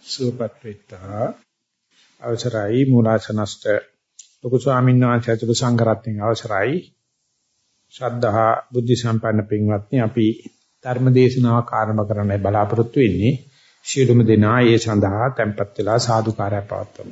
සුවපත් වෙත්තා අවසරයි මූලාසනස්ත ලොකු ස්වාමීන් වහන්සේ අතුළු සංඝ රත්නයේ අවසරයි ශ්‍රද්ධා බුද්ධ සම්පන්න පින්වත්නි අපි ධර්ම දේශනාවක් ආරම්භ කරන්න බලාපොරොත්තු වෙන්නේ ශීලුම දෙනා ඒ සඳහා tempත් වෙලා සාදුකාරය පවත්වමු.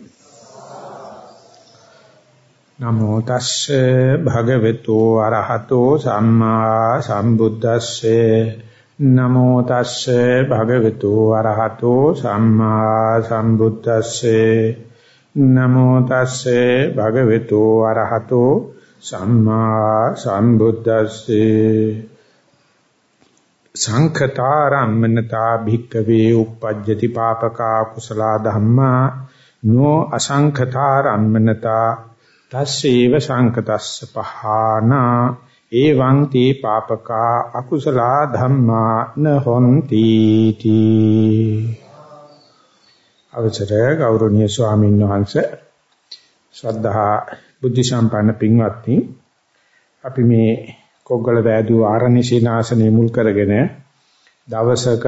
නමෝ තස්සේ භගවතු අරහතෝ සම්මා සම්බුද්දස්සේ නමෝ තස්සේ භගවතු අරහතෝ සම්මා සම්බුද්දස්සේ නමෝ තස්සේ භගවතු අරහතෝ සම්මා සම්බුද්දස්සේ සංඛතාරම්මනතා භික්ඛවේ uppajjati papaka kusala dhamma no asankhatarammanata තස්සේව සංකතස්ස පහානා එවං තේ පාපකා අකුසලා ධම්මා නහොන්ති තී. අවසර ගෞරවනීය ස්වාමීන් වහන්සේ ශ්‍රද්ධා බුද්ධ සම්පන්න පින්වත්නි, අපි මේ කොග්ගල වෑදුව ආරණ්‍ය සීනාසනෙ මුල් කරගෙන දවසක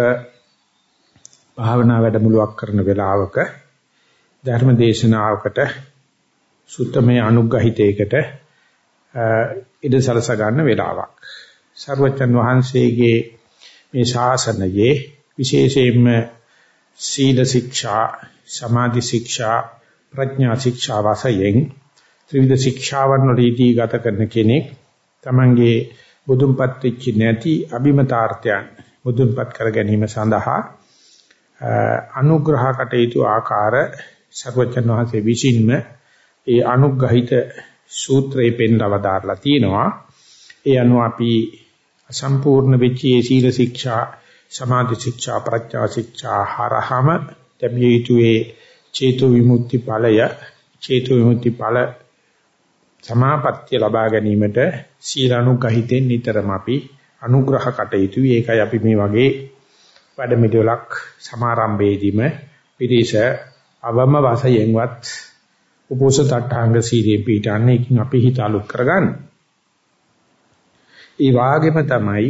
භාවනා වැඩමුළුවක් කරන වෙලාවක ධර්ම දේශනාවකට සුත්තමේ අනුග්‍රහිතයකට ඉද සලස ගන්න වෙලාවක්. සර්වජන් වහන්සේගේ මේ ශාසනයේ විශේෂයෙන්ම සීල ශික්ෂා, සමාධි ශික්ෂා, ප්‍රඥා ශික්ෂා වශයෙන් ත්‍රිවිධ ශික්ෂාවන් වලදී ගත කරන කෙනෙක් තමන්ගේ බුදුන්පත් වෙච්ච නැති අභිමතාර්ථයන් බුදුන්පත් කර ගැනීම සඳහා අනුග්‍රහ කටයුතු ආකාර සර්වජන් වහන්සේ විසින්ම ඒ අනුග්‍රහිත සූත්‍රයේ පෙන්වලා දාලා තියෙනවා. ඒ අනුව අපි සම්පූර්ණ වෙච්ච සීල ශික්ෂා, සමාධි ශික්ෂා, ප්‍රඥා ශික්ෂා හරහම ලැබිය යුතුයේ චේතු විමුක්ති ඵලය, චේතු විමුක්ති ඵල සමාපත්තිය ලබා ගැනීමට සීලානුගහිතෙන් නිතරම අපි අනුග්‍රහ කටයුතු. ඒකයි අපි මේ වගේ වැඩමිළුවක් සමාරම්භයේදීම පිරිස අවම වශයෙන්වත් උපෝසත අටාංග සීලේ පිටන්නේ එකකින් අපි හිත අලුත් කරගන්න. ඒ වාගේම තමයි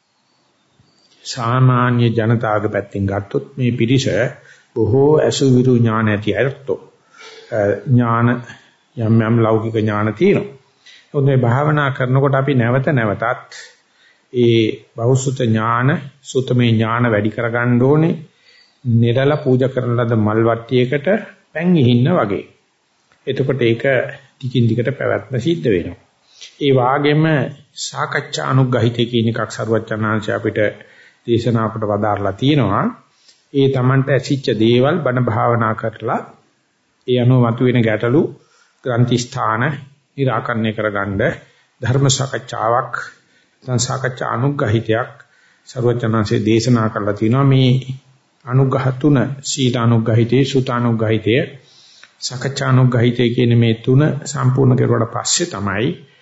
සාමාන්‍ය ජනතාවගේ පැත්තෙන් ගත්තොත් මේ පිරිස බොහෝ අසුවිරු ඥාන ඇති අයතෝ ඥාන යම් ලෞකික ඥාන තියෙනවා. මොකද මේ භාවනා කරනකොට අපි නැවත නැවතත් ඒ බෞසුත ඥාන, සුතමේ ඥාන වැඩි කරගන්න ඕනේ. නිරලා පූජා කරන ලද මල් වට්ටියකට පැන් ඉහින්න වගේ. එතකොට ඒක ටිකින් ටිකට පැවැත්ම සිද්ධ වෙනවා. ඒ වාගේම සාකච්ඡා අනුග්‍රහිතය කියන එකක් සරුවචනාංශය අපිට දේශනාවකට වදාarලා තියෙනවා. ඒ Tamanට ඇසිච්ච දේවල් බණ භාවනා කරලා ඒ අනුව මතුවෙන ගැටලු ග්‍රන්ථි ස්ථාන निराකරණය කරගන්න ධර්ම සාකච්ඡාවක්, සංසාකච්ඡා අනුග්‍රහිතයක් සරුවචනාංශයේ දේශනා කරලා තියෙනවා. මේ අනුග්‍රහ තුන සීල අනුග්‍රහිතේ, සුත අනුග්‍රහිතේ, සකච්ඡානුග්‍රහිතය කියන මේ තුන සම්පූර්ණ කරුවාට පස්සේ තමයි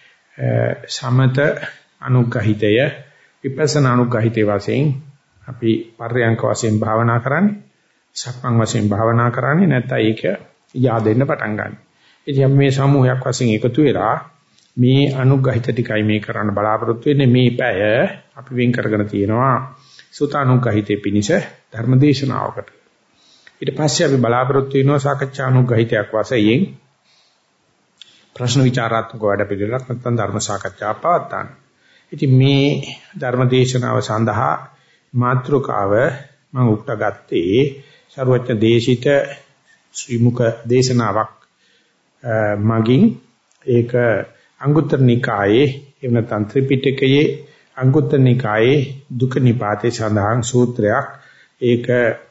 සමත අනුග්‍රහිතය, විපස්සනා අනුග්‍රහිතය වශයෙන් අපි පර්යංක වශයෙන් භාවනා කරන්නේ, සක්මන් වශයෙන් භාවනා කරන්නේ, නැත්නම් ඒක yaadෙන්න පටන් ගන්න. ඉතින් මේ සමූහයක් වශයෙන් එකතු වෙලා මේ අනුග්‍රහිත ටිකයි මේ කරන්න බලාපොරොත්තු වෙන්නේ. මේ පැය අපි වෙන් කරගෙන තියෙනවා සුතානුග්‍රහිතේ පිනිස ධර්මදේශනාවකට. ඊට පස්සේ අපි බලාපොරොත්තු වෙනවා සාකච්ඡානුග්‍රහිතයක් වශයෙන් ප්‍රශ්න විචාරාත්මක වැඩපිළිවෙලක් නැත්නම් ධර්ම සාකච්ඡාවක් පවත්වන්න. ඉතින් මේ ධර්ම දේශනාව සඳහා මාතෘකාව මම උපුටාගත්තේ සර්වඥ දේශිත ශ්‍රී මුක දේශනාවක් මගින්. ඒක අංගුත්තර නිකායේ එහෙම නැත්නම් ත්‍රිපිටකයේ අංගුත්තර නිකායේ දුක නිපාතේ සඳහන් සූත්‍රයක්. ඒක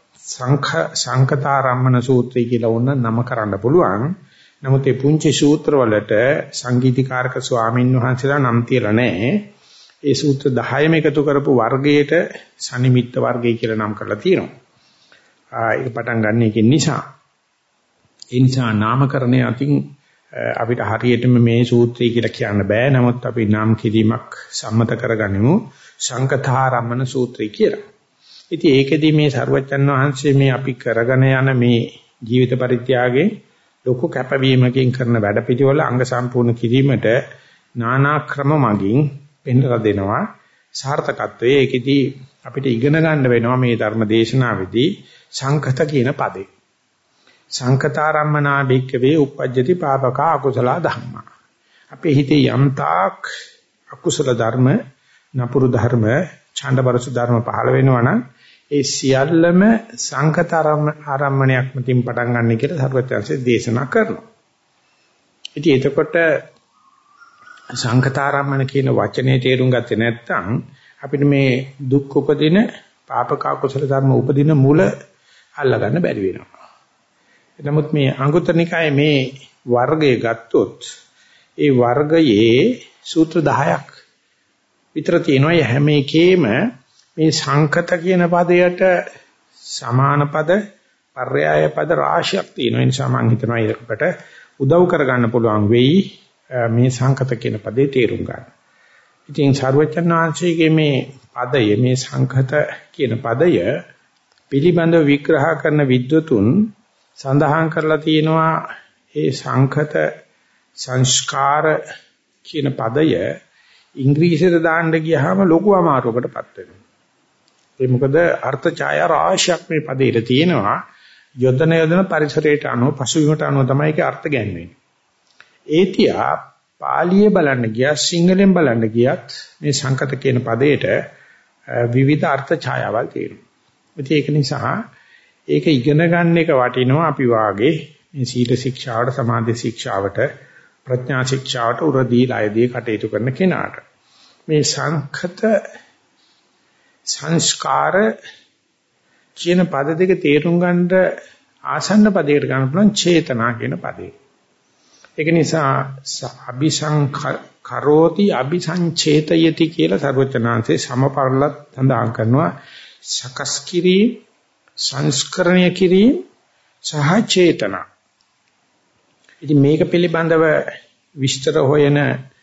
සංකතාරම්මන සූත්‍රය කියලා වුණ නම කරන්න පුළුවන්. නමුත් මේ පුංචි සූත්‍ර වලට සංගීතීකාරක ස්වාමීන් වහන්සේලා නම් තියලා නැහැ. ඒ සූත්‍ර 10ම එකතු කරපු වර්ගයට සනිමිත්ත වර්ගය කියලා නම් කරලා තියෙනවා. ඒක පටන් ගන්න එකෙන් නිසා. ඒ නිසා නාමකරණය අතින් අපිට හරියටම මේ සූත්‍රය කියලා කියන්න බෑ. නමුත් අපි නම් කිරීමක් සම්මත කරගනිමු සංකතාරම්මන සූත්‍රය කියලා. ඉතින් ඒකෙදි මේ සර්වචන් වහන්සේ මේ අපි කරගෙන යන මේ ජීවිත පරිත්‍යාගයෙන් ලොකු කැපවීමකින් කරන වැඩපිළිවෙල අංග සම්පූර්ණ කිරීමට නානා ක්‍රම මගින් පෙන්වලා දෙනවා. සාර්ථකත්වයේ ඒකෙදි අපිට ඉගෙන ගන්න වෙනවා මේ ධර්ම දේශනාවේදී සංකත කියන පදේ. සංකතාරම්මනා භික්කවේ uppajjati පාපකා අකුසල ධම්මා. අපේ හිතේ යම්තාක් අකුසල ධර්ම, නපුරු ධර්ම, ඡණ්ඩබරසු ධර්ම පහළ වෙනවා නම් ඒ සියල්ලම සංකතාරම්මණයක් මතින් පටන් ගන්න කියලා සර්වඥාන්සේ දේශනා කරනවා. ඉතින් එතකොට සංකතාරම්මන කියන වචනේ තේරුම් ගත්තේ නැත්නම් අපිට මේ දුක් උපදින පාපක අකුසල ධර්ම උපදින මුල අල්ලා ගන්න බැරි වෙනවා. නමුත් මේ අංගුත්තර නිකායේ මේ වර්ගය ගත්තොත් ඒ වර්ගයේ සූත්‍ර 10ක් විතර තියෙනවා. හැම එකේම මේ සංකත කියන පදයට සමාන පද, පර්යාය පද රාශියක් තියෙනවා. ඒ නිසා මම හිතනවා ඒකට උදව් කරගන්න පුළුවන් වෙයි මේ සංකත කියන පදේ තේරුම් ගන්න. ඉතින් සර්වචන් වහන්සේගේ මේ පදය, මේ සංකත කියන පදය පිළිබඳව විග්‍රහ කරන විද්වතුන් සඳහන් කරලා තියෙනවා ඒ සංකත සංස්කාර කියන පදය ඉංග්‍රීසියට දාන්න ගියාම ලොකු අමාරුවකටපත් වෙනවා. ඒ මොකද අර්ථ ඡායා රාශියක් මේ පදේට තියෙනවා. යොදන පරිසරයට අනුව පසුබිමට අනුව තමයි ඒකේ අර්ථ ගැන්වෙන්නේ. ඒතියා පාලියේ බලන්න ගියා සිංහලෙන් බලන්න ගියත් මේ සංකත කියන පදේට විවිධ අර්ථ ඡායාවල් තියෙනවා. ඒක නිසා ඒක ඉගෙන ගන්න එක වටිනවා අපි වාගේ මේ සීල ශික්ෂාවට, සමාධි ශික්ෂාවට, ප්‍රඥා ශික්ෂාවට උරදී ලයදී කටයුතු කරන කෙනාට. මේ සංකත සංස්කාර කියන පද දෙක තේරුම් ගන්න ආසන්න පදයකට ගන්න පුළුවන් චේතනා කියන පදේ. ඒක නිසා අபிසංකරෝති අபிසංචේතයති කියලා සර්වචනාංශේ සමපරලත් සඳහන් කරනවා. සකස් කිරීම, සංස්කරණය කිරීම සහ චේතනා. ඉතින් මේක පිළිබඳව විස්තර හොයන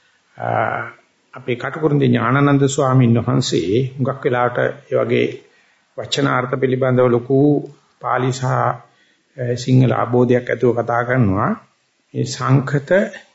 අපේ කටුකුරුන්දී ඥානানন্দ ස්වාමීන් වහන්සේ හුඟක් වෙලාවට ඒ වගේ වචනාර්ථ පිළිබඳව ලොකු පාලි සහ සිංහල ආબોධයක් ඇතුව කතා කරනවා. මේ සංකත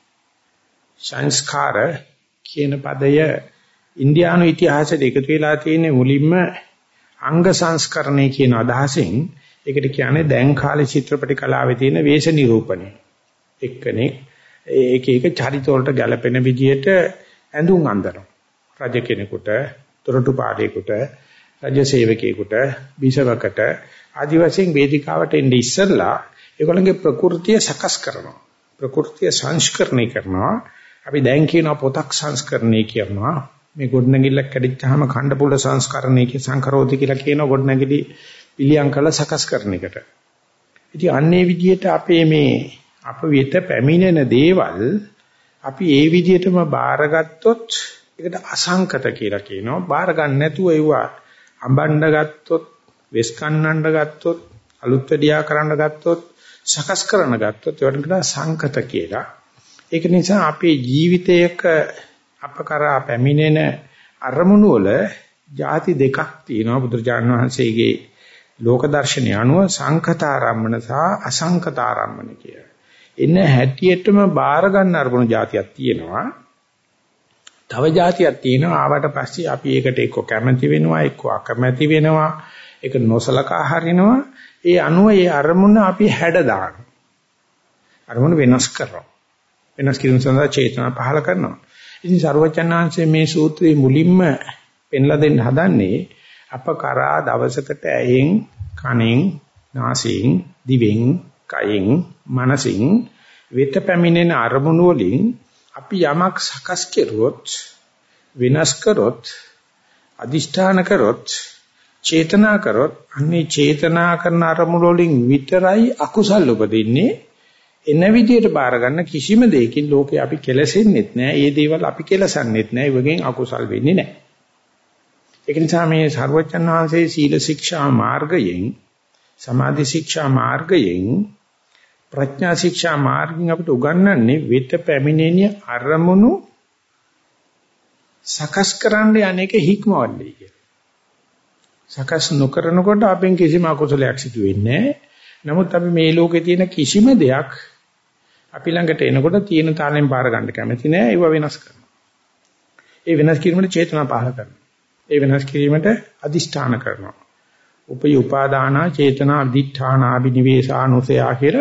සංස්කාර කියන පදය ඉන්දියානු ඉතිහාසයට එකතු වෙලා තියෙන මුලින්ම අංග සංස්කරණය කියන අදහසින්. ඒකට කියන්නේ දැන් කාලේ චිත්‍රපට කලාවේ තියෙන වේශ නිරූපණය. එක්කෙනෙක් ඒක චරිත වලට ගැලපෙන විදිහට ඇඳුම් අඳිනවා. රජ කෙනෙකුට, දොරටු පාලේකට, රජ සේවකයෙකුට, බිසවකට ආදි වශයෙන් වේදිකාවට එන්නේ ඉස්සෙල්ලා ඒගොල්ලන්ගේ ප්‍රകൃතිය සකස් කරනවා. ප්‍රകൃතිය සංස්කරණය කරනවා. අපි දැන් කියන පොතක් සංස්කරණය කරනවා. මේ ගොඩනැගිල්ලක් කැඩිච්චාම ඛණ්ඩපුල සංස්කරණය කිය සංකරෝති කියලා කියන ගොඩනැගිලි පිළියම් කළ සකස් කරන එකට. ඉතින් අන්නේ විදිහට අපේ මේ අප වෙත පැමිණෙන දේවල් අපි ඒ විදිහටම බාරගත්තොත් ඒකට අසංකත කියලා කියනවා. බාර ගන්න නැතුව ඒවා අඹන්න ගත්තොත්, වෙස් කන්නන්න ගත්තොත්, අලුත් වැඩියා කරන්න ගත්තොත්, සකස් කරන ගත්තොත් ඒවට කියනවා සංකත කියලා. ඒක නිසා අපේ ජීවිතයක අප කරා පැමිණෙන අරමුණු වල ಜಾති දෙකක් තියෙනවා. බුදුරජාණන් වහන්සේගේ ලෝක දර්ශනය අනුව සංකතාරම්මන සහ අසංකතාරම්මන කියලා. එන හැටියටම බාර ගන්න අරමුණු જાතියක් තියෙනවා. තව જાතියක් තියෙනවා. ආවට පස්සේ අපි ඒකට එක්ක කැමැති වෙනවා, එක්ක අකමැති වෙනවා, ඒක නොසලකා හරිනවා. ඒ අනුව ඒ අරමුණ අපි හැඩ දානවා. අරමුණ වෙනස් කරනවා. වෙනස් කිරීම සඳහා චේතනා පහල කරනවා. ඉතින් සර්වචන්නාංශයේ මේ සූත්‍රයේ මුලින්ම පෙන්ලා දෙන්න හදන්නේ අප කරා දවසකට ඇහෙන්, කනෙන්, නාසයෙන්, දිවෙන්, කයෙන්, මනසින් වෙත පැමිණෙන අරමුණු වලින් අපි යමක් සකස් කෙරුවොත්, විනාශ කරොත්, අදිෂ්ඨාන කරොත්, චේතනා කරොත්, අන්නේ චේතනා කරන අරමුණු වලින් විතරයි අකුසල් උපදින්නේ. එන විදියට බාර ගන්න කිසිම දෙයකින් ලෝකේ අපි කෙලසෙන්නෙත් නෑ. ඒ දේවල් අපි කෙලසන්නෙත් නෑ. ඒ වගේන් අකුසල් වෙන්නේ නෑ. ඒක නිසා මේ සර්වචන් වහන්සේ සීල ශික්ෂා මාර්ගයෙන්, සමාධි ශික්ෂා මාර්ගයෙන්, ප්‍රඥා ශික්ෂා මාර්ගයෙන් අපිට උගන්වන්නේ විත පැමිණෙන අරමුණු සකස් කරන්න යන්නේක හික්මවන්නේ කියලා. සකස් නොකරනකොට අපෙන් කිසිම අකුසලයක් සිදු වෙන්නේ නෑ. නමුත් අපි මේ ලෝකේ තියෙන කිසිම දෙයක් අපි ළඟට එනකොට තියෙන තාලෙන් බාර ගන්න කැමති නෑ. ඒව වෙනස් කරනවා. ඒ වෙනස් කිරීමට චේතනා පහල කරනවා. ඒ වෙනස් කිරීමට අදිෂ්ඨාන කරනවා. උපාදානා චේතනා අදිඨානා අබිනිවේෂානුසයා කියලා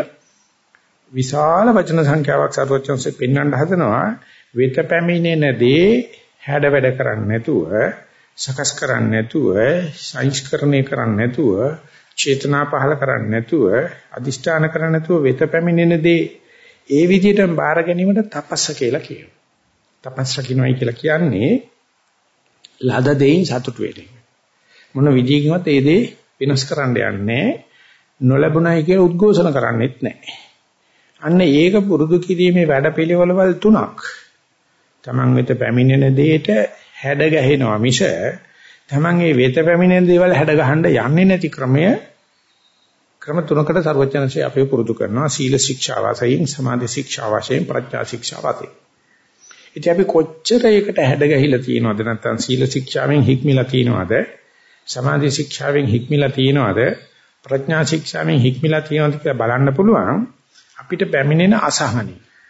විශාල වචන සංඛ්‍යාවක් සර්වචන්සේ පෙන්වන්න හදනවා. වෙත පැමිණෙන දේ හැඩ වැඩ කරන්නේ නැතුව, සකස් කරන්නේ නැතුව, සංස්කරණය කරන්නේ නැතුව, චේතනා පහල කරන්නේ නැතුව, අදිෂ්ඨාන කරන්නේ නැතුව වෙත පැමිණෙන දේ ඒ විදිහටම බාර ගැනීමට තපස්ස කියලා කියනවා. තපස්ස කියනවායි කියලා කියන්නේ ලද දෙයින් සතුට වෙන එක. මොන විදිහකින්වත් ඒ දේ විනාශ කරන්න යන්නේ නොලැබුණයි කියලා උද්ඝෝෂණ කරන්නේත් නැහැ. අන්න ඒක පුරුදු කිරීමේ වැඩපිළිවෙළවල් තුනක්. Taman වෙත පැමිණෙන දෙයට හැඩ ගැහෙනවා මිස Taman ඒ වෙත පැමිණෙන දේවල් හැඩ ගහන්න යන්නේ නැති ක්‍රම තුනකට සර්වඥාන්සේ අපේ පුරුදු කරනවා. සීල ශික්ෂා වශයෙන්, සමාධි ශික්ෂා වශයෙන්, ප්‍රඥා ශික්ෂා වශයෙන්. ඉතින් අපි කොච්චර ඒකට හැඩ ගැහිලා තියෙනවද, නැත්නම් සීල ශික්ෂාවෙන් හික්මිලා තියෙනවද, සමාධි ශික්ෂාවෙන් හික්මිලා තියෙනවද, ප්‍රඥා ශික්ෂාවෙන් හික්මිලා තියෙනවද කියලා බලන්න පුළුවන්. අපිට පැමිණෙන අසහනයි.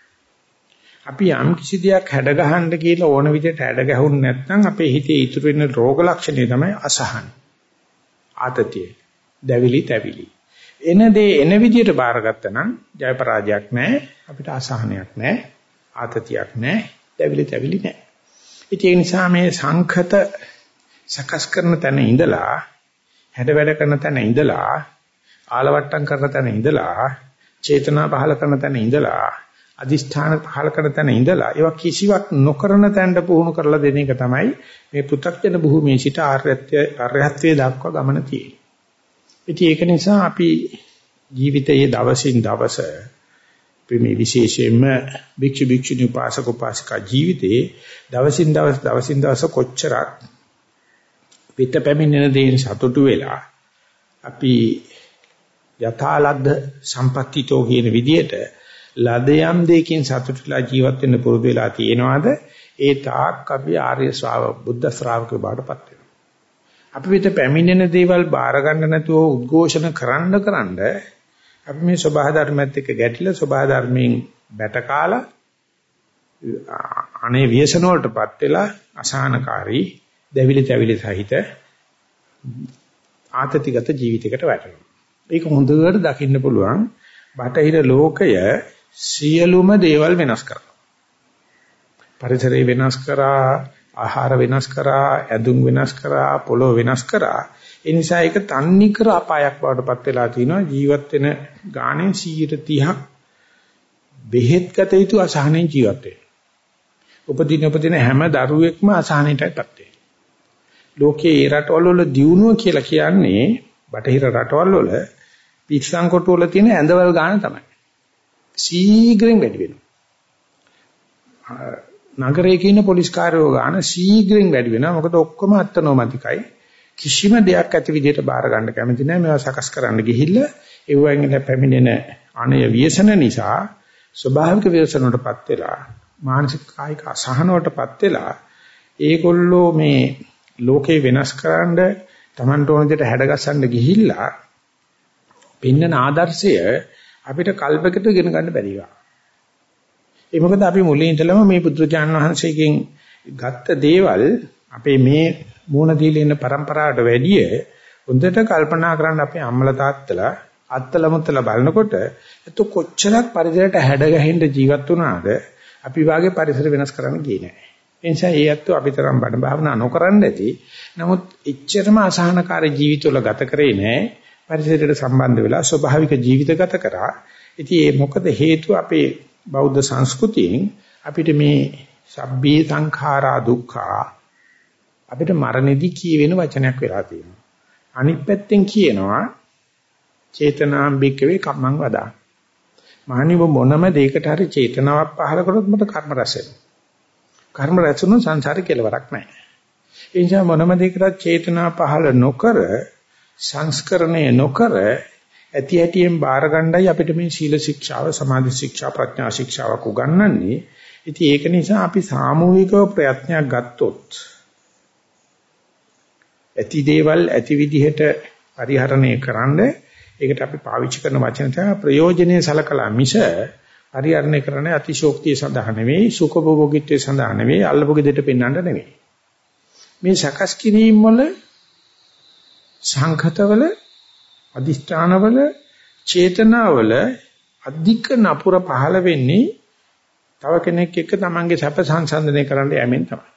අපි යම් කිසි දෙයක් හැඩ ගහන්න කියලා ඕන විදිහට හැඩ ගැහුන්නේ නැත්නම් අපේ හිතේ ඉතුරු වෙන රෝග ලක්ෂණය තමයි අසහන. ආතතිය, දැවිලි, තැවිලි. එන දේ එන විදිහට බාරගත්තා නම් ජය පරාජයක් නැහැ, අපිට අසහනයක් නැහැ, ආතතියක් නැහැ, දැවිලි, තැවිලි නැහැ. ඒ නිසා මේ සංඛත සකස් කරන තැන ඉඳලා, හැඩ වැඩ කරන තැන ඉඳලා, ආලවට්ටම් කරන තැන ඉඳලා, චේතනා පහල කරන තැන ඉඳලා, අදිෂ්ඨාන පහල කරන තැන ඉඳලා ඒවා කිසිවක් නොකරන තැනට පුහුණු කරලා දෙන එක තමයි මේ පෘථග්ජන භූමියේ සිට ආර්යත්වයේ දක්වා ගමන තියෙන්නේ. ඉතින් ඒක නිසා අපි ජීවිතයේ දවසින් දවස මේ විශේෂයෙන්ම භික්ෂු භික්ෂුණී උපාසක උපාසිකා ජීවිතේ දවසින් දවස කොච්චරක් පිට පැමිණෙන දේෙන් සතුටු වෙලා අපි යථාලද්ද සම්පත්තිතෝ කියන විදිහට ලදයම් දෙකකින් සතුටුලා ජීවත් වෙන්න පුරුදු වෙලා තියෙනවාද ඒ තාක් අපි ආර්ය ශ්‍රාවක බුද්ධ ශ්‍රාවකව බාටපත් වෙනවා. අපි පිට පැමිණෙන දේවල් බාර ගන්න නැතුව උද්ඝෝෂණ කරන්න අපි මේ සබහා ධර්මයත් එක්ක ගැටිලා සබහා ධර්මයෙන් බැට කාලා අනේ ව්‍යසන වලටපත් වෙලා අසහනකාරී දැවිලි තැවිලි සහිත ආතතිගත ජීවිතයකට වැටෙනවා. ඒක හොඳට දකින්න පුළුවන්. බටහිර ලෝකය සියලුම දේවල් වෙනස් කරනවා. පරිසරය වෙනස් කරා, ආහාර වෙනස් කරා, ඇඳුම් වෙනස් කරා, පොළොව වෙනස් කරා. ඒ නිසා ඒක තන්නේ කර අපායක් බවටපත් වෙලා තිනවා. ජීවත් වෙන ගානේ 130ක් බෙහෙත් ගත යුතු අසහනෙන් ජීවත් වෙනවා. උපදින හැම දරුවෙක්ම අසහනයටපත් වෙනවා. ලෝකයේ ඒ රටවල වල දියුණුව කියලා කියන්නේ බටහිර රටවල් වල පිස්සන් කොටු වල තියෙන ඇඳවල් ගාන තමයි. ශීඝ්‍රයෙන් වැඩි වෙනවා. නගරයේ කියන පොලිස් කාර්යෝ ගාන ශීඝ්‍රයෙන් වැඩි වෙනවා. මොකද ඔක්කොම අත්නෝමතිකයි. කිසිම දෙයක් ඇති විදිහට බාර ගන්න කැමති නැහැ. මේවා සකස් කරන්න ගිහිල්ලා ඒ වගේ පැමිණෙන අනය ව්‍යසන නිසා ස්වභාවික ව්‍යසන වලටපත් වෙලා මානසික කායික අසහන වලටපත් වෙලා ඒගොල්ලෝ මේ ලෝකේ වෙනස්කරනද Tamanට ඕන දෙයට හැඩගස්සන්න ගිහිල්ලා පින්නන ආදර්ශය අපිට කල්පයකට ඉගෙන ගන්න බැරි වුණා. ඒ මොකද අපි මුලින් ඉඳලම මේ බුදුරජාණන් වහන්සේගෙන් ගත්ත දේවල් අපේ මේ මූණ දීලා ඉන්න પરම්පරාවට වැඩිය හොඳට කල්පනා කරන්න අපේ අම්මලා තාත්තලා අත්තලමුත්තලා බලනකොට එතකො කොච්චරක් පරිසරයට හැඩගැහෙන්න ජීවත් වුණාද අපි වාගේ පරිසර වෙනස් කරන්න ගියේ නැහැ. ඒ නිසා ඒ අත්තු අපිතරම් බණ භාවනා නොකරන්න ඇති. නමුත් එච්චරම අසහනකාරී ජීවිතවල ගත කරේ නැහැ. පරිසරයට සම්බන්ධ වෙලා ස්වභාවික ජීවිත ගත කරා. ඉතින් ඒ මොකද හේතුව අපේ බෞද්ධ සංස්කෘතියෙන් අපිට මේ සබ්බේ සංඛාරා දුක්ඛා අපිට මරණෙදි කියවෙන වචනයක් වෙලා තියෙනවා. අනිත් පැත්තෙන් කියනවා චේතනාම්බිකවේ කම්මං වදා. මහණිව මොනම දෙයකට හරි චේතනාවක් පහල කරොත් මට කර්ම රැස් වෙනවා. කර්ම රැස් වුණොත් සංසාරේ කෙලවරක් නැහැ. ඒ නිසා මොනම දෙයකට චේතනා පහල නොකර සංස්කරණය නොකර ඇති ඇටියෙන් බාර ගන්නයි අපිට මේ සීල ශික්ෂාව, සමාධි ශික්ෂා, ප්‍රඥා ශික්ෂාවක් උගන්වන්නේ. ඉතින් ඒක නිසා අපි සාමූහිකව ප්‍රයත්නයක් ගත්තොත් ඇති දේවල් ඇති විදිහට පරිහරණය කරන්න ඒකට අපි පාවිච්චි කරන වචන තමයි ප්‍රයෝජනෙයි සලකලා මිස පරිහරණය කරන්නේ අතිශෝක්තිය සඳහා නෙවෙයි, සුඛභෝගීත්වයේ සඳහා නෙවෙයි, අල්ලපු ගෙදරට පෙන්නන්න නෙවෙයි. මේ සකස් කිරීම වල සංඛතවල අදිෂ්ඨානවල චේතනාවල අධික නපුර පහළ වෙන්නේ තව කෙනෙක් එක්ක තමන්ගේ සැප සංසන්දනය කරන්න යෑමෙන් තමයි.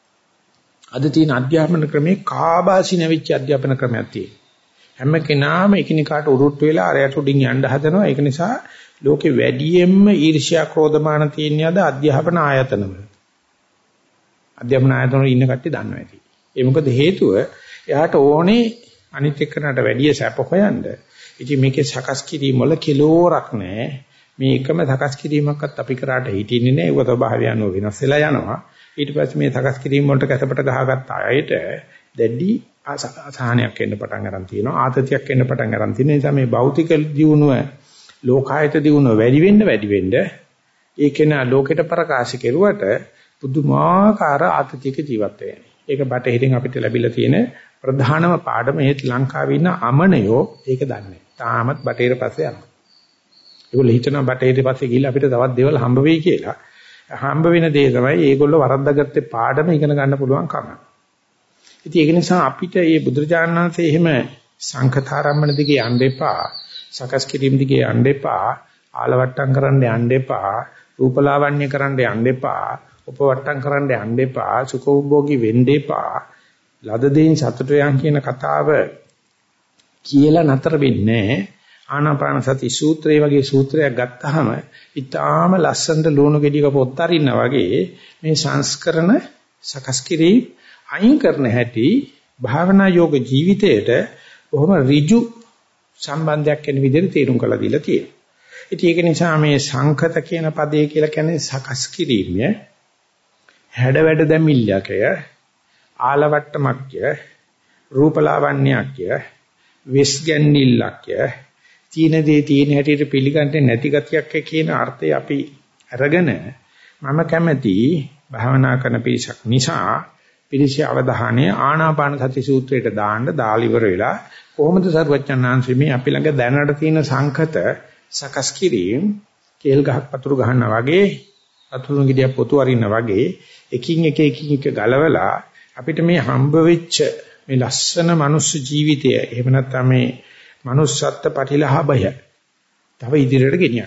අද තියෙන අධ්‍යාපන ක්‍රමේ කාබාසි නැවිච්ච අධ්‍යාපන ක්‍රමයක් තියෙනවා. හැම කෙනාම එකිනෙකාට උරුට්ට වෙලා අරයට උඩින් යන්න හදනවා. ඒක නිසා ලෝකේ වැඩියෙන්ම ඊර්ෂ්‍යා ක්‍රෝධමාන තියෙන යද අධ්‍යාපන ආයතනවල. අධ්‍යාපන ආයතනවල ඉන්න කට්ටිය දන්නවා ඇති. ඒ මොකද හේතුව එයාට ඕනේ අනිත් එක්කනට වැඩිය සැප හොයන්න. ඉතින් මේකේ සකස් කිරීම වල කිලෝරක් නැහැ. මේ එකම සකස් කිරීමක්වත් අපි කරාට හිටින්නේ නැහැ. ඒක ස්වභාවය අනුව වෙනස් වෙලා යනවා. ඊට පස්සේ මේ සකස් කිරීම වලට කැතපට ගහගත්ත අයට දැඩි අසහනයක් එන්න පටන් ගන්න තියෙනවා. ආතතියක් එන්න පටන් ගන්න තියෙන නිසා මේ භෞතික දියුණුව ලෝකායත දියුණුව වැඩි වෙන්න ඒකේන ලෝකෙට ප්‍රකාශ කෙරුවට පුදුමාකාර ආතතියක ජීවත් වෙනවා. ඒක බටහිරින් අපිට ලැබිලා තියෙන ප්‍රධානම පාඩම. ඒත් ලංකාවේ ඉන්න අමනයෝ ඒක දන්නේ නැහැ. තාමත් බටහිර පස්සේ යනවා. ඒගොල්ලෝ හිතනවා බටහිර පස්සේ ගිහිල්ලා අපිට තවත් දේවල් හම්බ වෙයි කියලා. හම්බ වෙන දේ තමයි ඒගොල්ලෝ වරද්දාගත්තේ පාඩම ඉගෙන ගන්න පුළුවන් කම. ඉතින් ඒක නිසා අපිට මේ බුදුරජාණන් වහන්සේ එහෙම සංඛතාරම්මන දිගේ යන්න එපා, සකස් කිරීම දිගේ යන්න එපා, ආලවට්ටම් කරන්න යන්න එපා, රූපලාවන්‍ය කරන්න යන්න එපා, උපවට්ටම් කරන්න යන්න එපා, සුඛෝභෝගී වෙන්න එපා. ලද දෙයින් සතුට යන් කියන කතාව කියලා නතර වෙන්නේ ආනාපාන සති සූත්‍රය වගේ සූත්‍රයක් ගත්තාම ඊටාම ලස්සනට ලුණු ගෙඩියක පොත් අරින්නා වගේ මේ සංස්කරණ සකස් කිරීම අයින් කරන හැටි භාවනා යෝග ජීවිතයට බොහොම ඍජු සම්බන්ධයක් වෙන විදිහට තේරුම් කරලා දීලා තියෙනවා. ඉතින් ඒක නිසා මේ සංඛත කියන පදේ කියලා කියන්නේ සකස් කිරීමය, හැඩ වැඩ දැමිල්ලකය, ආලවට්ටමක්ය, රූපලාවන්‍යක්ය, වෙස් ගැන්නිල්ලක්ය, තීන දේ තීන හැටියට පිළිගන්නේ නැති ගතියක් කියන අර්ථය අපි අරගෙන මම කැමැති භාවනා කරන පිරිසක් නිසා පිරිසේ අවධානය ආනාපාන සති සූත්‍රයට දාලා ඉවර වෙලා කොහොමද සර්වඥාන්සේ මේ අපි ළඟ දැනට තියෙන සංකත සකස් කිරීම කේල් ගහක් පතුරු ගහනවා වගේ අතුරුන් ගෙඩියක් පොතු අරිනවා වගේ එකින් එක ගලවලා අපිට මේ හම්බ වෙච්ච මේ ලස්සන මනුස්ස ජීවිතය එහෙම නැත්නම් මේ manussත්ත්ව පටිලාභය තව ඉදිරියට ගෙනියන්න.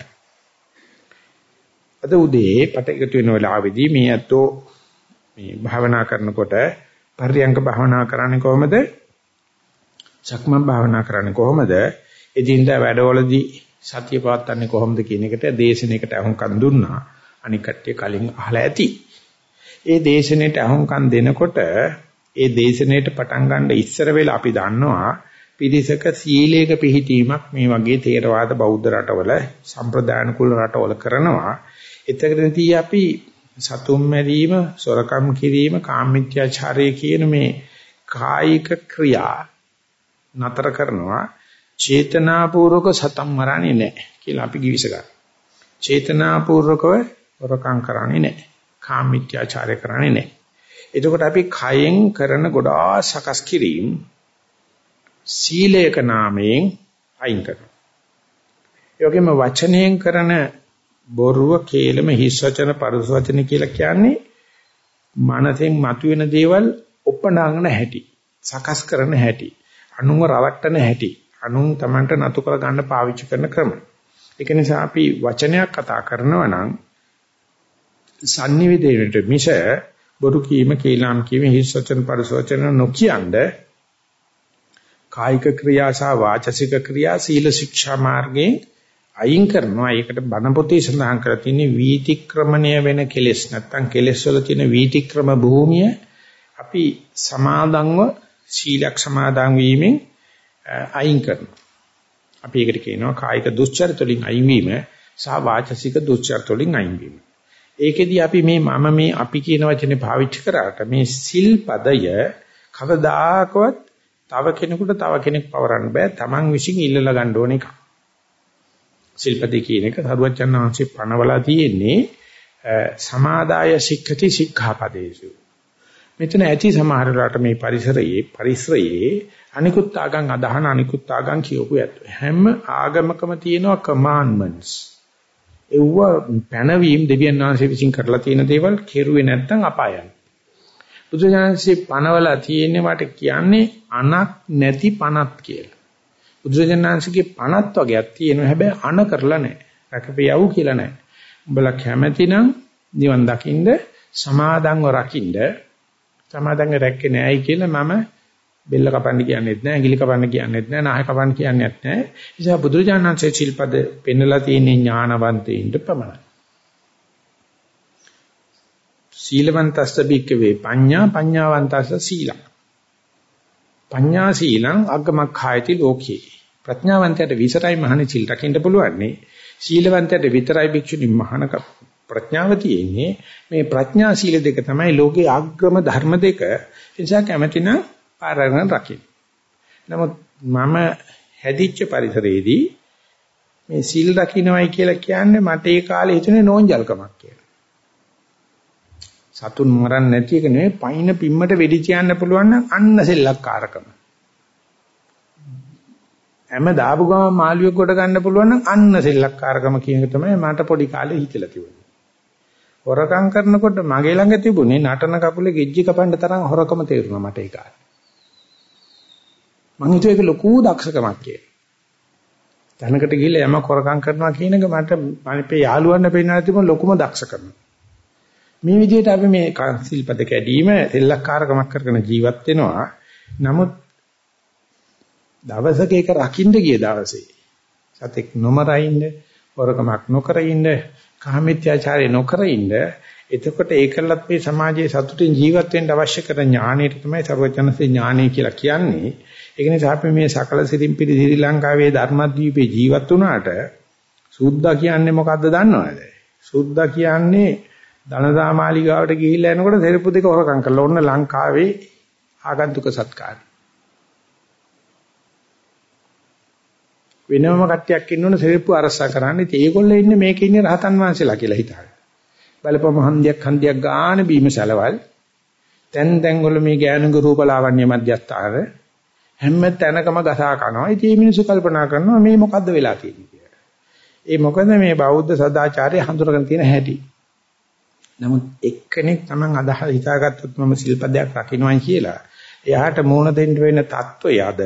අද උදේ පට එකතු වෙන වෙලාවේදී මේ අතෝ මේ භාවනා කරනකොට පරියංග භාවනා කරන්නේ කොහොමද? සක්මන් භාවනා කරන්නේ කොහොමද? එදින්දා වැඩවලදී සතිය පවත්වන්නේ කොහොමද කියන එකට දේශනාවකට අහුම්කම් දුන්නා. අනික කට්ටිය කලින් අහලා ඇති. ඒ දේශනාවට අහුම්කම් දෙනකොට ඒ දේශනාවට පටන් ගන්න ඉස්සර වෙලා අපි දන්නවා පිරිසක සීලයක පිහිටීමක් මේ වගේ තේරවාද බෞද්ධ රටවල සම්ප්‍රදාන කුල රටවල කරනවා. එතකදී අපි සතුම් මැරීම, සොරකම් කිරීම, කාමීත්‍යාචාරය කියන මේ කායික ක්‍රියා නතර කරනවා. චේතනාපූර්වක සතම් මරන්නේ නැහැ කියලා අපි කිවිස ගන්න. චේතනාපූර්වකව සොරකම් කරන්නේ නැහැ. කාමීත්‍යාචාරය කරන්නේ නැහැ. එතකොට අපි කයෙන් කරන ගොඩාක් සකස් කිරීම සීලයක නාමයෙන් අයින් කරනවා. ඒ වගේම වචනයෙන් කරන බොරුව, කේලම, හිස් වචන, පරුස වචන කියලා කියන්නේ මනසෙන් මතුවෙන දේවල් ඔපනංගන හැටි, සකස් කරන හැටි, අනුන්ව රවට්ටන හැටි, අනුන් Tamanට නතු කර ගන්න පාවිච්චි කරන ක්‍රම. ඒක නිසා අපි වචනයක් කතා කරනවා නම් sannivedanaට මිස බොරු කීම, කේලම් කීම, හිස් වචන, පරුස වචන නොකියනද කායික ක්‍රියා සහ වාචසික ක්‍රියා සීල ශික්ෂා මාර්ගයෙන් අයින් කරනවා. ඒකට බණ පොතේ සඳහන් කරලා තියෙන්නේ වීතික්‍රමණය වෙන කෙලෙස් නැත්තම් කෙලෙස් වල තියෙන වීතික්‍රම භූමිය අපි සමාදන්ව සීලක් සමාදන් වීමෙන් අයින් කරනවා. අපි ඒකට කියනවා කායික දුස්චරිත වලින් අයින් වීම සහ වාචසික දුස්චරිත වලින් අයින් වීම. ඒකෙදී අපි මේ අපි කියන වචනේ පාවිච්චි කරාට මේ සිල් පදය කවදාකවත් තව කෙනෙක් පවරන්න බෑ. Taman විසින් ඉල්ලලා ගන්න ඕන එක. සිල්පදේ කියන එක සරුවචන් වහන්සේ පනවලා තියෙන්නේ සමාදාය සික්ඛති සික්ඛාපදේසු. මෙතන ඇති සමහර වෙලාවට මේ පරිසරයේ අනිකුත් ආගම් අදහන අනිකුත් ආගම් කියවපු ඇත්ත. හැම ආගමකම තියෙනවා commandments. ඒව පැනවීම දෙවියන් වහන්සේ විසින් කරලා තියෙන දේවල් කෙරුවේ නැත්නම් අපායයි. බුදුරජාණන්සේ පනවලා තියෙන්නේ වට කියන්නේ අනක් නැති පනත් කියලා. බුදුරජාණන්සේගේ පනත් වගේක් තියෙනවා හැබැයි අන කරලා නැහැ. රැකපියව් කියලා නැහැ. උඹලා කැමැතිනම් නිවන් දකින්න සමාදන්ව රකින්න සමාදන්ව රැක්කේ නැහැයි කියලා මම බෙල්ල කපන්න කියන්නේත් නැහැ, ඇඟිලි කපන්න කියන්නේත් නැහැ, නාය කපන්න කියන්නේත් නැහැ. ඒ නිසා බුදුරජාණන්සේ ශිල්පද පෙන්නලා තියෙන ඥානවන්තයින්ට පමණයි. සීලවන්තස්ස බික්කවේ පඤ්ඤා පඤ්ඤාවන්තස්ස සීලං. පඤ්ඤා සීලං අග්ගමඛායති ලෝකේ. ප්‍රඥාවන්තයට විතරයි මහානේ සීල් රකින්න පුළුවන්නේ. සීලවන්තයට විතරයි භික්ෂුනි මහානක ප්‍රඥාව තියෙන්නේ. මේ ප්‍රඥා සීල දෙක තමයි ලෝකේ අග්‍රම ධර්ම දෙක. ඒ නිසා කැමැතිනම් පාරගෙන රකින්න. නමුත් මම හැදිච්ච පරිසරයේදී මේ සීල් රකින්නවයි කියලා කියන්නේ මට ඒ කාලේ හිතුනේ නෝන්ජල්කමක් කියලා. සතුන් මරන්න නැති එක නෙවෙයි පයින් පිම්මට වෙඩි තියන්න පුළුවන් නම් අන්න සෙල්ලක්කාරකම. හැම දාපු ගම මාළුවෙක් කොට ගන්න පුළුවන් නම් අන්න සෙල්ලක්කාරකම කියන එක තමයි මට පොඩි කාලේ හිතලා තිබුණේ. හොරකම් කරනකොට මගේ ළඟ තිබුණේ නටන කකුලේ ගෙජ්ජි කපන්න තරම් හොරකම තේරුණා මට ඒ කාලේ. මං හිතුවේ ඒක ලොකු දක්ෂකමක් කියලා. දැනකට ගිහිල්ලා යමක් හොරකම් කරනවා කියන එක මට අපේ යාළුවන්ට පෙන්නලා තිබුණ ලොකුම දක්ෂකම. මේ විදිහට අපි මේ සිල්පද කැඩීම සෙල්ලක්කාරකමක් කරගෙන ජීවත් වෙනවා. නමුත් දවසක එක රකින්න ගිය දවසේ සතෙක් නොමරින්න, හොරකමක් නොකර ඉන්න, කාමීත්‍යාචාරය නොකර ඉන්න. එතකොට ඒකලත් මේ සමාජයේ සතුටින් ජීවත් වෙන්න අවශ්‍ය කරන ඥාණයට තමයි සර්වඥන්සේ ඥාණය කියලා කියන්නේ. ඒක නිසා අපි මේ සකල සිරිම්පිරි ශ්‍රී ලංකාවේ ධර්මද්වීපේ ජීවත් වුණාට සුද්ධා කියන්නේ මොකද්ද දන්නවද? සුද්ධා කියන්නේ දනදා මාලිගාවට ගිහිල්ලා එනකොට සෙරප්පු දෙක හොරකම් කරලා ඔන්න ලංකාවේ ආගන්තුක සත්කාරය. වෙනම කට්ටියක් ඉන්නවනේ සෙරප්පු අරසා කරන්නේ. ඉතින් ඒගොල්ලෝ ඉන්නේ මේකේ ඉන්නේ රහතන් වහන්සේලා කියලා හිතාගෙන. බලපම හන්දියක් ගාන බීම සැලවල්. තැන් වල මේ ගෑනුගේ රූපලාවන්‍ය මැදස්තාර හැම තැනකම ගසා කනවා. ඉතින් මේ මිනිස්සු කල්පනා කරනවා මේ මොකද්ද වෙලා තියෙන්නේ කියලා. ඒ මොකද මේ බෞද්ධ සදාචාරය හඳුනගෙන තියෙන හැටි. නමුත් එක්කෙනෙක් Taman අදහස හිතාගත්තොත් මම සිල්පදයක් රකින්නයි කියලා එයාට මූණ දෙන්න වෙන தত্ত্বය අද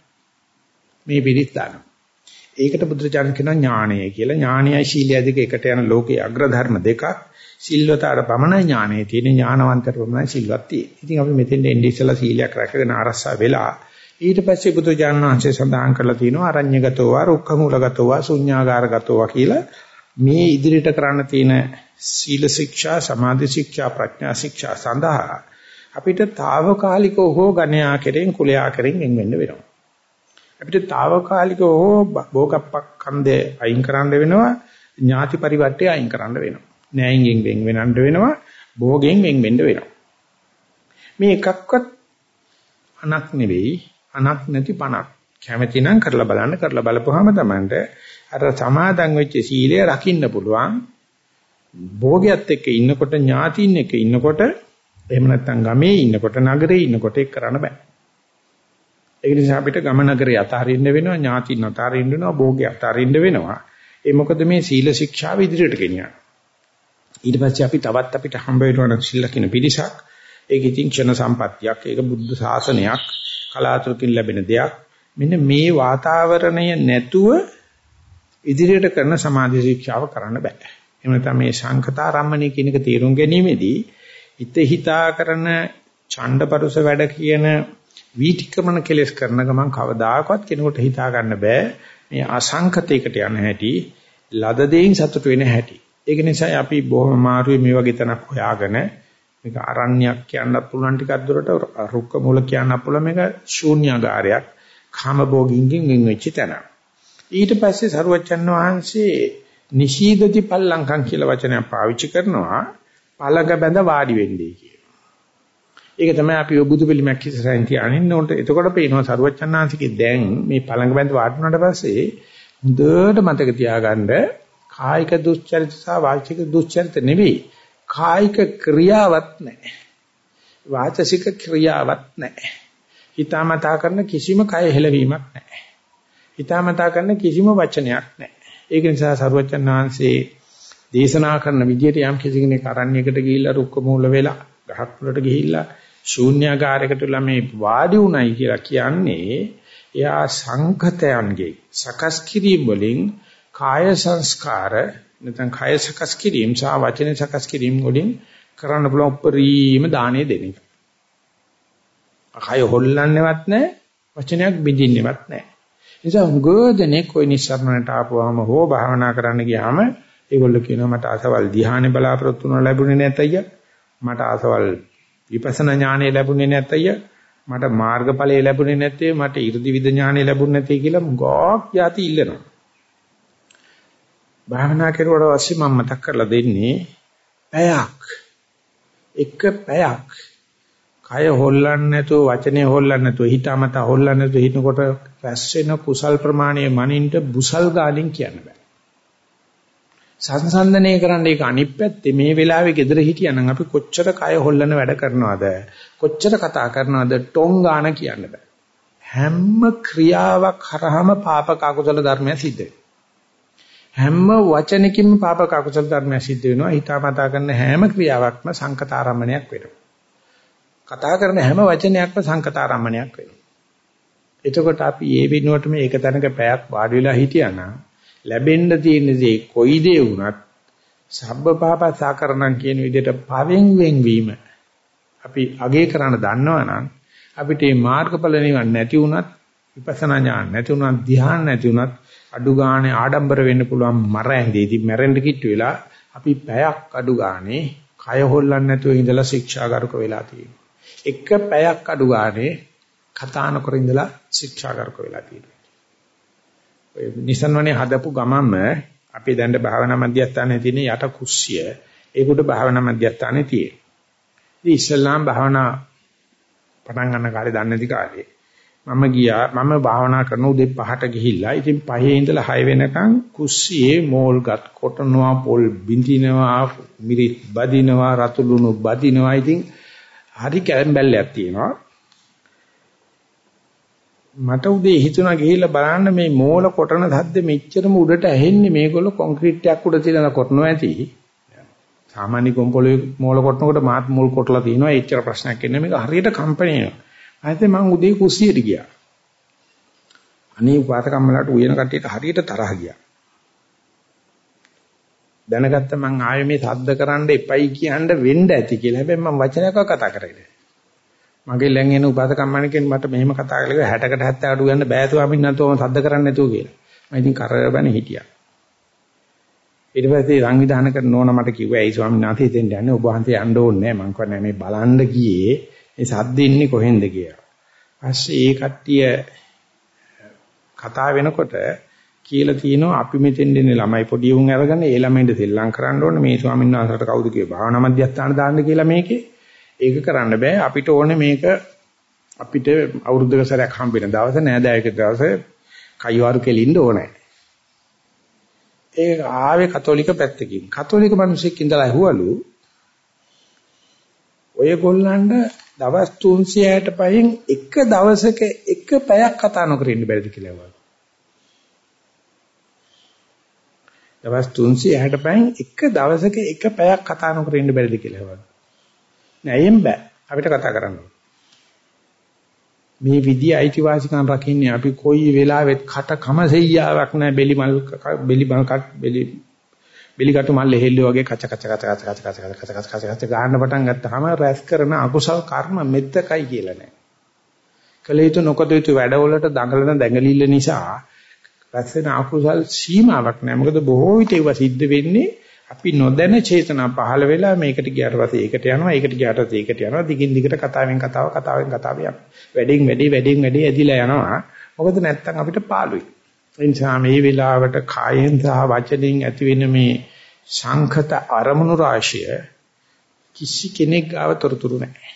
මේ පිළිත් දානවා. ඒකට බුදුරජාණන් කියනවා ඥානය කියලා. ඥානයයි ශීලය දෙක එකට යන ලෝකේ අග්‍රධර්ම දෙකක්. සිල්වතට පමණයි ඥානය තියෙන, ඥානවන්තට පමණයි සිල්වත් තියෙන්නේ. ඉතින් අපි මෙතෙන්ට එන්නේ ඉස්සලා සීලයක් රැකගෙන ආරස්සා වෙලා ඊට පස්සේ බුදුරජාණන් වහන්සේ සඳහන් කරලා තියෙනවා අරඤ්‍යගතෝ වා රුක්ඛමූලගතෝ වා ශුඤ්ඤාගාරගතෝ වා කියලා මේ ඉදිරියට කරන්න තියෙන සීල ශික්ෂා, සමාධි ශික්ෂා, ප්‍රඥා ශික්ෂා සඳහා අපිට తాවකාලිකව හෝ ගණ්‍යා කෙරෙන් කුලයා කෙරෙන් වෙන්න වෙනවා. අපිට తాවකාලිකව හෝ භෝගප්පක්ඛන්දේ අයින් කරන්න වෙනවා, ඥාති පරිවර්තය අයින් කරන්න වෙනවා. ණයෙන් වෙන් වෙනන්න වෙනවා, භෝගෙන් වෙන් වෙන්න වෙනවා. මේ එකක්වත් අනක් නෙවෙයි, අනක් නැති පණක්. කැමැති නම් කරලා බලන්න, කරලා බලපුවාම තමයි අර සමාදන් වෙච්ච සීලය රකින්න පුළුවන්. භෝගයත් එක්ක ඉන්නකොට, ඥාතින් එක්ක ඉන්නකොට, එහෙම නැත්නම් ගමේ ඉන්නකොට, නගරේ ඉන්නකොට ඒක කරන්න බෑ. ඒ නිසා අපිට ගම නගරේ අතහරින්න වෙනවා, ඥාතින් අතහරින්න වෙනවා, භෝගය අතහරින්න වෙනවා. ඒ මොකද මේ සීල ශික්ෂාව ඉදිරියට ගෙනියන. ඊට පස්සේ අපි තවත් අපිට හම්බ වෙනවා සීල කියන පිළිසක්. ඒක ඉතින් ක්ෂණ සම්පත්තියක්, ඒක බුද්ධ ශාසනයක්, කලාතුරකින් ලැබෙන දෙයක්. මෙන්න මේ වාතාවරණය නැතුව ඉදිරියට කරන සමාධි ශික්ෂාව කරන්න බෑ. එහෙම නැත්නම් මේ සංකතාරම්මණය කියන එක තේරුම් ගැනීමේදී හිතා කරන ඡණ්ඩපරුස වැඩ කියන වීතික්‍රමන කෙලස් කරන ගමන් කවදාකවත් කෙනෙකුට හිතා ගන්න බෑ මේ අසංකතයකට යන හැටි, ලද දෙයින් සතුට වෙන හැටි. ඒක නිසා අපි බොහොම අමාරුයි මේ වගේ තැනක් හොයාගෙන මේක අරණ්‍යයක් කියන්නත් පුළුවන් ටිකක් දුරට, රුක්ක මූල කියන්නත් පුළුවන් මේක ශූන්‍යාගාරයක්, කාමභෝගින්ගෙන් වෙන් වෙච්ච තැන. ඊට පස්සේ සරුවච්චන් වහන්සේ නිශීදති පල්ලංකම් කියලා වචනයක් පාවිච්චි කරනවා, පළඟ බැඳ වාඩි වෙන්නේ කියලා. ඒක තමයි අපි බුදු පිළිමයක් ඉස්සරහින් තියාගෙන උන්ට. එතකොට පේනවා සරුවච්චන් වහන්සේගේ දැන් මේ පළඟ බැඳ වාඩි වුණාට පස්සේ හොඳට මතක තියාගන්න කායික දුස්චරිත සහ වාචික දුස්චරිත නෙවෙයි, කායික ක්‍රියාවක් නැහැ, වාචසික ක්‍රියාවක් නැහැ, හිතාමතා කරන කිසිම කය හෙලවීමක් නැහැ, හිතාමතා කරන කිසිම වචනයක් නැහැ. ඒක නිසා සරුවච්චන් වහන්සේ දේශනා කරන විදිහට යම් කිසි කෙනෙක් අරණ්‍යයකට ගිහිල්ලා රුක්ක මූල වෙලා ගහක් වලට ගිහිල්ලා ශූන්‍යාකාරයකට ළමේ වාඩි උණයි කියලා කියන්නේ එයා සංකතයන්ගේ සකස් කිරීම වලින් කාය සංස්කාර නැත්නම් කාය සකස් කිරීම සහ වචන සකස් කිරීම වලින් කරන්න පුළුවන් උපරිම දාණය දෙන එක. කය හොල්ලන්නේවත් නැහැ වචනයක් බින්දින්නේවත් නැහැ. ඒ නිසා උගෝදනේ કોઈ නිස්සරණට ආපුවාම හෝ භාවනා කරන්න ගියාම ඒගොල්ලෝ කියනවා මට අසවල් ධ්‍යානෙ බලාපොරොත්තු වෙනවා ලැබුණේ නැතయ్య. මට අසවල් විපස්සනා ඥානෙ ලැබුණේ නැතయ్య. මට මාර්ගඵලයේ ලැබුණේ නැත්තේ මට 이르දි විද ඥානෙ ලැබුණේ නැtei කියලා ගොක් යටි ඉල්ලනවා. භාවනා කරුවට පස්සේ මම මතක් කරලා දෙන්නේ පැයක් එක පැයක් කය හොල්ලන්නේ නැතුව වචනේ හොල්ලන්නේ නැතුව හිතමත හොල්ලන්නේ නැතුව හිතනකොට රැස් වෙන කුසල් ප්‍රමාණය මනින්ට බුසල් ගාලින් කියන්න බෑ. සංසන්දනය කරන්න ඒක අනිත් පැත්තේ මේ වෙලාවේ gedara හිටියනම් අපි කොච්චර කය හොල්ලන වැඩ කරනවද කොච්චර කතා කරනවද ටොං ගාන කියන්න බෑ. හැම ක්‍රියාවක් හරහාම පාපක අකුසල ධර්මය සිද්ධ වෙනවා. හැම වචනකින්ම පාපක අකුසල ධර්මය සිද්ධ වෙනවා. හිතාමතා කරන හැම ක්‍රියාවක්ම සංකතාරම්මණයක් වෙනවා. කතා කරන හැම වචනයක්ම සංකතාරම්මණයක් වෙනවා. එතකොට අපි මේ වෙනුවට මේ එක තැනක පැයක් වාඩි වෙලා හිටියානම් ලැබෙන්න තියෙන දේ කොයි දේ වුණත් සබ්බපාපසාකරණම් කියන විදිහට පවෙන් වෙන්වීම අපි අගේ කරන්න දන්නවනම් අපිට මේ මාර්ගඵල නිවන් නැති වුණත් විපස්සනා ඥාන නැති වුණත් ධ්‍යාන නැති වුණත් අඩු ගානේ ආඩම්බර වෙන්න පුළුවන් මර ඇඳේදී මැරෙන්න කිට්ටු වෙලා අපි පැයක් අඩු ගානේ කය හොල්ලන්නේ නැතුව ඉඳලා ශික්ෂාගාරක වෙලා තියෙනවා. එක පැයක් අඩු ගානේ කතා නොකර ඉඳලා ශික්ෂාගාරක වෙලා තියෙනවා. ඔය නිසන්වනේ හදපු ගමම අපි දැන් භාවනා මධ්‍යස්ථානයේ තියෙන යට කුස්සිය ඒකට භාවනා මධ්‍යස්ථානයේ තියෙනවා. ඉතින් ඉස්ලාම් භාවනා පටන් ගන්න කාලේ දන්නේ නැති කාලේ මම භාවනා කරන උදේ 5ට ගිහිල්ලා ඉතින් 5 ඉඳලා 6 වෙනකන් කුස්සියේ මෝල්ගත් කොටනවා පොල් බින්දිනවා මිරිත් බදිනවා රතු ලුණු බදිනවා ඉතින් හරි කැම්බැල්ලක් තියෙනවා. මට උදේ හිතුණා ගිහිල්ලා බලන්න මේ මෝල කොටන සද්ද මෙච්චරම උඩට ඇහෙන්නේ මේගොල්ලෝ කොන්ක්‍රීට් එකක් උඩ තියලා කොටනවා ඇති. සාමාන්‍ය කොම්පොලේ මෝල කොටනකොට මාත් මෝල් කොටලා තියෙනවා එච්චර ප්‍රශ්නයක් එන්නේ මේක හරියට කම්පැනි වෙනවා. ආයෙත් මම උදේ කුස්සියට ගියා. අනේ උපාතකම්මලට උයන කට්ටියට හරියට තරහ ගියා. දැනගත්ත මං ආයෙ මේ සද්ද කරන්න එපයි කියන්න වෙන්න ඇති කියලා. හැබැයි මම වචනයක්ව කතා කරේ නෑ. මගේ ලැන් එන උපාතකම්මණකෙන් මට මෙහෙම කතා කරලා 60කට 70 අඩු ගන්න බෑ ස්වාමීන් වහන්සේ ඔම සද්ද කරන්නේ නැතුව කියලා. මම ඉතින් කරබනේ හිටියා. ඊට පස්සේ සංවිධානය කරන නෝනා මට කිව්වා "ඇයි ස්වාමීන් වහන්සේ හිතෙන් යන්නේ ඔබ වහන්සේ යන්න ඕනේ නෑ." මං කිව්වා මේ බලන්න ගියේ මේ සද්ද ඉන්නේ කොහෙන්ද කියලා. ඊපස්සේ ඒ කට්ටිය කතා වෙනකොට කියලා තියෙනවා අපි මෙතෙන් දෙන්නේ ළමයි පොඩි උන් අරගෙන ඒ ළමයින්ට සෙල්ලම් කරන්න ඕනේ මේ ස්වාමීන් වහන්සේට කවුද කියේ භාවනා මධ්‍යස්ථාන දාන්න කියලා මේකේ. ඒක කරන්න බෑ අපිට ඕනේ මේක අපිට අවුරුද්දක සැරයක් හම්බ වෙන දවස නෑදෑයක දවස කයිවාරු කෙලින්න ඕනේ. ඒක ආවේ කතෝලික පැත්තකින්. කතෝලික මිනිස්සෙක් ඉඳලා ඇහුවලු ඔයගොල්ලන්ට දවස් 365න් එක දවසක එක පැයක් කතා නොකර ඉන්න බැරිද කියලා ඇහුවා. දවස් 365න් එක දවසක එක පැයක් කතා නොකර ඉන්න බැරිද කියලා ඇහුවා. නෑ එම් බෑ අපිට කතා කරන්න. මේ විදිය අයිතිවාසිකම් රකින්නේ අපි කොයි වෙලාවෙත් කට කම සෙයියාවක් නෑ බෙලිකටු මල් ලෙහෙල්ල වගේ කච කච කච කච කච කච කච කච කච කච ගන්න පටන් ගත්තාම රැස් කරන අකුසල් කර්ම මෙත්තකයි කියලා නෑ. කලේතු නොකද යුතු වැඩවලට දඟලන දැඟලිල්ල නිසා රැස් වෙන අකුසල් සීමාවක් නෑ. මොකද බොහෝ විට ඒවා සිද්ධ වෙන්නේ අපි නොදැන චේතනා පහළ වෙලා මේකට ගියාට පස්සේ ඒකට යනවා ඒකට ගියාට පස්සේ ඒකට යනවා දිගින් දිගට කතාවෙන් කතාව යනවා. වැඩින් වැඩි ඇදිලා යනවා. මොකද නැත්තම් අපිට පාළුයි. ඒ නිසා මේ වෙලාවට කායෙන් සහ වචනෙන් ඇති වෙන මේ සංඛත අරමුණු රාශිය කිසි කෙනෙක් ගාව තොරතුරු නැහැ.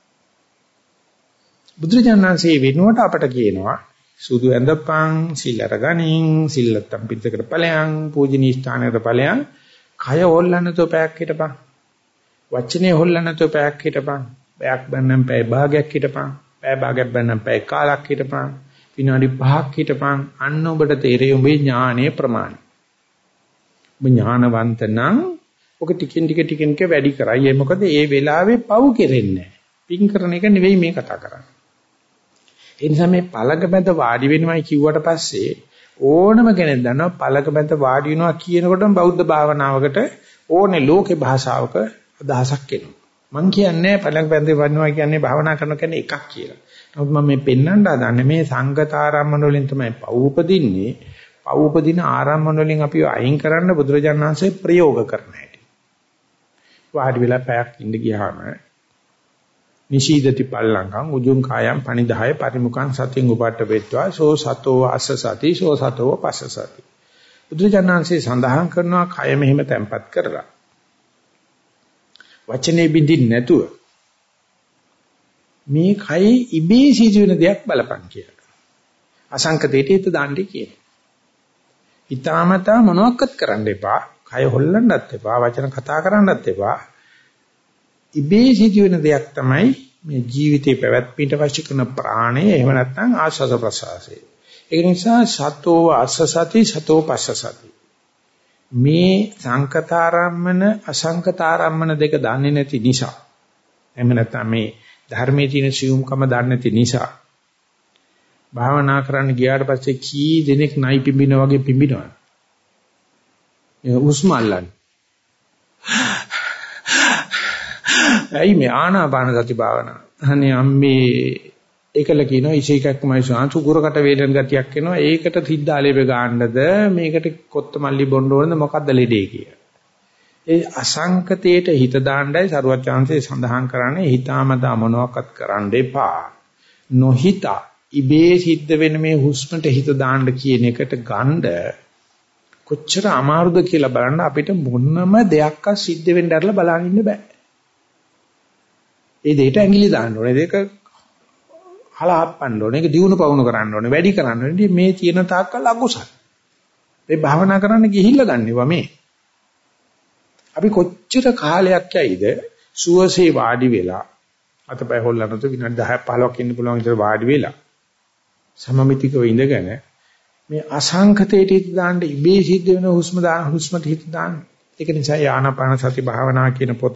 බුදුරජාණන්සේ වෙනුවට අපට කියනවා සුදු ඇඳපන් සිල් අරගනින් සිල් නැත්තම් පිටකට ඵලයන් පූජනීය ස්ථානයකට ඵලයන් කය හොල්ලන්නතෝ පැයක් හිටපන්. වචනේ හොල්ලන්නතෝ පැයක් හිටපන්. පැයක් බන්නම් පැය භාගයක් හිටපන්. පැය භාගයක් බන්නම් පැය කාලක් හිටපන්. විනාඩි 5ක් හිටපන්. අන්න ඔබට තේරෙයි ඔබේ ඥානයේ ප්‍රමාණය. ඔබ ඥානවන්ත නම් ඔක ටිකෙන් ටික වැඩි කරයි. ඒ මොකද ඒ වෙලාවේ පව් කෙරෙන්නේ නැහැ. පින් කරන එක නෙවෙයි මේ කතා කරන්නේ. ඒ නිසා මේ පළක මැද වාඩි වෙනවයි කිව්වට පස්සේ ඕනම කෙනෙක් දන්නවා පළක මැද වාඩි වෙනවා කියනකොටම බෞද්ධ භාවනාවකට ඕනේ ලෝකේ භාෂාවක අදහසක් එනවා. මම කියන්නේ පළක මැද වඩනවා කියන්නේ භාවනා කරන කෙනෙක් එකක් කියලා. නමුත් මම මේ පෙන්වන්න හදන්නේ මේ සංගතාරම්මන වලින් තමයි පව් උපදින්නේ. පව් උපදින ආරම්මන වලින් අපිව අයින් කරන්න බුදුරජාණන් වහන්සේ ප්‍රයෝග කරන හැටි. වාඩි වෙලා පැයක් ඉඳ ගියාම නිශීදති පල්ලංකං උජුං කායම් පනිදාය පරිමුඛං සතින් උපට්ඨ වෙත්වා සෝ සතෝ අස්ස සති සෝ සතෝ පස්ස සති. බුදුජානන්සේ සඳහන් කරනවා කය මෙහෙම තැම්පත් කරලා වචනේ බින්දින් නැතුව මේ කයි ඉබේ සිදුවෙන දෙයක් බලපං කියලා. අසංකතේට හිත දාන්නේ කියනවා. ඊටමතා මොනවත් කරන්න එපා. කය හොල්ලන්නත් එපා. වචන කතා කරන්නත් එපා. ඉබේ සිදුවෙන දෙයක් තමයි මේ ජීවිතේ පැවැත්මට අවශ්‍ය කරන ප්‍රාණය. එහෙම නැත්නම් ආස්වාද ප්‍රසආසය. ඒ නිසා සතෝ අස්ස සති සතෝ පස්ස සති. මේ සංකතාරම්මන අසංකතාරම්මන දෙක දන්නේ නැති නිසා. එහෙම නැත්නම් මේ ධර්මයේ තියෙන සියුම්කම දන්නේ නැති නිසා. භාවනා කරන්න ගියාට පස්සේ කී දෙනෙක් නයි පිඹිනා වගේ පිඹිනවා. ඒ හුස්ම අල්ලන්නේ. ඇයි මේ ආනාපාන සති භාවනාව. අනේ අම්මේ ඒකල කියනවා ඉසේකක්මයි සාන්තු ගුරකට වේලන ගතියක් එනවා. ඒකට සිද්ධාලේප ගන්නද මේකට කොත්තමල්ලි බොන්න ඕනද මොකද්ද ලෙඩේ කියලා. ඒ අසංකතයට හිත දාන්නයි සරුවත් chance සඳහන් කරන්නේ හිතාමතා මොනවාක්වත් කරන්න එපා. නොහිතා ඉබේ සිද්ධ වෙන මේ හුස්මට හිත දාන්න කියන එකට ගන්න කොච්චර අමාරුද කියලා බලන්න අපිට මොනම දෙයක්වත් සිද්ධ වෙන්න ඇරලා බලන්න ඉන්න බෑ. ඒ දෙයට ඇඟිලි දාන්න ඕනේ. ඒක හලහප්පන්න ඕනේ. ඒක දියුණු පවුණු කරන්න ඕනේ. වැඩි කරන්න ඕනේ. මේ තියෙන තාක්කල් අකුසල්. මේ භාවනා කරන්න ගිහිල්ලා ගන්නවා මේ. අපි කොච්චර කාලයක් යයිද සුවසේ වාඩි වෙලා අතපය හොල්ලනකොට විනාඩි 10ක් 15ක් ඉන්න පුළුවන් විතර වාඩි වෙලා සමමිතිකව ඉඳගෙන මේ අසංකතයට හිත දාන්න ඉබේ සිද්ධ වෙන හුස්මට හිත දාන්න. ඒක නිසා ආනාපාන සති භාවනා කියන පොත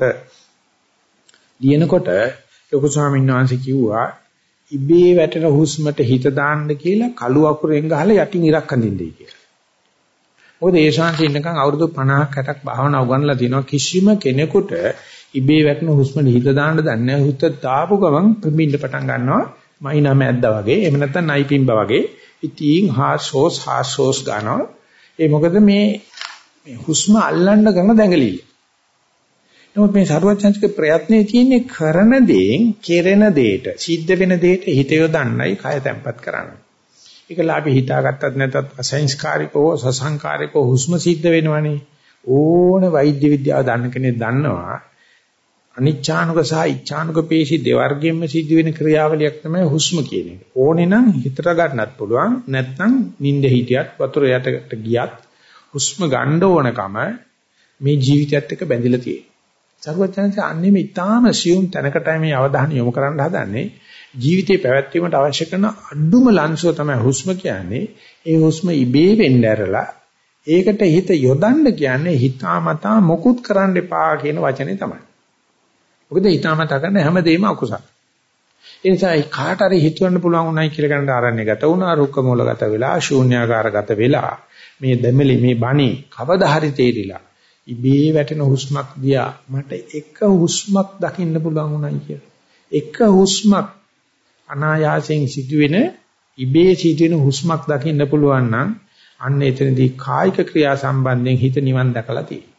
ලියනකොට ලොකු ස්වාමීන් වහන්සේ කිව්වා ඉබේ වැටෙන හුස්මට හිත දාන්න කියලා කළු අකුරෙන් ගහලා යටින් ඉරක් අඳින්නයි කියලා. මොකද ඒ ශාන්ති ඉන්නකන් අවුරුදු 50ක් 60ක් භාවනා උගන්ලා තිනවා කිසිම කෙනෙකුට ඉබේ වැටෙන හුස්මට හිත දාන්න දන්නේ නැහැ. හුස්ත දාපු ගමන් පිඹින්න පටන් ගන්නවා. මයින්ම ඇද්දා වගේ එහෙම නැත්නම් නයි පිම්බා වගේ ඉතින් හාස්ෝස් ගන්නවා. ඒ මොකද මේ හුස්ම අල්ලන්න කරන දැඟලිල්ල. නමුත් මේ සරුවචන්සික ප්‍රයත්නයේ තියෙන්නේ කරන දේෙන් කෙරෙන දෙයට සිද්ධ වෙන දෙයට හිත යොදන්නයි කය තැම්පත් කරන්නේ. ඒකලා අපි හිතාගත්තත් නැතත් අසංස්කාරිකව සසංකාරිකව හුස්ම සිද්ධ වෙනවනේ. ඕන වෛද්‍ය විද්‍යාව දන්න කෙනෙක් දන්නවා. අනිච්ඡානුක සහ ඉච්ඡානුක පේශි දෙවර්ගෙම සිද්ධ වෙන ක්‍රියාවලියක් තමයි හුස්ම කියන එක. ඕනේ නම් හිතට ගන්නත් පුළුවන් නැත්නම් නිින්ද හිටියත් වතුර යටට ගියත් හුස්ම ගන්න ඕනකම මේ ජීවිතයත් එක්ක බැඳිලා තියෙනවා. සර්වඥාන්සේ අන්නේ මේ ඊටාම සියුම් තැනකටයි මේ අවධානය යොමු කරන්න හදන්නේ. ජීවිතේ පැවැත්වීමට අවශ්‍ය කරන අඩුම ලංසුව තමයි හුස්ම කියන්නේ. ඒ හුස්ම ඉබේ වෙන්න ඇරලා ඒකට හිත යොදන්න කියන්නේ හිතාමතා මොකුත් කරන්න එපා කියන වචනේ තමයි. මොකද හිතාමතා කරන හැමදේම අකුසල. ඒ නිසා කාට හරි හිතවන්න පුළුවන් උනායි කියලා ගන්න ආරණ්‍ය ගත වුණා, රුක්ක මූලගත වෙලා, ශූන්‍යාකාරගත වෙලා මේ දෙමලි මේ බණි කවදා හරි තේරිලා ඉබේ වැටෙන හුස්මක් දිහා මට එක හුස්මක් දකින්න පුළුවන් උනායි කියලා. එක හුස්මක් අනායාසයෙන් සිදුවෙන ඉබේ සිදුවෙන හුස්මක් දකින්න පුළුවන් නම් අන්න එතනදී කායික ක්‍රියා සම්බන්ධයෙන් හිත නිවන් දැකලා තියෙනවා.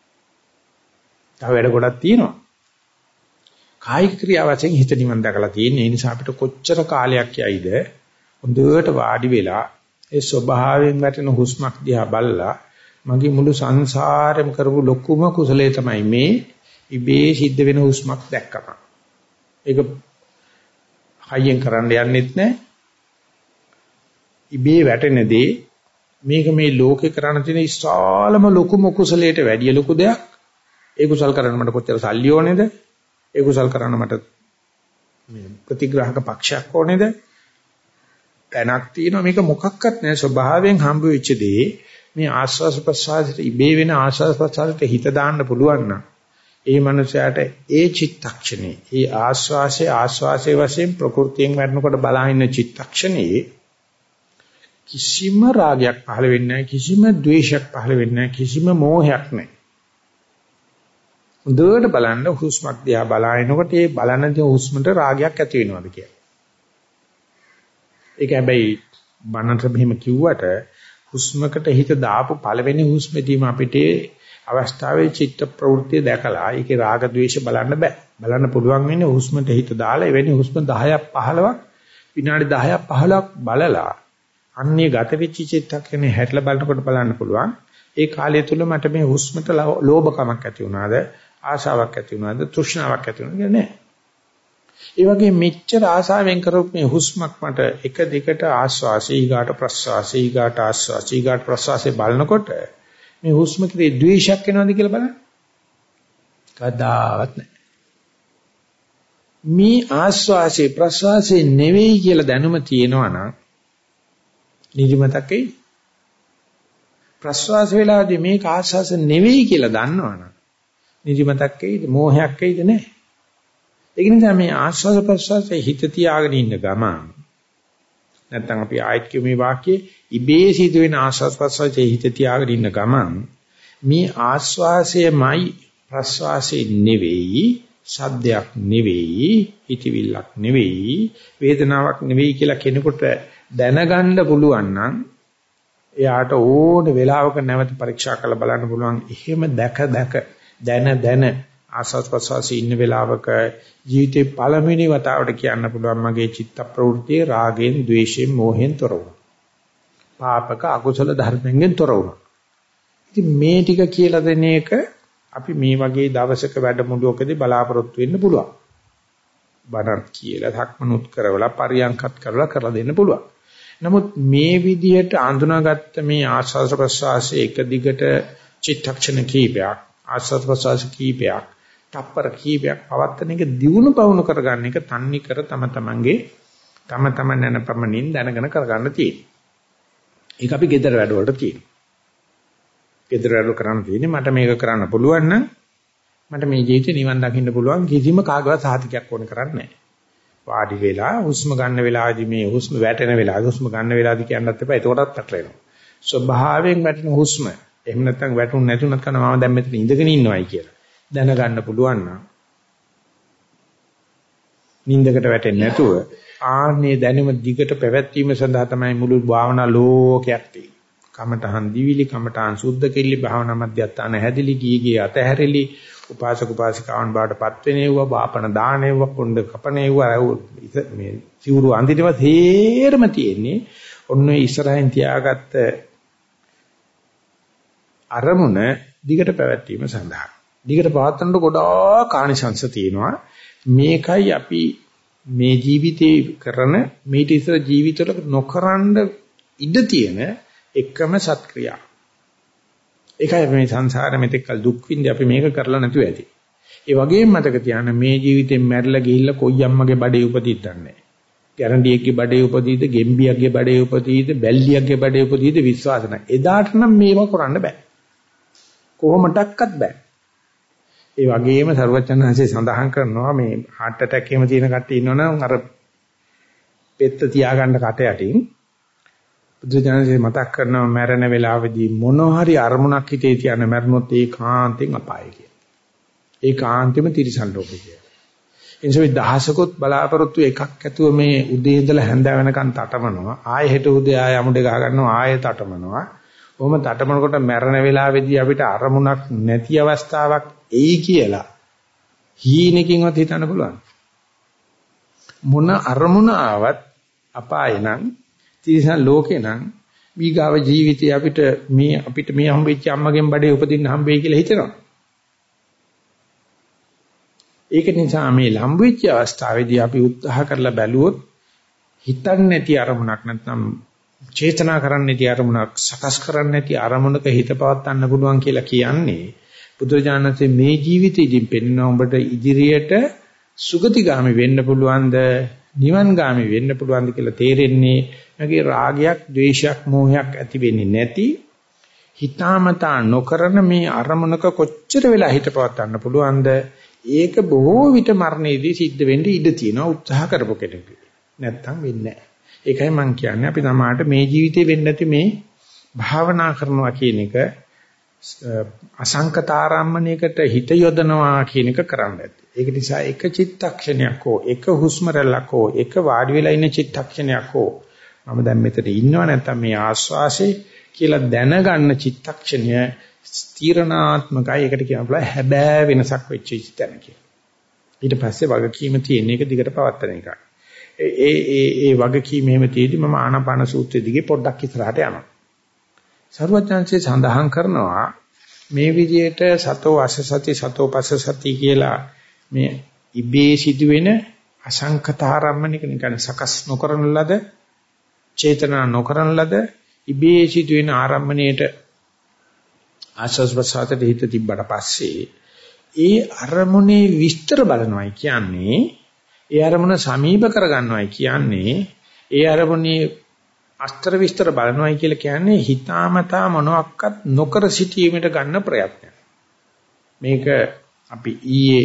තව වැඩ ගොඩක් තියෙනවා. කායික ක්‍රියා වශයෙන් හිත නිවන් දැකලා තියෙන නිසා අපිට කොච්චර කාලයක් යයිද හොඳට වාඩි වෙලා ඒ ස්වභාවයෙන් වැටෙන හුස්මක් දිහා බලලා මගේ මුළු සංසාරෙම කරපු ලොකුම කුසලයේ තමයි මේ ඉබේ සිද්ධ වෙන හුස්මක් දැක්කම. ඒක හයියෙන් කරන්න යන්නෙත් නැහැ. ඉබේ වැටෙන දේ මේක මේ ලෝකේ කරණ තියෙන ඉස්සාලම ලොකුම කුසලයට වැඩිය ලොකු දෙයක්. ඒ කුසල් කරන්න මට කොච්චර සල්ලි ඕනේද? ඒ කුසල් කරන්න මට මේ ප්‍රතිග්‍රාහක පක්ෂයක් ඕනේද? තැනක් තියෙනවා මේක මොකක්වත් නැහැ ස්වභාවයෙන් හම්බ වෙච්ච දේ මේ ආස්වාස් ප්‍රසආසයට ඉබේ වෙන ආස්වාස් ප්‍රසආසයට හිත දාන්න පුළුවන් නම් ඒ මනුස්සයාට ඒ චිත්තක්ෂණේ, ඒ ආස්වාසේ වශයෙන් ප්‍රകൃතියෙන් වැඩනකොට බලාගෙන චිත්තක්ෂණේ කිසිම රාගයක් පහළ වෙන්නේ නැහැ, කිසිම ද්වේෂයක් පහළ වෙන්නේ නැහැ, කිසිම මෝහයක් නැහැ. හොඳට බලන්න හුස්මක් දිහා බලනකොට ඒ බලන හුස්මට රාගයක් ඇති වෙනවද කියලා. ඒක හැබැයි බනට මෙහෙම කිව්වට හුස්මකට හිත දාපු පළවෙනි හුස්මෙදීම අපිට අවස්ථාවේ චිත්ත ප්‍රවෘත්ති දැකලා ඒකේ රාග ද්වේෂ බලන්න බෑ. බලන්න පුළුවන් වෙන්නේ හුස්මට හිත දාලා එවැනි හුස්ම 10ක් 15ක් විනාඩි 10ක් 15ක් බලලා අන්නේ ගත වෙච්ච චිත්තක්ෂණේ හැටලා බලනකොට බලන්න පුළුවන්. ඒ කාලය තුල මට මේ හුස්මට ලෝභකමක් ඇති වුණාද, ආශාවක් ඇති වුණාද, තෘෂ්ණාවක් ඇති වුණාද නැහැ. ඒ වගේ මෙච්චර ආශාවෙන් කරොත් මේ හුස්මක් මට එක දිගට ආශ්වාසය ඊගාට ප්‍රශ්වාසය ඊගාට ආශ්වාසය ඊගාට ප්‍රශ්වාසය බලනකොට මේ හුස්ම කිරේ ද්වේෂයක් එනවද කියලා බලන්න. කවදාවත් නැහැ. මේ ආශ්වාසය ප්‍රශ්වාසය නෙවෙයි කියලා දැනුම තියෙනවා නම් නිදිමතක් එයි. ප්‍රශ්වාස වේලාවේදී මේක ආශ්වාස නෙවෙයි කියලා දන්නවනම් නිදිමතක් එයිද, මෝහයක් එයිද නැහැ. ඒ නිසා මේ ආශ්වාස ප්‍රශ්වාසයේ හිත තියාගෙන ඉන්න ගමන් නැත්නම් අපි ආයත් කියු මේ වාක්‍යයේ ඉබේ සිදුවෙන ආශ්වාස ප්‍රශ්වාසයේ හිත තියාගෙන ඉන්න ගමන් මේ ආශ්වාසයමයි ප්‍රශ්වාසයේ නෙවෙයි, ශබ්දයක් නෙවෙයි, හිතවිල්ලක් නෙවෙයි, වේදනාවක් නෙවෙයි කියලා කෙනෙකුට දැනගන්න පුළුවන් නම් එයාට ඕන වෙලාවක නැවත පරීක්ෂා කරලා බලන්න පුළුවන්. එහෙම දැක දැන ආස්වාද ප්‍රසවාසී ඉන්න වෙලාවක ජීවිතේ පළවෙනි වතාවට කියන්න පුළුවන් මගේ චිත්ත ප්‍රවෘත්තියේ රාගයෙන්, ద్వේෂයෙන්, මෝහෙන් තොර වුණා. පාපක අකුසල ධර්මයෙන් තොර වුණා. ඉතින් මේ ටික කියලා දෙන එක අපි මේ වගේ දවසක වැඩමුළුවකදී බලාපොරොත්තු වෙන්න පුළුවන්. බණක් කියලා ධක්මනුත් කරවලා පරියන්කත් කරලා දෙන්න පුළුවන්. නමුත් මේ විදිහට අඳුනාගත්ත මේ ආස්වාද ප්‍රසවාසයේ එක දිගට චිත්තක්ෂණ කීපයක්, ආස්වාද ප්‍රසවාස කීපයක්, තප්පර කීපයක් පවත්තන එක දියුණු පවුණු කරගන්න එක තන්නේ කර තම තමන් නැනපමණින් දැනගෙන කරගන්න තියෙනවා. ඒක අපි gedara වැඩ වලට තියෙනවා. gedara වැඩ කරන්න තියෙන්නේ මට මේක කරන්න පුළුවන් නම් මට මේ ජීවිතේ නිවන් දකින්න පුළුවන් කිසිම කාගවත් සාහිතියක් ඕන කරන්නේ නැහැ. වාඩි වෙලා හුස්ම ගන්න වෙලාවදී මේ හුස්ම වැටෙන වෙලාවදී හුස්ම ගන්න වෙලාවදී කියන්නත් එපා. ඒකටත් පැටලෙනවා. ස්වභාවයෙන් වැටෙන හුස්ම එහෙම නැත්නම් වැටුන් නැතුණත් කරන මම දැන් මෙතන ඉඳගෙන ඉන්නවයි කියලා දැනගන්න පුළුවන් නම් නිින්දකට වැටෙන්නේ නැතුව ආන්නේ දැනුම දිගට පැවැත්වීම සඳහා තමයි මුළු භාවනා ලෝකයක් තියෙන්නේ. කමඨහන් දිවිලි, කමඨහන් සුද්ධ කෙල්ලි, භාවනා මධ්‍යස්ථාන හැදිලි, ගියේ අතහැරලි, උපාසක උපාසිකාවන් බාටපත් වෙනේවුවා, බාපණ දානේවුවා, කොණ්ඩ කපනේවුවා, මේ සිවුරු අඳිනවා තේරම තියෙන්නේ ඔන්න ඉස්සරහින් තියාගත්ත අරමුණ දිගට පැවැත්වීම සඳහා. දිගට පවත්වනකොට ගොඩාක් ආනිසංශ තියෙනවා. මේකයි අපි මේ ජීවිතේ කරන මේටි ඉස්සර ජීවිතවල නොකරන ඉඩ තියෙන එකම සත්ක්‍රියා. ඒකයි මේ සංසාරෙ මෙතෙක් දුක් විඳි අපි මේක කරලා නැතුව ඇති. ඒ වගේම මතක තියාගන්න මේ ජීවිතෙන් මැරිලා ගිහිල්ලා කොයි අම්මගේ බඩේ උපදින්නත් නැහැ. ගැරන්ඩියෙක්ගේ බඩේ උපදීද, ගෙම්බියක්ගේ බඩේ උපදීද, බැල්ලියක්ගේ බඩේ උපදීද විශ්වාස නැහැ. එදාට නම් මේව කරන්න බෑ. කොහොමඩක්වත් බෑ. ඒ වගේම සර්වචන්හන්සේ සඳහන් කරනවා මේ heart attack එකම තියෙන කට්ටිය ඉන්නවනම් අර පෙත්ත තියාගන්න කට යටින් බුදුජානකසේ මතක් කරනවා මරණ වේලාවේදී මොන හරි අරමුණක් හිතේ තියන මරණොත් ඒකාන්තෙන් අපායයි කියලා. ඒකාන්තෙම තිරිසන් ලෝකේ කියලා. එනිසා දහසකොත් බලාපොරොත්තු එකක් ඇතුව මේ උදේ ඉඳලා හැන්ද වෙනකන් තටමනවා. ආයෙ හෙට උදේ ආයෙ අමුඩේ ගහ ගන්නවා ආයෙ තටමනවා. කොහොම තටමනකොට මරණ වේලාවේදී අපිට අරමුණක් නැති අවස්ථාවක් එයි කියලා හීනකින්වත් හිතන්න පුළුවන්. මොන අරමුණ ආවත් අපාය නම් තිරිසන් ලෝකේ නම් ඊගාව ජීවිතේ අපිට මේ හම්බෙච්ච අම්මගෙන් බඩේ උපදින්න හම්බෙයි කියලා හිතනවා. ඒක නිසා මේ ලම්බෙච්ච අවස්ථාවේදී අපි උත්සාහ කරලා බැලුවොත් හිතන්නේ නැති අරමුණක් නැත්නම් චේතනා කරන්නේ නැති අරමුණක් සකස් කරන්නේ නැති අරමුණක හිත පවත්වන්න පුළුවන් කියලා කියන්නේ බුදුරජාණන්සේ මේ ජීවිතයේදී පෙන්වන උඹට ඉදිරියට සුගතිගාමි වෙන්න පුළුවන්ද නිවන්ගාමි වෙන්න පුළුවන්ද කියලා තේරෙන්නේ මගේ රාගයක්, ద్వේෂයක්, මෝහයක් ඇති වෙන්නේ නැති හිතාමතා නොකරන මේ අරමුණක කොච්චර වෙලා හිත පවත්වන්න පුළුවන්ද? ඒක බොහෝ විට මරණයේදී සිද්ධ වෙන්න ඉඩ තියෙනවා උත්සාහ කරපු කෙනෙකුට. නැත්තම් වෙන්නේ නැහැ. ඒකයි මම කියන්නේ අපි සමාහට මේ ජීවිතේ වෙන්නේ නැති මේ භාවනා කරනවා කියන එක අසංකතාරම්මණයකට හිත යොදනවා කියන එක කරන්න ඇති. ඒක නිසා එක චිත්තක්ෂණයක් හෝ එක හුස්ම රැල්ලක් හෝ එක වාඩි වෙලා ඉන්න චිත්තක්ෂණයක් හෝ මම දැන් මෙතන ඉන්නවා නැත්තම් මේ ආස්වාසේ කියලා දැනගන්න චිත්තක්ෂණය ස්ථීරණාත්මකයි. ඒකට කියන්න පුළුවන් හැබෑ වෙනසක් වෙච්ච තැන කියලා. ඊට පස්සේ වගකීම තියෙන එක දිගට පවත්වන එකයි. ඒ වගකීම එහෙම තියෙදි මම ආනාපාන සූත්‍රයේ දිගේ පොඩ්ඩක් ඉස්සරහට යනවා. සර්වඥාන්සේ සඳහන් කරනවා මේ විදිහට සතෝ අසසති සතෝ පස්සසති කියලා මේ ඉබේ සිදුවෙන අසංකතාරම්මනික නිකන් සකස් නොකරන ලද චේතනා නොකරන ලද ඉබේ සිදුවෙන ආරම්මණයට ආශස් ප්‍රසාදට හිත තිබ්බට පස්සේ ඒ අරමුණේ විස්තර බලනවායි කියන්නේ ඒ අරමුණ සමීප කරගන්නවායි කියන්නේ ඒ අරමුණේ අස්තර විස්තර බලනවායි කියලා කියන්නේ හිතාමතා මොනවත් නොකර සිටීමට ගන්න ප්‍රයත්නය. මේක අපි ඊයේ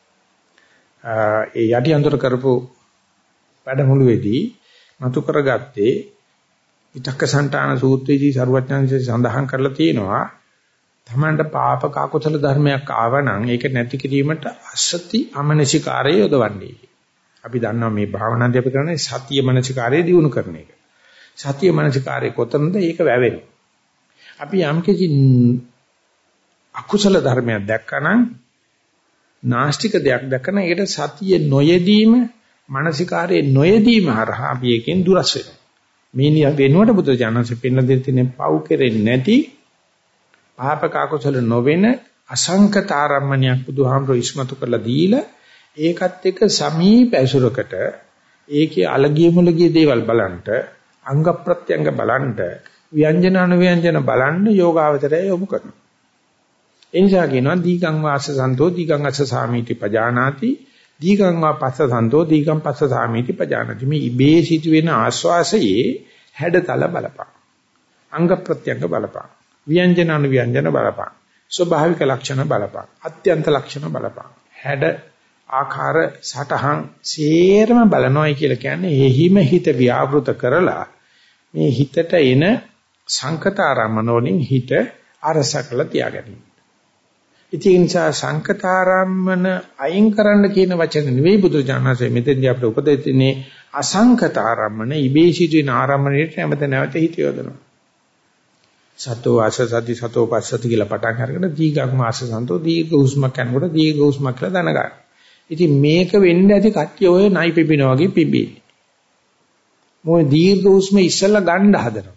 ඒ යටි අඳුර කරපු වැඩමුළුවේදී මතු කරගත්තේ විතක්කසන්තාන සූත්‍රයේදී සරුවඥාන්සේ සඳහන් කරලා තියෙනවා තමන්ට පාපක අකුසල ධර්මයක් ආවනම් ඒක නැති කිරීමට අසති අමනසිකාරය යොදවන්නේ. අපි දන්නවා මේ භාවනාදී අපි කරන්නේ සතිය මනසිකාරය දිනු කරන එක. සතිය මනසිකාරය කොතනද ඒක වැවෙන්නේ. අපි යම්කිසි අකුසල ධර්මයක් දැක්කනම් නාස්තික දෙයක් දැක්කම ඒකට සතිය නොයෙදීම මනසිකාරයේ නොයෙදීම හරහා අපි එකෙන් දුරස් වෙනවා. මේ වෙනුවට බුදුජානක පෙන්න දෙන්නේ පව් කෙරෙන්නේ නැති පාපක අකුසල නොවන අසංකත ආරම්මණයක් බුදුහාමුදුරු ඉස්මතු කරලා දීලා ඒකත් එක්ක සමීප ඇසුරකට ඒකේ අලගිය මුලගිය දේවල් බලන්ට අංග ප්‍රත්‍යංග බලන්ට ව්‍යංජන අනුව්‍යංජන බලන්න යෝගාවචරය යොමු කරනවා. ඒ නිසා කියනවා දීගං වාස සන්තෝ දීගං අස්ස සාමීති පජානාති දීගං වා පස්ස සන්තෝ දීගං පස්ස සාමීති පජානාති. මේ ඉබේ සිදුවෙන ආස්වාසයේ හැඩතල බලපං. අංග ප්‍රත්‍යංග බලපං. ව්‍යංජන අනුව්‍යංජන බලපං. ස්වභාවික ලක්ෂණ බලපං. අත්‍යන්ත ලක්ෂණ බලපං. හැඩ ආකාර සටහන් සේරම බලනවායි කියලා කියන්නේ එහිම හිත ව්‍යාවෘත කරලා මේ හිතට එන සංකතාරම්මන වලින් හිත අරසකලා තියාගන්න. ඉතින් ඒ නිසා සංකතාරම්මන අයින් කරන්න කියන වචන නෙවෙයි බුදුජානකසේ මෙතෙන්දී අපිට උපදෙස් දෙන්නේ අසංකතාරම්මන ඉබේ සිදුවෙන ආරම්මණයට නැවත හිත යොදනවා. සතෝ ආසසති සතෝ පස්සති කියලා පටන් අරගෙන දීගං වාසසන්තෝ දීර්ඝ හුස්මක් යනකොට දීර්ඝ හුස්මක් කියලා දැනගන්න. ඉතින් මේක වෙන්න ඇති කට්ටිය ඔය නයි පිපිනා වගේ පිපින්නේ. මොකද දීර්ඝ හුස්ම ඉස්සෙල්ලා ගන්න හදනවා.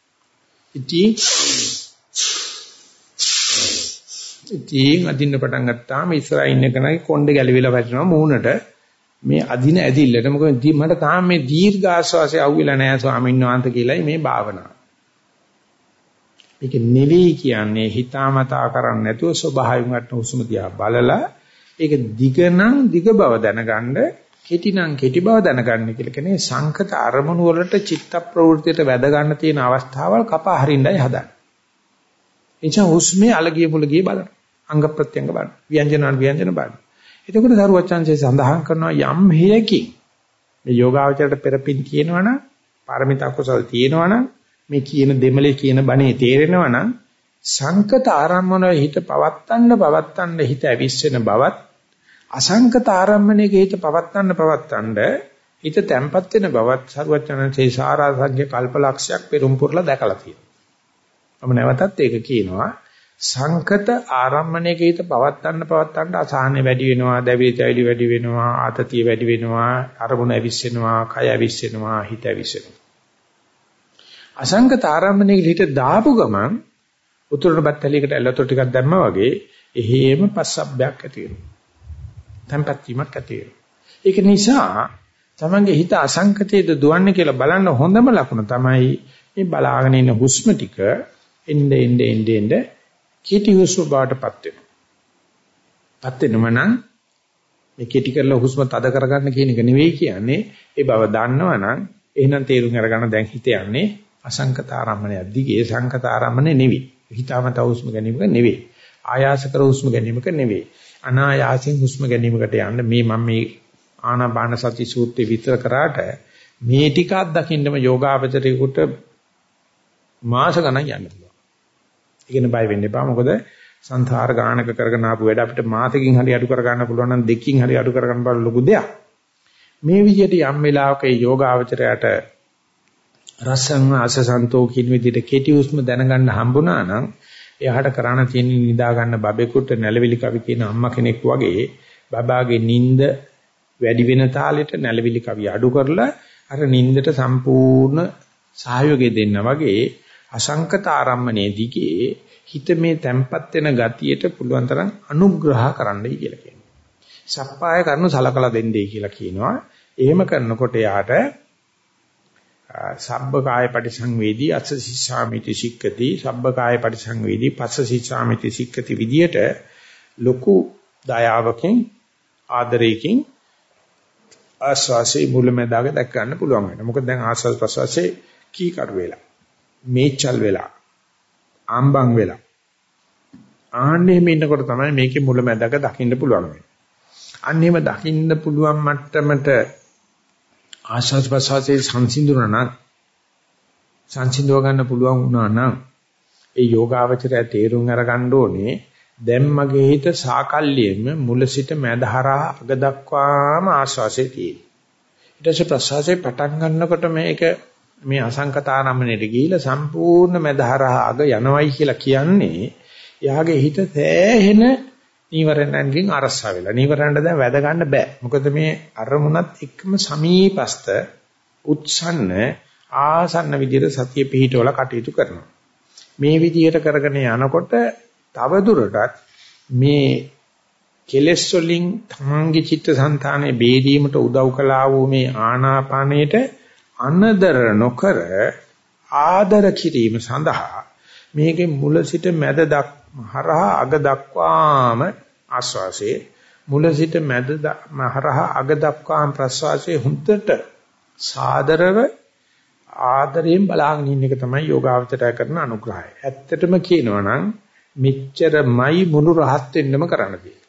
ඉතින් අදින්න පටන් ගත්තාම ඉස්සරහා ඉන්න කෙනාගේ කොණ්ඩේ ගැලවිලා වැටෙනවා මූණට මේ අදින ඇදිල්ලට. මොකද මට තාම මේ දීර්ඝ ආශ්වාසය අහුවෙලා නැහැ ස්වාමීන් වහන්සේ කියලායි මේ භාවනාව. මේක නෙවෙයි කියන්නේ හිතාමතා කරන්නේ නැතුව ස්වභාවයෙන් වටන හුස්ම දිහා බලලා ඒක දිගනම් දිග බව දැනගන්න කෙටිනම් කෙටි බව දැනගන්න කියලා කියන්නේ සංකත අරමුණු වලට චිත්ත ප්‍රවෘත්තියට වැද ගන්න තියෙන අවස්ථාවල් කපා හරින්නයි හදන්නේ. එනිසා හුස්මේ අලගිය මුලගිය බලන්න. අංග ප්‍රත්‍යංග බලන්න. ව්‍යංජන ව්‍යංජන බලන්න. එතකොට සරුවචාන්සේ සඳහන් කරනවා යම් හේයකින් මේ යෝගාවචරයට පෙරපින් කියනවනම් පාරමිතා කුසල තියෙනවනම් මේ කියන දෙමලේ කියන බණේ තේරෙනවනම් සංකත ආරම්මන හිත පවත්තන්න හිත ඇවිස්සෙන බවත් අසංකත ආරම්මණයක හිත පවත්තන්න හිත තැම්පත් වෙන බවත් සරුවචාන්සේ සාරා සංඛ්‍ය කල්පලක්ෂයක් පෙරම් පුරලා දැකලා තියෙනවා. මම නැවතත් ඒක කියනවා සංකත ආරම්මණයක හිත පවත්තන්න අසහනෙ වැඩි වෙනවා, දැවිලි වැඩි වෙනවා, ආතතිය වැඩි වෙනවා, අරමුණ ඇවිස්සෙනවා, කය ඇවිස්සෙනවා, හිත ඇවිස්සෙනවා. අසංකත ආරම්මණයක හිත දාපු ගමන් උතුරන බත්තලියකට ඇලතොට ටිකක් දැම්මා වගේ එහෙම පස්සබ්බයක් ඇති වෙනවා. තැම්පත් වීමක් ඇති වෙනවා. ඒක නිසා තමන්ගේ හිත අසංකතයේද දුවන්නේ කියලා බලන්න හොඳම ලකුණ තමයි මේ බලාගෙන ඉන්න හුස්ම ටික එnde කෙටි හුස්ම බාටපත් වෙනවා. පත් වෙනම නම් මේ කෙටි කරලා හුස්ම තද කරගන්න කියන එක නෙවෙයි කියන්නේ. ඒ බව දන්නවනම් එහෙනම් තේරුම් අරගන්න දැන් හිත යන්නේ අසංකත ආරම්මණය දිගේ සංකත ආරම්මණය නෙවෙයි. හිතාමතා හුස්ම ගැනීමක නෙවෙයි. ආයාස කර හුස්ම ගැනීමක නෙවෙයි. අනායාසයෙන් හුස්ම ගැනීමකට යන්න මම මේ ආනාපාන සති සූත්‍රය විතර කරාට මේ ටික අත්දකින්නම යෝගාවචරයේකට මාස ගණන් යන්න පුළුවන්. ඒකෙන් බය වෙන්න එපා. මොකද සංසාර ගානක කරගෙන ආපු වැඩ අපිට මාතකින් හරි අඩු කර ගන්න පුළුවන් නම් දෙකකින් හරි අඩු කර ගන්න බල ලොකු දෙයක්. මේ විදිහට යම් වෙලාවක යෝගාවචරයට රසං ආසසන්තෝ කියන විදිහට කෙටි හුස්ම දැනගන්න හම්බුණා නම් එයාට කරණ තියෙන නිදා ගන්න බබෙකුට නැලවිලි කවි කියන අම්මා කෙනෙක් වගේ බබාගේ නිින්ද වැඩි වෙන තාලෙට නැලවිලි කවි අඩු කරලා අර නිින්දට සම්පූර්ණ සහයෝගය දෙන්න වගේ අසංකත ආරම්මණයේ දිගේ හිත මේ තැම්පත් වෙන ගතියට පුළුවන් තරම් අනුග්‍රහ කරන්නයි කියලා කියනවා. සප්පාය කරනු සලකලා දෙන්නයි කියලා කියනවා. එහෙම කරනකොට යාට සබ්බ කාය පරිසංවේදී අස්ස සිස්සාමිති සික්කති සබ්බ කාය පරිසංවේදී පස්ස සිස්සාමිති සික්කති විදියට ලොකු දයාවකින් ආදරයකින් ආස්වාසේ මුලමෙදාග දැක් ගන්න පුළුවන් වෙනවා. මොකද දැන් ආස්වාස් ප්‍රස්වාසේ කීකරු වෙලා මේචල් වෙලා ආම්බන් වෙලා ආන්නේ මේ ඉන්නකොට තමයි මේකේ මුලමෙදාග දකින්න පුළුවන් වෙන්නේ. අන්නේම දකින්න පුළුවන් මට්ටමට ආස්වාස් ප්‍රස්වාසේ සංසිඳව ගන්න පුළුවන් වුණා නම් ඒ යෝගාවචරය තේරුම් අරගන්න ඕනේ දැන් මගේ හිත සාකල්යෙම මුල සිට මැද හරහා අග දක්වාම ආස්වාසේ තියෙනවා. ඊට පස්සේ ප්‍රස්වාසේ පටන් ගන්නකොට මේක මේ අසංකතාරම්මණයට ගිහිලා සම්පූර්ණ මැද හරහා අග යනවයි කියලා කියන්නේ එයාගේ හිත සෑහෙන නීවරණයන්ගෙන් අරසා වෙලා. නීවරණට දැන් වැද ගන්න බෑ. මොකද මේ අරමුණත් එක්කම සමීපස්ත උත්සන්න ආසන්න විදිහට සතිය පිහිටවල කටයුතු කරනවා. මේ විදිහට කරගෙන යනකොට තව දුරටත් මේ කෙලෙස් වලින් තමන්ගේ චිත්තසංතානයේ බේදීමට උදව් කළා වූ මේ ආනාපානයට අනදර නොකර ආදර කිරීම සඳහා මේකේ මුල සිට මැද හරහා අග දක්වාම ආස්වාසේ මුල සිට මැද හරහා අග දක්වාම ප්‍රස්වාසයේ හුද්දට සාදරව ආදරයෙන් බලාගෙන ඉන්න එක තමයි යෝගාවචරය කරන අනුග්‍රහය. ඇත්තටම කියනවා නම් මෙච්චරමයි මුළු රහත් වෙන්නම කරන්න තියෙන්නේ.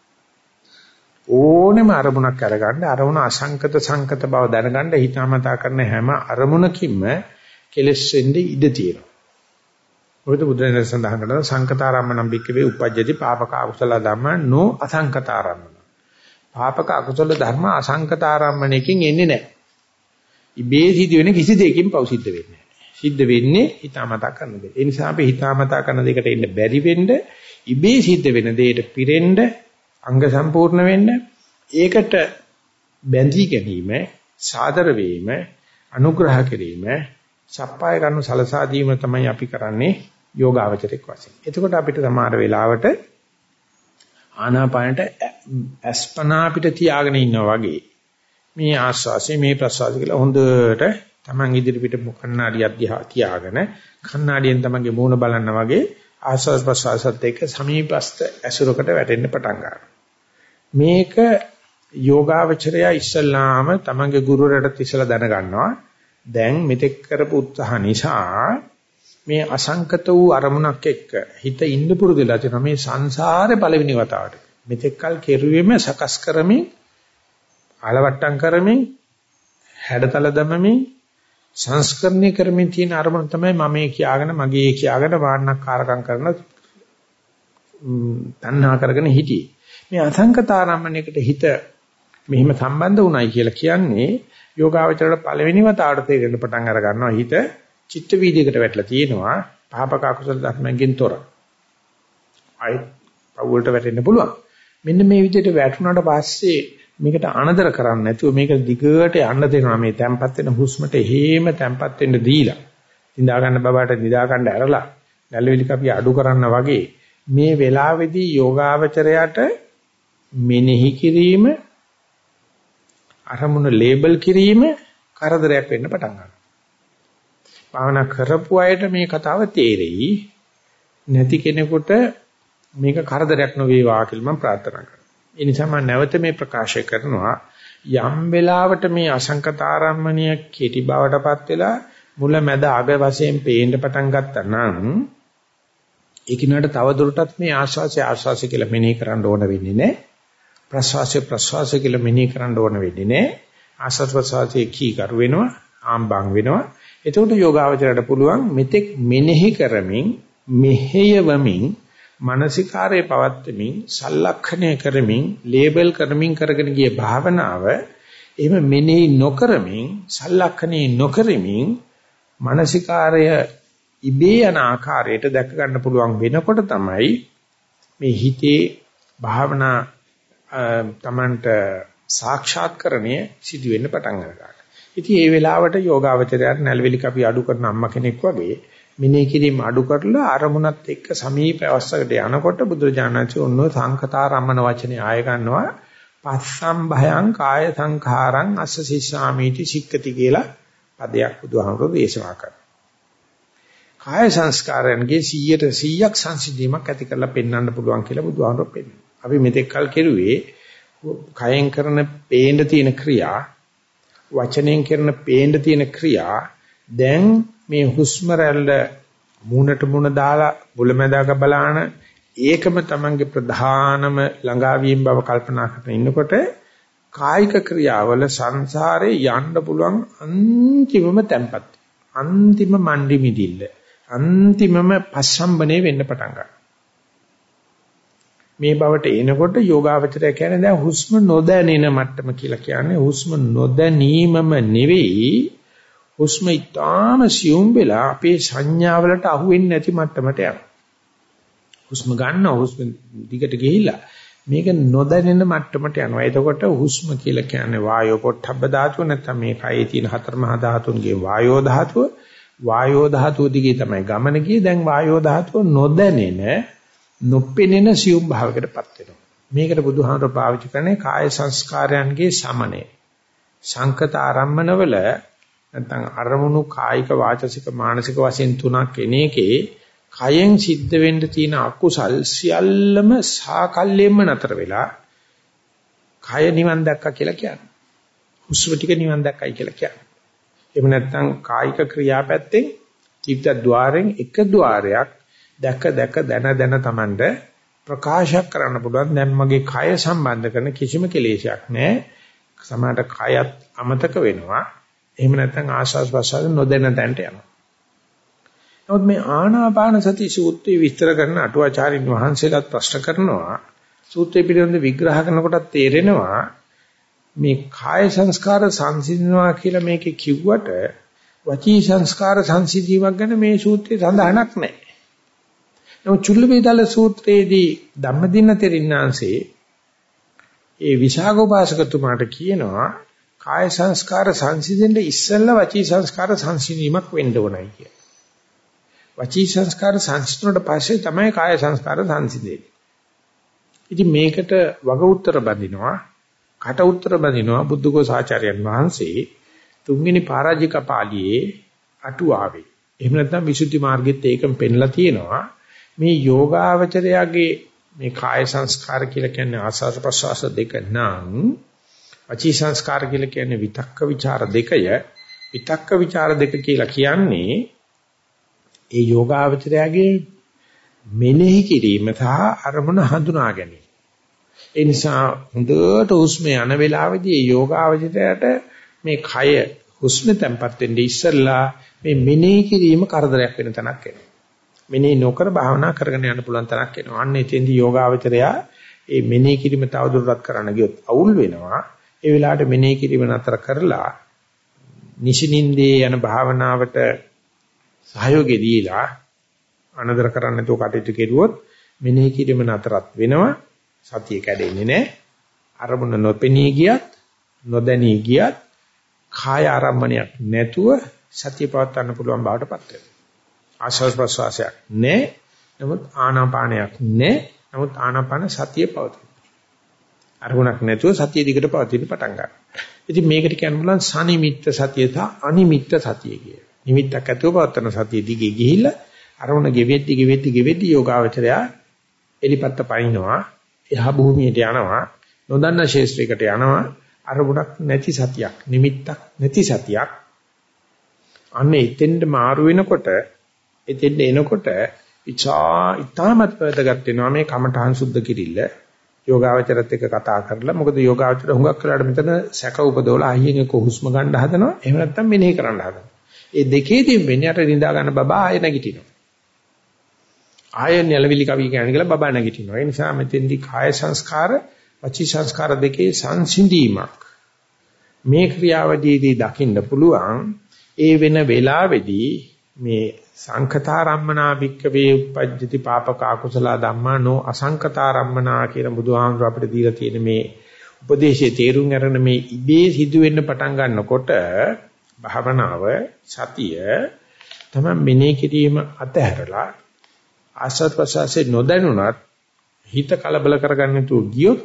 ඕනෙම අරමුණක් අරගන්න අරමුණ අසංකත සංකත බව දැනගන්න හිතාමතා කරන හැම අරමුණකින්ම කෙලෙස් වෙන්නේ ඉඩ තියෙනවා. මොකද බුදුරජාණන් සඳහන් කරනවා සංකතාරම්මනම් බික්කවේ උපජ්ජති පාපක අකුසල ධම්ම නෝ අසංකතාරම්මන. පාපක අකුසල ධර්ම අසංකතාරම්මණයකින් එන්නේ නැහැ. ඉබේ සිද්ධ වෙන කිසි දෙයකින් පව් සිද්ධ වෙන්නේ නැහැ. සිද්ධ වෙන්නේ හිතාමතා කරන දේ. ඒ නිසා අපි හිතාමතා කරන දෙයකට එන්න බැරි වෙන්න ඉබේ සිද්ධ වෙන දෙයට පිරෙන්න අංග සම්පූර්ණ වෙන්න ඒකට බැඳී ගැනීම සාදර වීම අනුග්‍රහ කිරීම සප්පාය කරනු සලසා දීම තමයි අපි කරන්නේ යෝගාවචරයක් වශයෙන්. එතකොට අපිට සමහර වෙලාවට ආනාපානට අස්පනා අපිට තියාගෙන ඉන්නවා වගේ මේ ආස්වාසිය මේ ප්‍රසවාසය කියලා හොඳට Taman ඉදිරි පිට කණ්ණාඩියක් දිහා තියාගෙන කණ්ණාඩියෙන් Tamanගේ මූණ බලන්න වගේ ආස්වාස් ප්‍රසවාසත් එක්ක සමීපස්ත ඇසුරකට වැටෙන්න පටන් ගන්නවා. මේක යෝගාවචරය ඉස්සල්ලාම Tamanගේ ගුරුවරයාට ඉස්සලා දැනගන්නවා. දැන් මෙතෙක් කරපු උත්සාහ නිසා මේ අසංකත වූ අරමුණක් එක්ක හිත ඉන්න පුරුදුලා තියෙනවා මේ සංසාරේ පළවෙනි වතාවට. මෙතෙක් කල් කෙරුවෙම සකස් කරමින් ආලවට්ටම් කරමින් හැඩතල දමමින් සංස්කරණය කරමින් තියෙන අරමුණ තමයි මම කියාගෙන මගේ කියාගෙන වාන්නක්කාරකම් කරන තණ්හා කරගෙන හිටියේ. මේ අසංකත ආරම්මණයකට හිත මෙහිම සම්බන්ධ වුණයි කියලා කියන්නේ යෝගාවචරයට පළවෙනි වතාවට තේරෙන්න පටන් අර ගන්නවා හිත චිත්ත වීදියකට වැටලා තියෙනවා පාපක අකුසල ධර්මයෙන් තොර. අයි පවුලට වැටෙන්න පුළුවන්. මෙන්න මේ විදිහට වැටුණාට පස්සේ මේකට අනදර කරන්නේ නැතුව මේක දිගට යන්න දෙනවා මේ තැම්පත් වෙන හුස්මට හේම තැම්පත් වෙන්න දීලා. නිදා ගන්න බබාට නිදා ගන්න ඇරලා නැලවිලි කපිය අඩු කරන්න වගේ මේ වෙලාවේදී යෝගාවචරයට මෙනෙහි කිරීම අරමුණ ලේබල් කිරීම කරදරයක් වෙන්න පටන් ගන්නවා. භාවනා කරපු අයට මේ කතාව තේරෙයි. නැති කෙනෙකුට මේක කරදරයක් නොවේවා කියලා මම ප්‍රාර්ථනා කරනවා. ඒ නිසා මම නැවත මේ ප්‍රකාශය කරනවා යම් වෙලාවට මේ අසංකත ආරම්මණය කෙටි බවටපත් වෙලා මුල මැද අග වශයෙන් පේන්න පටන් ගත්තා නම් ඒ කිනාට තව දුරටත් මේ ආස්වාසය කියලා මෙනෙහි කරන්න ඕන වෙන්නේ නැහැ. ප්‍රස්වාසය කියලා මෙනෙහි කරන්න ඕන වෙන්නේ නැහැ. ආස්වාද ප්‍රස්වාසයේ කීකරු වෙනවා, ආම්බන් වෙනවා. එතකොට යෝගාවචරයට පුළුවන් මෙතෙක් මෙනෙහි කරමින්, මෙහෙයවමින්, මානසිකාරයේ පවත්වමින්, සලක්ෂණය කරමින්, ලේබල් කරමින් කරගෙන ගිය භාවනාව එහෙම මෙනෙහි නොකරමින්, සලක්ෂණය නොකරමින් මානසිකාරය ඉබේ යන ආකාරයට දැක ගන්න පුළුවන් වෙනකොට තමයි මේ හිතේ භාවනා තමන්ට සාක්ෂාත්කරණය සිදු වෙන්න පටන් ගන්නවා. ඉතින් මේ වෙලාවට යෝගාවචරයට නැලවිලි කපි අඩු කරන අම්මා කෙනෙක් වගේ මෙනෙහි කිරීම අඩු කරලා අරමුණත් එක්ක සමීප අවස්ථකට යනකොට බුදුරජාණන්සේ ඔන්න සංකතාරම්මන වචනේ ආය ගන්නවා. පස්සම් භයං කාය සංඛාරං අස්ස සිස්සාමීති සික්කති කියලා පදයක් බුදුහාමුදුරුවෝ දේශනා කරනවා. කාය සංස්කාරයන්ගේ 100% සංසිඳීමක් ඇති කරලා පෙන්වන්න පුළුවන් කියලා බුදුහාමුදුරුවෝ පෙන්නනවා. අපි මෙතෙක් කල් කෙරුවේ කයෙන් කරන පේන්න තියෙන ක්‍රියා, වචනෙන් කරන පේන්න තියෙන ක්‍රියා දැන් මේ හුස්ම රැල්ල මූණට මූණ දාලා බුලමැදාක බලාන ඒකම තමන්ගේ ප්‍රධානම ළඟාවීම් බව කල්පනා කරගෙන ඉන්නකොට කායික ක්‍රියාවල සංසාරේ යන්න පුළුවන් අන්තිමම තැම්පත්, අන්තිම මණ්ඩි මිදිල්ල, අන්තිමම පස්සම්බනේ වෙන්න පටන් ගන්නවා. මේ බවට එනකොට යෝගාවචරය කියන්නේ දැන් හුස්ම නොදැනෙන මට්ටම කියලා කියන්නේ හුස්ම නොදැනීමම නෙවෙයි, හුස්ම ඊටාම සියුම් වෙලා අපේ සංඥාවලට අහු වෙන්නේ නැති මට්ටමට යනවා. හුස්ම ගන්නවා, හුස්ම දිගට ගිහිල්ලා මේක නොදැනෙන මට්ටමට යනවා. එතකොට හුස්ම කියලා කියන්නේ වායෝ පොට්ටබ්බ ධාතුව, නැත්නම් මේ කයේ තියෙන හතර මහා ධාතුන්ගේ වායෝ ධාතුව. වායෝ ධාතුව දිගේ තමයි ගමන ගියේ. දැන් වායෝ ධාතුව නොදැනෙන, නොපෙනෙන සියුම් භාවයකටපත් වෙනවා. මේකට බුදුහාමර පාවිච්චි කරන්නේ කාය සංස්කාරයන්ගේ සමනය. සංකත ආරම්මනවල නැත්නම් අරමුණු කායික, වාචසික, මානසික වශයෙන් තුනක් එනේකේ කයෙන් සිද්ධ වෙන්න තියෙන අකුසල් සියල්ලම සාකල්යෙම නතර වෙලා කය නිවන් දැක්කා කියලා කියන්නේ. හුස්ම ටික නිවන් දැක්කයි කියලා කියන්නේ. එහෙම නැත්නම් කායික ක්‍රියාපැත්තෙන් චිත්ත ద్వාරයෙන් එක ద్వාරයක් දැක දැන තමන්ට ප්‍රකාශ කරන්න පුළුවන්. දැන් මගේ කය සම්බන්ධ කරන කිසිම කෙලෙසයක් නැහැ. සමහරට කයත් අමතක වෙනවා. එහෙම නැත්නම් ආශාස් ප්‍රසාර නොදැන තැනට යනවා. නමුත් මේ ආනාපාන සති සූත්‍රය විස්තර කරන අටුවාචාරින් වහන්සේලාත් ප්‍රශ්න කරනවා. සූත්‍රය පිළිබඳ විග්‍රහ කරනකොට තේරෙනවා මේ කාය සංස්කාර සංසිඳනවා කියලා මේකේ කිව්වට වචී සංස්කාර සංසිඳීමක් ගැන මේ සූත්‍රයේ සඳහනක් නැහැ. නමුත් චුල්ලවේදාල සූත්‍රයේදී ධම්මදින්න තෙරින්නාංශේ ඒ විසාකෝපාසකතුමාට කියනවා කාය සංස්කාර සංසිඳෙන්න ඉස්සෙල්ලා වචී සංස්කාර සංසිඳීමක් වෙන්න ඕනයි කියලා. වචී සංස්කාර සංසිඳුණාට පස්සේ තමයි කාය සංස්කාර සංසිඳෙන්නේ. ඉතින් මේකට වග උත්තර බඳිනවා, කට උත්තර බඳිනවා බුද්ධඝෝස ආචාර්යයන් වහන්සේ තුන්වෙනි පරාජික පාළියේ අටුවාවේ. එහෙම නැත්නම් විසුද්ධි මාර්ගෙත් ඒකම පෙන්ලා තියෙනවා. මේ යෝගාවචරයගේ මේ කාය සංස්කාර කියලා කියන්නේ ආස්වාද ප්‍රසවාස දෙක නම් වචී සංස්කාර කියලා කියන්නේ විතක්ක ਵਿਚාර දෙකය. විතක්ක ਵਿਚාර දෙක කියලා කියන්නේ ඒ යෝගාවචරයගේ මෙනෙහි කිරීම සහ අරමුණ හඳුනා ගැනීම. ඒ නිසා හොඳට හුස්ම යන වෙලාවේදී ඒ යෝගාවචරයට මේ කය හුස්ම තැම්පත් වෙන්නේ ඉස්සෙල්ලා මේ මෙනෙහි කිරීම කරදරයක් වෙන තැනක් එනවා. මෙනෙහි නොකර භාවනා කරගෙන යන්න පුළුවන් තරක් එනවා. අන්න එතෙන්දී යෝගාවචරයා ඒ මෙනෙහි කිරීම තවදුරටත් කරන්න ගියොත් අවුල් වෙනවා. ඒ වෙලාවට මෙනෙහි කිරීම නතර කරලා නිසිනින්දේ යන භාවනාවට සහයෝගය දීලා අනදර කරන්න නැතුව කටයුතු කෙරුවොත් මෙනෙහි කිරීම නතරත් වෙනවා. සතිය කැඩෙන්නේ නැහැ. අරමුණ නොපෙනී ගියත් නොදැනී ගියත් කාය ආරම්මණයක් නැතුව සතිය පවත්වන්න පුළුවන් බවටපත් වෙනවා. ආශ්වාස ප්‍රශ්වාසයක් නැහැ. නමුත් ආනාපානයක් නැහැ. නමුත් ආනාපාන සතිය පවතින. අරමුණක් නැතුව සතිය දිගට පවතින පටන් ගන්නවා. ඉතින් මේකට කියන්න පුළුවන් සනිමිත්ත සතිය සහ අනිමිත්ත සතිය කියලා. නිමිත්තක් ඇතුව පවත්වන සතිය දිගේ ගිහිල්ලා අරමුණ ගෙවෙද්දි යෝගාවචරයා එලිපත්ත පයින්නවා. එහා භූමියට යනවා. නොදන්න ශේෂ්ත්‍රයකට යනවා. අරමුණක් නැති සතියක්, නිමිත්තක් නැති සතියක්. අන්න එතෙන්ට මාරු වෙනකොට එතෙන්ට එනකොට ඉතාමත් වැදගත් වෙනවා මේ කමඨහං සුද්ධ කිරිල්ල යෝගාවචරත් එක්ක කතා කරලා. මොකද යෝගාවචර හුඟක් වෙලාවට මෙතන සැක උපදවලා අයියෙන් එක හුස්ම ගන්න හදනවා. එහෙම නැත්නම් මෙනෙහි කරන්න හදනවා. ඒ දෙකේදී වෙන්නේ අර නිදා ගන්න බබා ආය නැගිටිනවා. ආය නැලවිලි කවි කියන කියලා බබා නැගිටිනවා. ඒ නිසා මෙතෙන්දී කාය සංස්කාර වචී සංස්කාර දෙකේ සංසිඳීමක් මේ ක්‍රියාවදීදී දකින්න පුළුවන්. ඒ වෙන වෙලාවේදී මේ සංඛතාරම්මනා භික්කවේ උපජ්ජති පාපක අකුසල ධම්මා නෝ අසංඛතාරම්මනා කියන බුදුහාමුදුර අපිට දීලා තියෙන මේ උපදේශයේ තේරුම් අරගෙන මේ ඉබේ සිදුවෙන්න පටන් ගන්නකොට භාවනාව සතිය තමයි මෙනෙහි කිරීම අතහැරලා ආසත් ප්‍රසාසේ නොදැනුණත් හිත කලබල කරගන්න නැතුව ගියොත්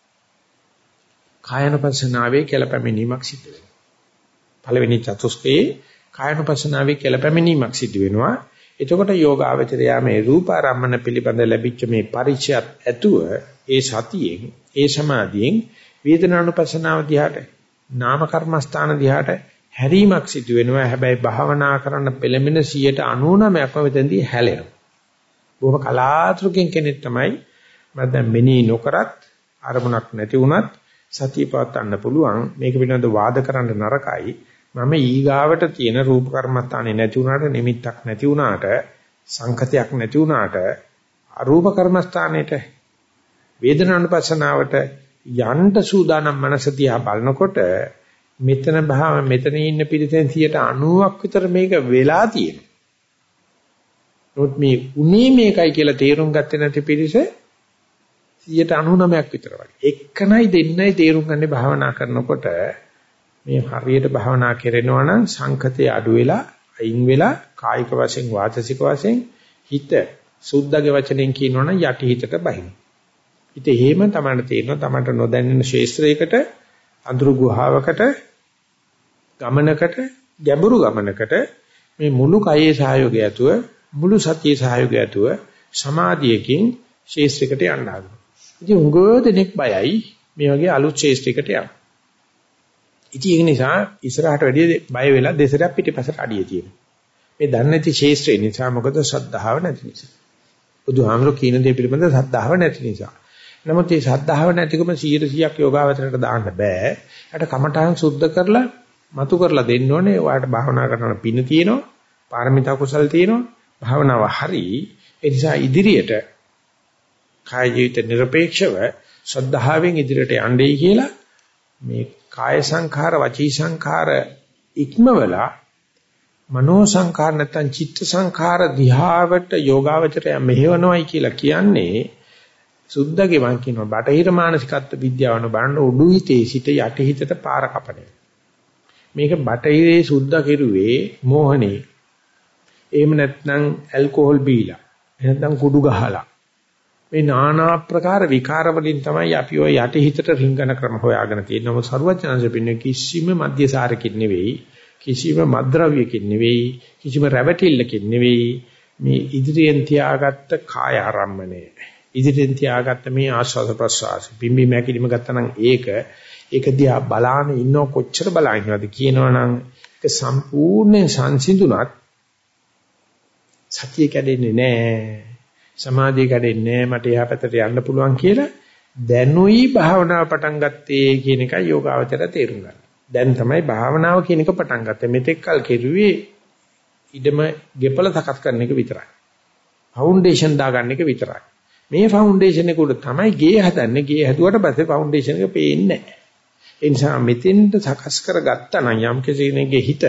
කායනපසනාවේ කෙලපැමිනීමක් සිද්ධ වෙනවා. පළවෙනි චතුස්කේ කායනපසනාවේ කෙලපැමිනීමක් සිද්ධ වෙනවා. එතකොට යෝගාවචරයා මේ රූපාරම්මන පිළිබඳ ලැබිච්ච මේ පරිචයත් ඇතුව ඒ සතියෙන් ඒ සමාධියෙන් වේදනානුපසනාව දිහාට නාම කර්මස්ථාන දිහාට හැරීමක් සිදු වෙනවා. හැබැයි භාවනා කරන්න පෙළඹෙන 99%ක්ම මෙතෙන්දී හැලෙනවා. බොහොම කලාතුරකින් කෙනෙක් තමයි මම දැන් මෙනී නොකරත් අරමුණක් නැති වුණත් සතිය පවත්වන්න පුළුවන්. මේක පිළිබඳව වාද කරන්න නරකයි. මම ඊගාවට තියෙන රූප කර්මස්ථානේ නැති වුණාට නිමිත්තක් නැති වුණාට සංකතයක් නැති වුණාට අරූප කර්මස්ථානෙට වේදනානුපස්සනාවට යන්න සූදානම් මනස දිහා බලනකොට මෙතන ඉන්න පිරිසෙන් 90%ක් විතර මේක වෙලා තියෙනවා. නමුත් මේ උනේ මේකයි කියලා තේරුම් ගත්තේ නැති පිරිස 99%ක් විතර වගේ. එක්කනයි දෙන්නයි තේරුම් ගන්නේ භාවනා කරනකොට මේ හරියට භාවනා කරනවා නම් සංකතය අඩු වෙලා අයින් වෙලා කායික වශයෙන් වාචසික වශයෙන් හිත සුද්ධගේ වචනෙන් කියනවනම් යටි හිතට බහින. ඉතින් එහෙම තමයි තේරෙනවා තමන්ට නොදැන්නෙන ශේස්ත්‍රයකට අඳුරු ගුහාවකට ගමනකට ගැඹුරු ගමනකට මේ මුළු කයේ සහයෝගය ඇතුව මුළු සතියේ සහයෝගය ඇතුව සමාධියකින් ශේස්ත්‍රයකට යන්න හදනවා. ඉතින් උගෝදෙනෙක් බයයි මේ වගේ අලුත් ශේස්ත්‍රයකට යන්න. ඉතින් ඒ නිසා ඉස්සරහට වැඩිය බය වෙලා දෙසරක් පිටිපසට අඩිය තියෙනවා. මේ දන්නේ නැති ශේස්ත්‍රය නිසා මොකද ශ්‍රද්ධාව නැති නිසා. බුදුහාමරෝ කියන දේ පිළිබඳ ශ්‍රද්ධාව නැති නිසා. නමුත් මේ ශ්‍රද්ධාව නැතිකම 100%ක් යෝගාවචරයට දාන්න බෑ. ඒකට කමඨාන් සුද්ධ කරලා මතු කරලා දෙන්න ඕනේ. ඔයාලට භාවනා කරන පින තියෙනවා, පාරමිතා කුසල් තියෙනවා, භාවනාව හරි. ඒ නිසා ඉදිරියට කාය ජීවිත නිර්පේක්ෂව ශ්‍රද්ධාවෙන් ඉදිරියට යන්නයි කියලා මේ කාය සංඛාර වචී සංඛාර ඉක්මවලා මනෝ සංඛාර නැත්නම් චිත්ත සංඛාර දිහාවට යෝගාවචරය මෙහෙවනවයි කියලා කියන්නේ සුද්ධගේ මං කියනවා බටහිර මානසිකත්ව විද්‍යාවන බලන උඩු හිතේ සිට යටි හිතට පාර කපන මේක බටහිරේ සුද්ධ කෙරුවේ මෝහනේ එහෙම නැත්නම් ඇල්කොහොල් බීලා එහෙනම් කුඩු ගහලා මේ নানা ආකාර විකාර වලින් තමයි අපි ඔය යටි හිතට රිංගන ක්‍රම හොයාගෙන තියෙන්නේ. මොකද සරුවචනංශ පින්නේ කිසිම මධ්‍යසාරකින් නෙවෙයි, කිසිම මද්ද්‍රව්‍යකින් නෙවෙයි, කිසිම රැවටිල්ලකින් නෙවෙයි මේ ඉදිරියෙන් තියාගත්ත කාය ආරම්මණය. ඉදිරියෙන් තියාගත්ත මේ ආස්වාද ප්‍රසආස. බිම්බි මැකිලිම ගත්තනම් ඒක දිහා බලාන ඉන්නව කොච්චර බලන්නවද කියනවනම් ඒක සම්පූර්ණ සංසිඳුණත් සතිය කැඩෙන්නේ නැහැ. සමාධිය කැඩෙන්නේ මට එහා පැත්තට යන්න පුළුවන් කියලා දැනුයි භාවනාව පටන් ගත්තේ කියන එකයි යෝගාවචර තේරුම් ගන්න. දැන් තමයි භාවනාව කියන එක පටන් ගත්තේ. මෙතෙක් කල් කෙරුවේ ඉදම ගෙපල සකස් කරන එක විතරයි. ෆවුන්ඩේෂන් දාගන්න එක විතරයි. මේ ෆවුන්ඩේෂන් එක උඩ තමයි ගේ හදන්නේ. ගේ හැදුවට පස්සේ ෆවුන්ඩේෂන් එක පේන්නේ නැහැ. ඒ නිසා මෙතෙන්ට සකස් කරගත්තා නම් යම් කෙනෙකුගේ හිත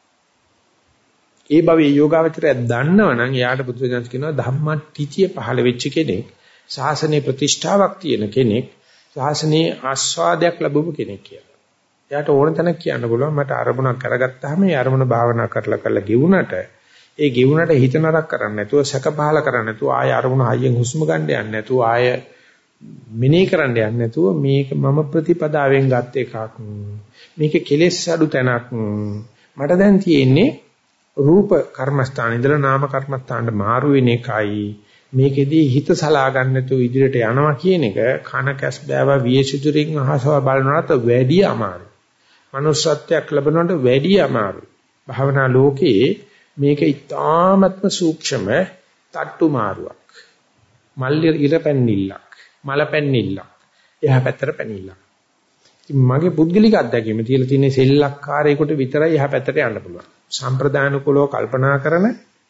ඒ භවයේ යෝගාවචරය දන්නවනම් එයාට බුදුසසුන කියනවා ධම්මටිචිය පහළ වෙච්ච කෙනෙක්, ශාසනයේ ප්‍රතිෂ්ඨාවක් තියෙන කෙනෙක්, ශාසනයේ ආස්වාදයක් ලැබුව කෙනෙක් කියලා. එයාට ඕන තැනක් කියන්න පුළුවන් මට අරමුණක් කරගත්තාම ඒ අරමුණ භාවනා කරලා ගෙවුනට ඒ ගෙවුනට හිත නරක කරන්නේ නැතුව සැක පහල කරන්නේ නැතුව ආය අරමුණ හයියෙන් හුස්ම ගන්න යන්නේ නැතුව ආය මිනේ කරන්න යන්නේ නැතුව මේක මම ප්‍රතිපදාවෙන් ගත් එකක්. මේක කෙලෙස් අඩු තැනක්. මට දැන් තියෙන්නේ රූප කර්මස්ථාන ඉඳලා නාම කර්මස්ථානට මාරු වෙන එකයි මේකෙදී හිත සලා ගන්න නැතුව ඉදිරියට යනවා කියන එක කන කැස් බෑව වියසිතුරින් අහසව බලනකට වැඩි අමාරුයි. මනුස්සත්වයක් ලැබනකොට වැඩි අමාරුයි. භාවනා ලෝකයේ මේක ඊටාත්ම සූක්ෂම, තට්ටු මාරුවක්. මල් ඉර පැන්නිල්ලක්. මල පැන්නිල්ලක්. එහා පැත්තට පැනිල්ලක්. ඉතින් මගේ පුද්ගලික අත්දැකීම තියලා තියෙන සෙල්ලක්කාරයෙකුට විතරයි එහා පැත්තට යන්න පුළුවන්. සම්ප්‍රදාන කුලව කල්පනා කරන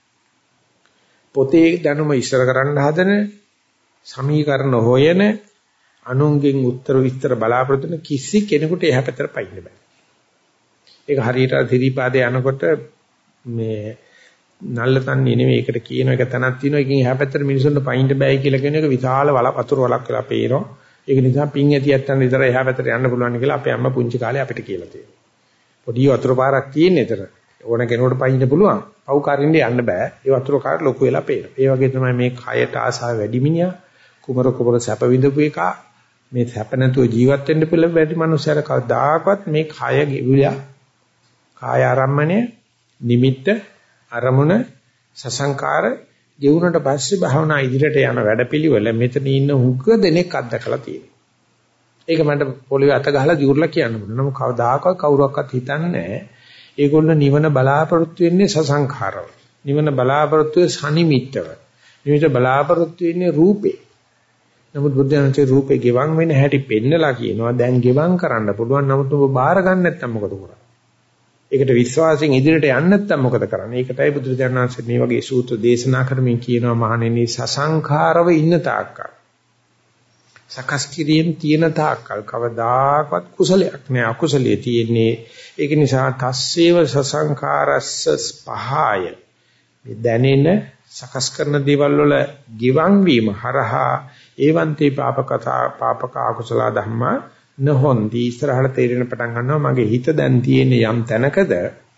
පොතේ දැනුම ඉස්සර කරන්න හදන සමීකරණ හොයන අනුන්ගෙන් උත්තර විස්තර බලාපොරොත්තු වෙන කිසි කෙනෙකුට එහා පැත්තට පයින්න බෑ. ඒක හරියට තිරිපාදේ යනකොට මේ නල්ලතන්නේ නෙමෙයි ඒකට කියන එක තනක් තියෙනවා. ඒකෙන් එහා පැත්තට මිනිසුන්ට පයින්න බෑ කියලා කියන එක විශාල වතුර වලක් වෙලා පේනවා. ඒක නිසා පිං ඇතියත්තන් විතර එහා පැත්තට යන්න පුළුවන් කියලා අපේ අම්මා පුංචි කාලේ අපිට කියලා තියෙනවා. පොඩි වතුර පාරක් තියෙන විතර ඕන කෙනෙකුට පයින්න පුළුවන්. පව්කාරින්ද යන්න බෑ. ඒ වතුර කාට ලොකු වෙලා පේනවා. ඒ වගේ තමයි මේ කයට ආසාව වැඩි මිනිහා කුමර සැප විඳපු එක මේ සැප නැතුව ජීවත් වෙන්න පුළුවන් වැඩි මනුස්සයර කවදාකවත් මේ කය ගෙවිලා කාය ආරම්මණය නිමිත්ත අරමුණ සසංකාර ගෙවුනට පස්සේ භාවනා ඉදිරියට යන වැඩපිළිවෙල මෙතන ඉන්න හුඟ දෙනෙක් අත්දකලා තියෙනවා. ඒක මට පොළවේ අත ගහලා දියුරලා කියන්න බුණ. නමුත් කවදාකවත් කවුරක්වත් හිතන්නේ නැහැ. ඒගොල්ලෝ නිවන බලාපොරොත්තු වෙන්නේ සසංකාරව. නිවන බලාපොරොත්තු වෙන්නේ සනිමිත්තව. නිවිත බලාපොරොත්තු වෙන්නේ රූපේ. නමුත් බුද්ධාංශේ රූපේ ගෙවන් වෙන හැටි පෙන්නලා කියනවා. දැන් ගෙවන් කරන්න පුළුවන්. නමුත් ඔබ බාර ගන්න නැත්නම් මොකද කරන්නේ? ඒකට විශ්වාසයෙන් ඉදිරියට යන්න නැත්නම් මොකද කරන්නේ? ඒකටයි බුදුරජාණන් වහන්සේ මේ වගේ සූත්‍ර දේශනා කරමින් කියනවා මහණෙනි සසංඛාරව ඉන්න තාක්කල් සකස් කිරීම තියෙන තාක්කල් කවදාකවත් කුසලයක් නෑ අකුසලයේ තියෙන්නේ. ඒක නිසා තස්සේව සසංඛාරස්ස පහය මේ දැනෙන සකස් කරන දේවල් වල ගිවන් වීම හරහා ඒවන්තේ පාපක අකුසල ධම්මා නොහොන්දි ඉස්සරහට තේරෙන පටන් ගන්නවා මගේ හිත දැන් තියෙන යම් තැනකද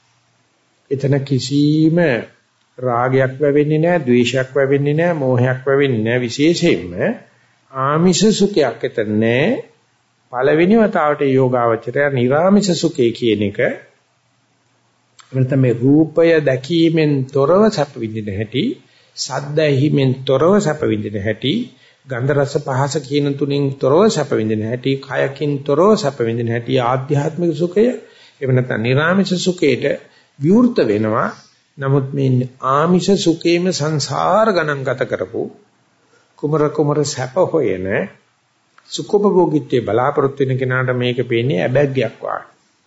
එතන කිසිම රාගයක් වැවෙන්නේ නැහැ ද්වේෂයක් වැවෙන්නේ නැහැ මෝහයක් වැවෙන්නේ නැහැ විශේෂයෙන්ම ආමිෂ සුඛයක් එතන නැහැ. පළවෙනි වතාවට යෝගාවචරය නිර්ආමිෂ සුඛය කියන එක එතන මේ රූපය දැකීමෙන් තොරව සැප විඳින හැටි සද්ද ඇහිමෙන් තොරව සැප විඳින හැටි ගන්ධ රස පහස කියන තුنين තොරව සැප විඳින හැටි කයකින් තොරව සැප විඳින හැටි ආධ්‍යාත්මික සුඛය එහෙම නැත්නම් නිර්ආමිෂ සුඛයට විවෘත වෙනවා. නමුත් මේ ආමිෂ සුඛේම සංසාර ගණන් ගත කරපු කුමර සැප හොයන සුඛෝපභෝගීත්වයේ බලාපොරොත්තු වෙන කෙනාට මේක පේන්නේ ඇබැග්ගයක් වගේ.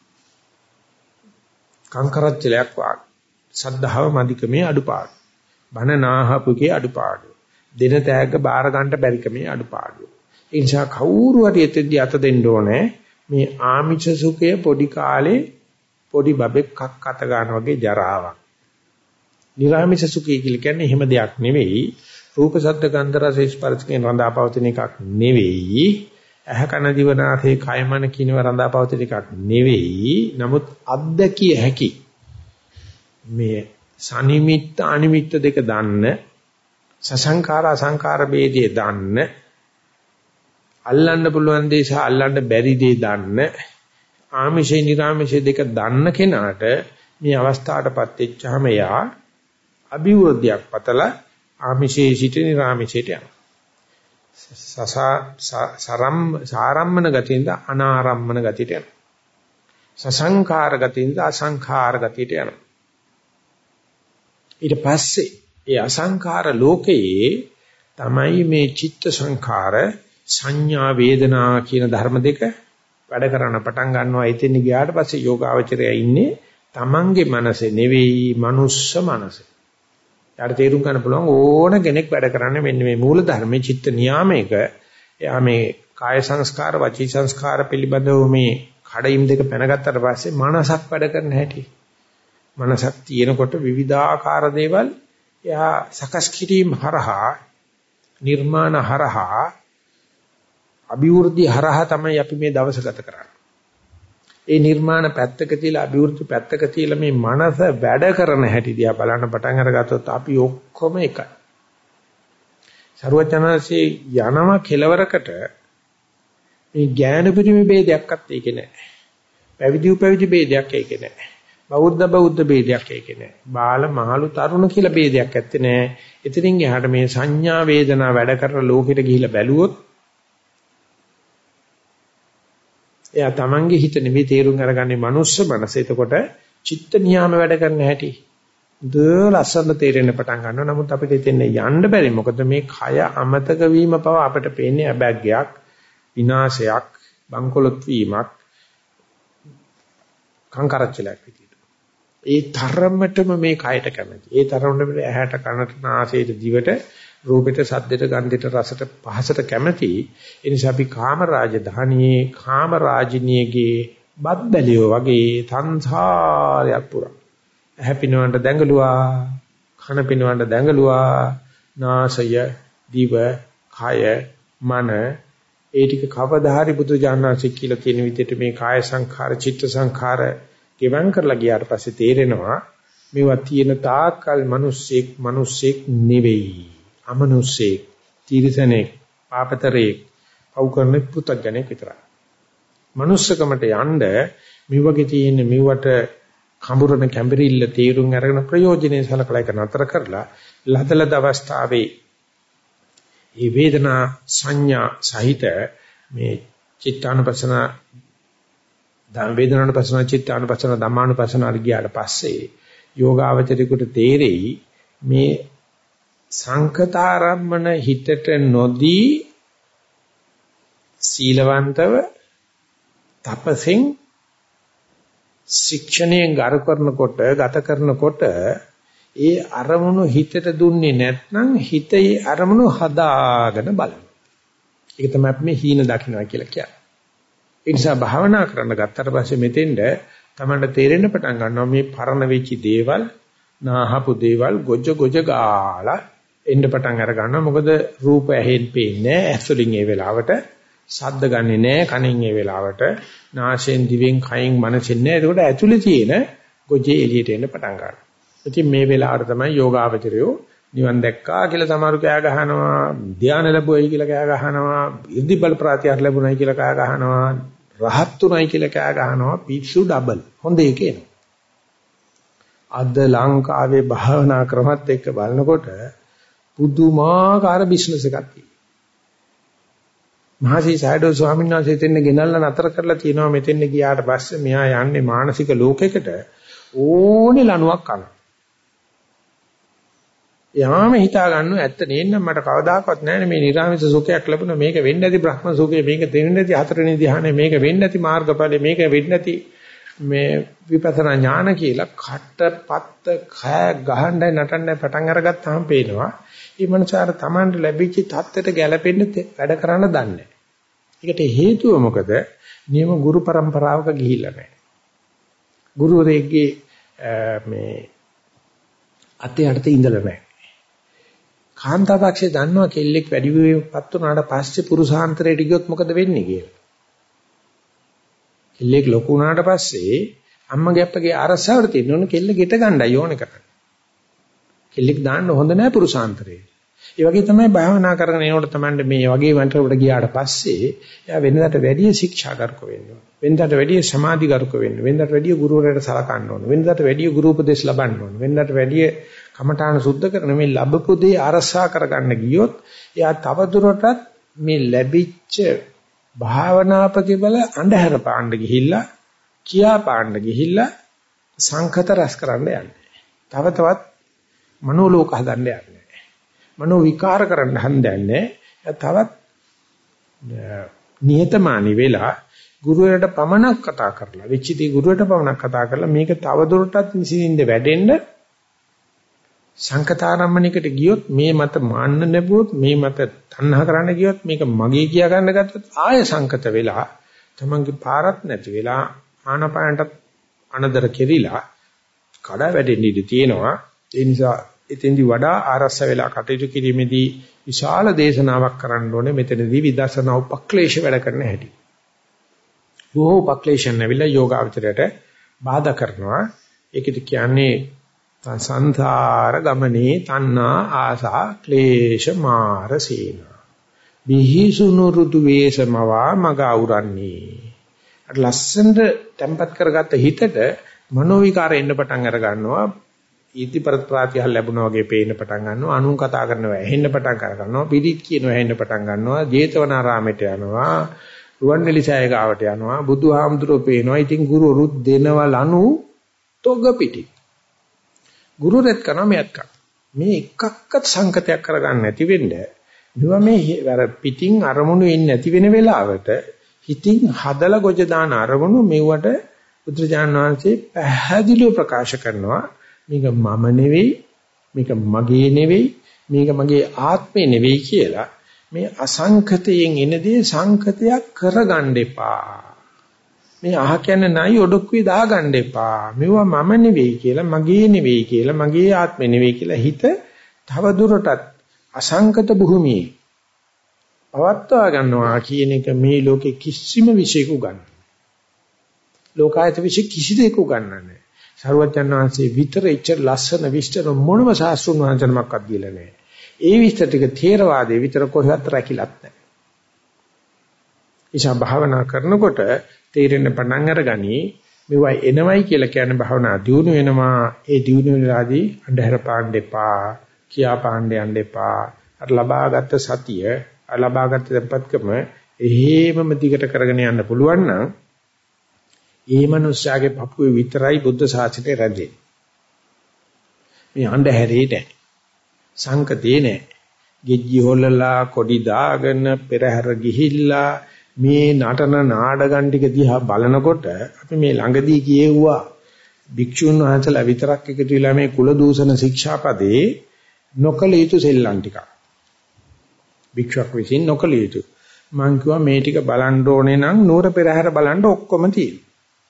කංකරච්චලයක් වගේ. සද්ධාව මදිකමේ අඩුපාඩු. බණ නාහපුකේ අඩුපාඩු. දින තෑග්ග බාර ගන්න බැරි කමේ අඩුපාඩු. ඒ නිසා කවුරු හරි එතෙන්දී අත දෙන්න ඕනේ මේ ආමිෂ සුඛය පොඩි කාලේ පොඩි බබෙක් කක් අත ගන්න වගේ ජරාවක්. නිර්ආමිෂ සුඛය කියන්නේ එහෙම දෙයක් නෙවෙයි. රූප ශබ්ද ගන්ධ රස ස්පර්ශයෙන් රඳාපවතින එකක් නෙවෙයි. ඇහ කන දිව නාසය කය මන කිනව රඳාපවතින එකක් නෙවෙයි. නමුත් අද්දකිය හැකි මේ සනිමිත්ත අනිමිත්ත දෙක දන්න සසංකාර අසංකාර ભેදේ දන්න අල්ලන්න පුළුවන් දේ සහ අල්ලන්න බැරි දේ දන්න ආමිෂේ නිර්ආමිෂේ දෙක දන්න කෙනාට මේ අවස්ථාවටපත් වෙච්චාම යා අභිවෘද්ධියක් පතලා ආමිෂේ සිට නිර්ආමිෂයට යනවා. සාරම්මන ගතියින්ද අනාරම්මන ගතියට යනවා. සසංකාර ගතියින්ද අසංකාර ගතියට යනවා. ඊට පස්සේ ඒ අසංකාර ලෝකයේ තමයි මේ චිත්ත සංඛාර සංඥා වේදනා කියන ධර්ම දෙක වැඩ කරන පටන් ගන්නවා. එතෙන් ගියාට පස්සේ යෝගාවචරය ඉන්නේ තමන්ගේ මනසේ නෙවෙයි මනුස්ස මනසේ. යාට තේරුම් ගන්න පුළුවන් ඕන කෙනෙක් වැඩ කරන්නේ මෙන්න මේ මූල ධර්මයේ චිත්ත නියාමයක. එයා මේ කාය සංස්කාර වචී සංස්කාර පිළිබඳව මේ කඩයිම් දෙක පැනගත්තට පස්සේ මනසක් වැඩ කරන හැටි. මනසක් තියෙනකොට විවිධාකාර දේවල් එයා සකස් කිරීම හරහා නිර්මාණ හරහා අභිවෘද්ධි හරහා තමයි අපි මේ දවස ගත කරන්නේ. ඒ නිර්මාණ පැත්තක තියලා අභිවෘද්ධි පැත්තක තියලා මේ මනස වැඩ කරන හැටි දිහා බලන්න පටන් අරගත්තොත් අපි ඔක්කොම එකයි. සරුවචනanse යනම කෙලවරකට මේ ඥාන පිරිමි ભેදයක්වත් ඒකේ නැහැ. පැවිදි ભેදයක් ඒකේ නැහැ. බෞද්ධ ભેදයක් ඒකේ නැහැ. බාල මහලු තරුණ කියලා ભેදයක් ඇත්තේ නැහැ. එතනින් එහාට මේ සංඥා වේදනා වැඩ කරන ලෝකෙට ගිහිල්ලා බැලුවොත් එයා තමන්ගේ හිත නෙවෙයි තේරුම් අරගන්නේ මනුස්ස මනස. එතකොට චිත්ත නියාම වැඩ කරන හැටි ලස්සන තේරෙන්න පටන් ගන්නවා. නමුත් අපිට එතෙන් යන්න බැරි. මොකද මේ කය අමතක වීම පව අපිට පේන්නේ අබැග්යක්, විනාශයක්, බංකොලොත් වීමක්, කංකරච්චලයක් විදියට. ඒ තරමටම මේ කයට කැමති. ඒ තරමටම ඇහැට, කනට, නාසයට, දිවට, රූපෙට, සද්දෙට, ගන්ධෙට, රසට, පහසට කැමති. ඒ නිසා අපි කාම රාජධානියේ, කාම රාජිනියගේ බත් බැලියෝ වගේ සංසාරයක් පුරා ඇහැ පිනවන්න දැඟලුවා, කන පිනවන්න දැඟලුවා, නාසය, දිව, කය, මන ඒ ටික කවදා හරි බුදු දානසෙ කියලා තියෙන විදිහට මේ කාය සංඛාර, චිත්ත සංඛාර ගෙවන් කරලා ගියාට පස්සේ තේරෙනවා මේවා තියෙන තාක්කල් මිනිස්සෙක් නෙවෙයි. අමනුස්සෙක්, තිරිසනෙක්, පාපතරෙක්, පව් කරන පුතග්ජනෙක් විතරයි. මනුස්සකමට යන්න මේ වගේ තියෙන මෙවට කඹුරන කැඹිරිල්ල තීරුම් අරගෙන ප්‍රයෝජනෙයි සලකලා එක නතර කරලා ලදලද අවස්ථාවේ මේ වේදනා සංඥා සහිත මේ චිත්තානුපස්සන වේදනානුපස්සන චිත්තානුපස්සන ධම්මානුපස්සන අධිගියාට පස්සේ යෝගාවචරිකුට තේරෙයි මේ සංකතාරම්මන හිතට නොදී සීලවන්තව තපසෙන් ශික්ෂණයෙන් ගත කරනකොට ඒ අරමුණු හිතට දුන්නේ නැත්නම් හිතේ අරමුණු හදාගෙන බලන. ඒක තමයි අපි මේ හීන දකින්නවා කියලා කියන්නේ. ඒ නිසා භාවනා කරන්න ගත්තට පස්සේ මෙතෙන්ද තමයි තේරෙන්න පටන් ගන්නවා මේ පරණ වෙච්ච දේවල්, නාහපු දේවල් ගොජ ගාලා එන්න පටන් අර ගන්නවා. මොකද රූප ඇහෙන් පේන්නේ නැහැ ඇස්වලින් ඒ වෙලාවට, ශබ්ද ගන්නෙ නැහැ කනෙන් ඒ වෙලාවට, නාසයෙන් දිවෙන් කයෙන් මනසෙන් නැහැ. ඒකට ඇතුලේ තියෙන ගොජේ එළියට එන්න පටන් ගන්නවා. ඉතින් මේ වෙලාවට තමයි යෝගාවචරයෝ නිවන් දැක්කා කියලා සමහරු කෑ ගහනවා, ධානය ලැබුවයි කියලා කෑ ගහනවා, ඉර්ධි බල ප්‍රාතිහාර ලැබුණයි කියලා කෑ ගහනවා, රහත් උනායි කියලා කෑ ගහනවා. පිස්සු ඩබල්. හොඳ එකේන. අද ලංකාවේ භාවනා ක්‍රමත් එක්ක බලනකොට පුදුමාකාර බිස්නස් එකක් තියෙනවා. මහසී සයඩෝ ස්වාමීන් වහන්සේ දෙන්න ගෙනල්ලා නතර කරලා තියෙනවා. මෙතෙන් ගියාට පස්සේ මෙහා යන්නේ මානසික ලෝකයකට ඕනේ ලණුවක් කරනවා. යාම හිතා ගන්නව ඇත්ත නේනම් මට කවදාකවත් නැහැ මේ නිර්ආමිෂ සුඛයක් ලැබුණා. මේක වෙන්න ඇති බ්‍රහ්ම සුඛය, මේක දෙන්න ඇති හතරවෙනි ධ්‍යානෙ, මේක වෙන්න ඇති මාර්ගඵලෙ, මේක වෙන්න ඇති මේ විපස්සනා ඥාන කියලා කට්ටපත්ත කය ගහන්නයි නටන්නයි පටන් අරගත්තාම පේනවා මේ මනසාර Tamanට ලැබිච්ච தත්ත්වයට ගැලපෙන්න වැඩ කරන්න දන්නේ නැහැ. ඒකට හේතුව මොකද? නියම ගුරු પરම්පරාවක ගිහිල්ලා නැහැ. ගුරුවරයෙක්ගේ මේ අතේ අතේ ඉඳලා නැහැ. කාන්තාවක්ෂේ දන්නවා කෙල්ලෙක් වැඩි විවේකපත් වුණාට පස්සේ පුරුෂාන්තරයට ගියොත් මොකද වෙන්නේ කියලා. කෙල්ලෙක් ලොකු වුණාට පස්සේ අම්මගේ අප්පගේ අරසාවට තියෙන ඕන කෙල්ල ගෙට ගන්නයි ඕනේ කරන්නේ. කෙල්ලෙක් දාන්න හොඳ නැහැ පුරුෂාන්තරේ. ඒ වගේ තමයි භාවනා කරගෙන එනකොට තමයි මේ වගේ වන්ටරකට ගියාට පස්සේ එයා වෙනදාට වැඩිය ශික්ෂාගරුක වෙන්න ඕන. වෙනදාට වැඩිය සමාධිගරුක වෙන්න. වෙනදාට වැඩිය ගුරුවරයාට සලකන්න ඕන. වෙනදාට වැඩිය ගුරු උපදේශ ලබන්න ඕන. වෙනදාට වැඩිය කමඨාන සුද්ධ කරන මේ ලැබපු දේ අරසා කරගන්න ගියොත් එයා තවදුරටත් මේ ලැබිච්ච භාවනා ප්‍රතිබල අඳුර පාන්න ගිහිල්ලා කියා පාන්න ගිහිල්ලා සංකත රස කරන්න යන්නේ. තව තවත් මනෝලෝක හදන්න යන්නේ. මනෝ විකාර කරන්න හඳන්නේ. තවත් නිහතමානී වෙලා ගුරුවරට පමණක් කතා කරලා විචිතී ගුරුවරට පමණක් කතා කරලා මේක තවදුරටත් නිසින්ද වැඩෙන්න සංකතාරම්මණයකට ගියොත් මේ මත මාන්න නැබුවොත් මේ මත තණ්හා කරන්න ගියොත් මේක මගේ කියා ගන්න ගත්තොත් ආය සංකත වෙලා තමන්ගේ පාරක් නැති වෙලා ආනපානට අනදර කෙරිලා කඩා වැටෙන්න ඉඩ තියෙනවා. ඒ නිසා එතෙන්දි වඩා ආරස්ස වෙලා කටයුතු කිරීමේදී විශාල දේශනාවක් කරන්න ඕනේ. මෙතනදී විදර්ශනා උපක්ලේශ වැඩ කරන හැටි. බොහෝ උපක්ලේශන නැවිලා යෝගාවචරයට බාධා කරනවා. ඒකද කියන්නේ සංසාර ගමනේ තණ්හා ආසා ක්ලේශ මාර සීනා බිහිසුණු රුතු වේසමවා මග අවරන්නේ. අර ලස්සනට tempat කරගත්ත හිතට මනෝ විකාර එන්න පටන් අර ගන්නවා. ඊතිපරත් ප්‍රාතිහාර ලැබුණා වගේ පේන්න පටන් ගන්නවා. අනුන් කතා කරනවා ඇහෙන්න පටන් ගන්නවා. පිළිත් කියනවා ඇහෙන්න පටන් ගන්නවා. ජේතවනාරාමයට යනවා. රුවන්වැලි සෑය ගාවට යනවා. බුදුහාමුදුරුවෝ පේනවා. ඉතින් ගුරුවරුත් දෙනවලනු තොග පිටි. ගුරුරෙත් කරනවා මෙයත් කරනවා. මේ එකක්වත් සංකතයක් කරගන්න නැති වෙන්නේ. මෙව මේ අර පිටින් අරමුණු එන්නේ නැති වෙන වෙලාවට හිතින් හදලා ගොජ දාන අරමුණු මෙවට බුදුරජාණන් වහන්සේ පැහැදිලිව ප්‍රකාශ කරනවා. මේක මම නෙවෙයි, මේක මගේ නෙවෙයි, මේක මගේ ආත්මේ නෙවෙයි කියලා. මේ අසංකතයෙන් එනදී සංකතයක් කරගන්න එපා. මේ අහ කියන්නේ නයි ඔඩොක්කුවේ දාගන්න එපා. මේවා මම නෙවෙයි කියලා, මගේ නෙවෙයි කියලා, මගේ ආත්මේ නෙවෙයි කියලා හිත තව දුරටත් අසංකත භූමියේ පවත්වා ගන්නවා කියන එක මේ ලෝකේ කිසිම විශේෂක උගන්වන්නේ. ලෝකායත විශේෂ කිසි දෙයක උගන්වන්නේ නැහැ. සරුවචන් වහන්සේ විතර ඉච්චර ලස්සන විස්තර මොනම ශාස්ත්‍රුන් වහන්සේනමක්වත් දීලා නැහැ. ඒ විස්තර ටික ථේරවාදයේ විතර කොහෙවත් රැකිලත් නැහැ. ඉෂා භාවනා කරනකොට තේරෙන්න පටන් අරගනි මේවා එනවයි කියලා කියන්නේ භාවනා දියුණු වෙනවා. ඒ දියුණු වෙලාදී අන්ධහර පාණ්ඩ එපා, කියා පාණ්ඩ යන්න එපා. අර ලබාගත් සතිය, ලබාගත් දෙපත්කම එහෙමම දිගට කරගෙන යන්න පුළුවන් නම් ඒ මනුස්සයාගේ පපුවේ විතරයි බුද්ධ ශාසනය රැඳෙන්නේ. මේ අන්ධහැරේ නැහැ. සංකතේ නැහැ. ගෙජ්ජි හොල්ලලා කොඩි දාගෙන පෙරහැර ගිහිල්ලා මේ නටන නාඩගම් ටික දිහා බලනකොට අපි මේ ළඟදී කියෙව්වා භික්ෂුන් වහන්සේලා විතරක් එකතු වෙලා මේ කුල දූෂණ ශික්ෂාපදේ නොකල යුතු සෙල්ලම් ටික. භික්ෂුවක් විසින් නොකල යුතු. මං කිව්වා මේ ටික බලන්න ඕනේ නම් නුවර පෙරහැර බලන්න ඔක්කොම තියෙනවා.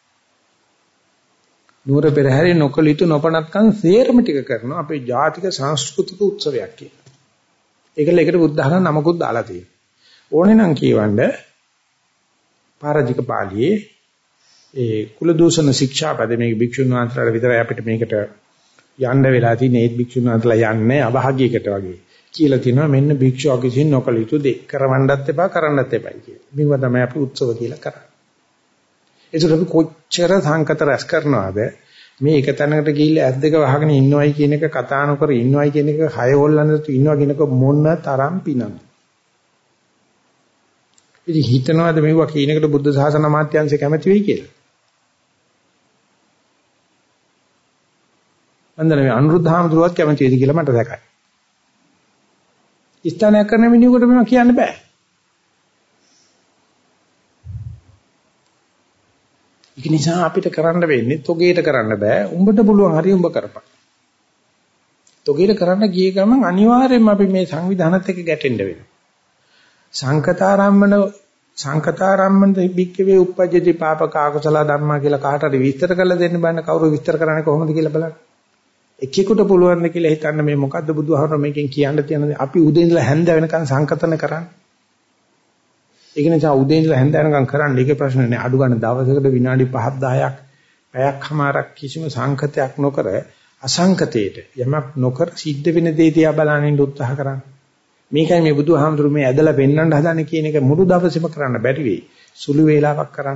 නුවර පෙරහැරේ නොකල යුතු නොපනත්කම් සේරම ටික කරනවා අපේ ජාතික සංස්කෘතික උත්සවයක් කියලා. ඒකල එකට බුද්ධ ධර්ම නමකුත් දාලා තියෙනවා. ඕනේ නම් කියවන්න පාරජික පාළියේ ඒ කුල දූෂණ ශික්ෂාපද මේක භික්ෂුන් වහන්සේලාට විතරයි අපිට මේකට යන්න වෙලා තියෙන්නේ. ඒත් භික්ෂුන් වහන්සේලා යන්නේ අභාග්‍යයකට වගේ. කියලා තිනවා මෙන්න භික්ෂුවක් විසින් නොකල යුතු දේ කරවන්නත් එපා කරන්නත් එපා කියලා. මේවා තමයි අපි උත්සව කියලා කරන්නේ. ඒකට අපි කොච්චර සංකත රැස් කරනවද මේ එක තැනකට ගිහිල්ලා ඇස් දෙක වහගෙන ඉන්නවයි කියන එක කතා නොකර ඉන්නවයි කියන එක හය හොල්ලන්නත් ඉන්නවා කියනක මොන තරම් පිනද. ඉතින් හිතනවාද මේවා කියන එකට බුද්ධ ශාසන අමාත්‍යාංශය කැමති වෙයි කියලා. අන්දරේ අනුරුද්ධ හාමුදුරුවෝත් කැමති වෙයිද කියලා මට දැකයි. ස්ථානයක් කරන මිනිහෙකුට මේවා කියන්න බෑ. ඒක නිසා අපිට කරන්න වෙන්නේ තොගේට කරන්න බෑ. උඹට පුළුවන් හරි උඹ කරපන්. තොගේට කරන්න ගිය ගමන් අනිවාර්යයෙන්ම අපි මේ සංවිධානත් එක්ක ගැටෙන්න වෙනවා. සංකතාරම්මන බික්කවේ උපජ්ජති පාපක අකුසල ධර්මා කියලා කාට හරි විස්තර කරලා දෙන්න බෑන කවුරු විස්තර කරන්නේ කොහොමද කියලා බලන්න. එක්කෙකුට පුළුවන් ද කියලා හිතන්න මේ මොකද්ද බුදුහාමර මේකෙන් කියන්න තියෙනද අපි උදේ ඉඳලා හැන්ද වෙනකන් සංකතන කරන්නේ. ඒක නිසා උදේ ඉඳලා හැන්ද වෙනකන් කරන්න ඒකේ ප්‍රශ්න නෑ. අඩු ගන්න දවසකට විනාඩි 5-10ක් පැයක්මාරක් කිසිම සංකතයක් නොකර අසංකතයට යමක් නොකර සිද්ධ වෙන දේ දිහා බලන්න උත්සාහ කරන්න. මේකයි මේ බුදුහාමුදුරු මේ ඇදලා පෙන්වන්න හදන්නේ කියන එක මුළු දවසේම කරන්න බැරි වෙයි. සුළු වේලාවක් කරන්න.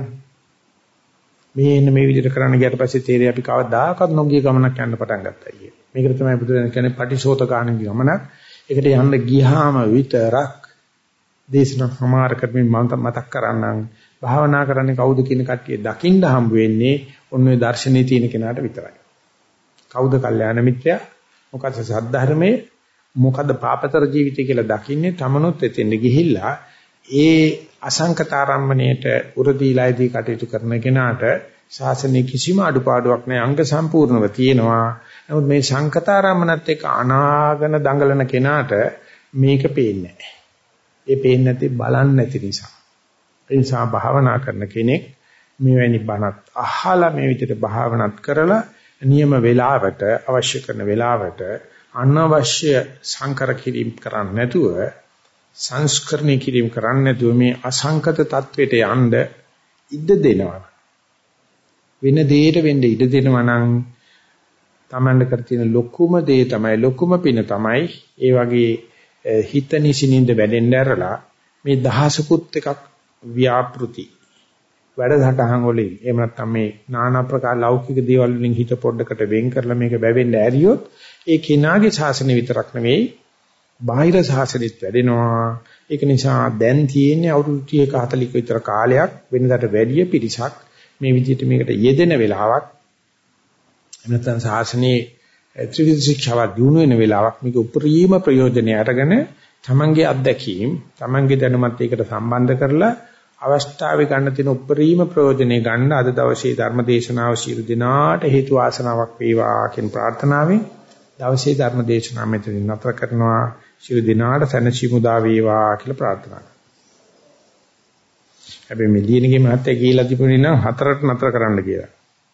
මේ විදිහට කරන්න ගියට පස්සේ තේරෙයි අපි කවදාකවත් නොගිය ගමනක් යන්න පටන් ගත්තා කියේ. මේකට තමයි බුදුරජාණන් කියන්නේ පටිසෝතකාණ ගමනක්. ඒකට යන්න ගියාම විතරක් දේශනා සමාර කරමින් මතක් කරන්නම් භාවනා කරන්නේ කවුද කියන කට්ටිය දකින්න හම්බ වෙන්නේ ඔන්න ඔය දර්ශනේ තියෙන කෙනාට විතරයි. කවුද කල්යාණ මිත්‍රයා? මොකද සද්ධර්මයේ මොකද පාපතර ජීවිතය කියලා දකින්නේ තමනුත් එතෙන්ද ගිහිල්ලා ඒ අසංකතාරම්මණයට උරදීලායේදී කටයුතු කරන කෙනාට ශාසනයේ කිසිම අඩුපාඩුවක් නැහැ අංග සම්පූර්ණව තියෙනවා. නමුත් මේ සංකතාරම්මනත් එක්ක අනාගන දඟලන කෙනාට මේක පේන්නේ නැහැ. ඒ පේන්නේ නැති බලන්නේ නැති නිසා. ඒ නිසා භාවනා කරන කෙනෙක් මෙවැනි බණක් අහලා මේ විදිහට භාවනාත් කරලා නියම වේලාවට අවශ්‍ය කරන වේලාවට අනවශ්‍ය සංකර කිරීම කරන්නේ නැතුව සංස්කරණය කිරීම කරන්නේ නැතුව මේ අසංකත තත්වයට යන්න ඉඩ දෙනවා. වෙන දෙයකට වෙන්න ඉඩ දෙනවා නම් Tamand කර තියෙන ලොකුම දේ තමයි ලොකුම පින තමයි ඒ වගේ හිත නිසිනින්ද වැඩෙන්න ඇරලා මේ දහසකුත් එකක් ව්‍යාපෘති වැඩසටහන් වලින් එහෙම නැත්නම් මේ নানা ප්‍රකාර ලෞකික දේවල් වලින් හිත පොඩ්ඩකට වෙන් කරලා මේක වැවෙන්න ඇරියොත් ඒ කෙනාගේ ශාසනය විතරක් නෙවෙයි බාහිර ශාසනෙත් වැඩෙනවා. ඒක නිසා දැන් තියෙන්නේ අවුරුදු 30-40 විතර කාලයක් වෙනදාට වැඩිය පිරිසක් මේ විදිහට මේකට යෙදෙන වෙලාවක් නැත්නම් ශාසනයේ ත්‍රිවිධ ශික්ෂාව දිනු වෙන වෙලාවක් මේක උපරිම ප්‍රයෝජනය අරගෙන තමන්ගේ අත්දැකීම් තමන්ගේ දැනුමත් ඒකට සම්බන්ධ කරලා අවස්ථාවේ ගන්න තියෙන උපරිම ප්‍රයෝජනේ ගන්න අද දවසේ ධර්ම දේශනාව ශීල දිනාට හේතු වාසනාවක් වේවා කියන ප්‍රාර්ථනාවෙන් දවසේ ධර්ම දේශනාව මෙතනින් නතර කරනවා ශීල දිනාට සැනසීමුදා වේවා කියලා ප්‍රාර්ථනා කරනවා. හැබැයි මේ ලියනගේ මහත්තයා කියලා තිබුණේ නම් 4ට නතර කරන්න කියලා.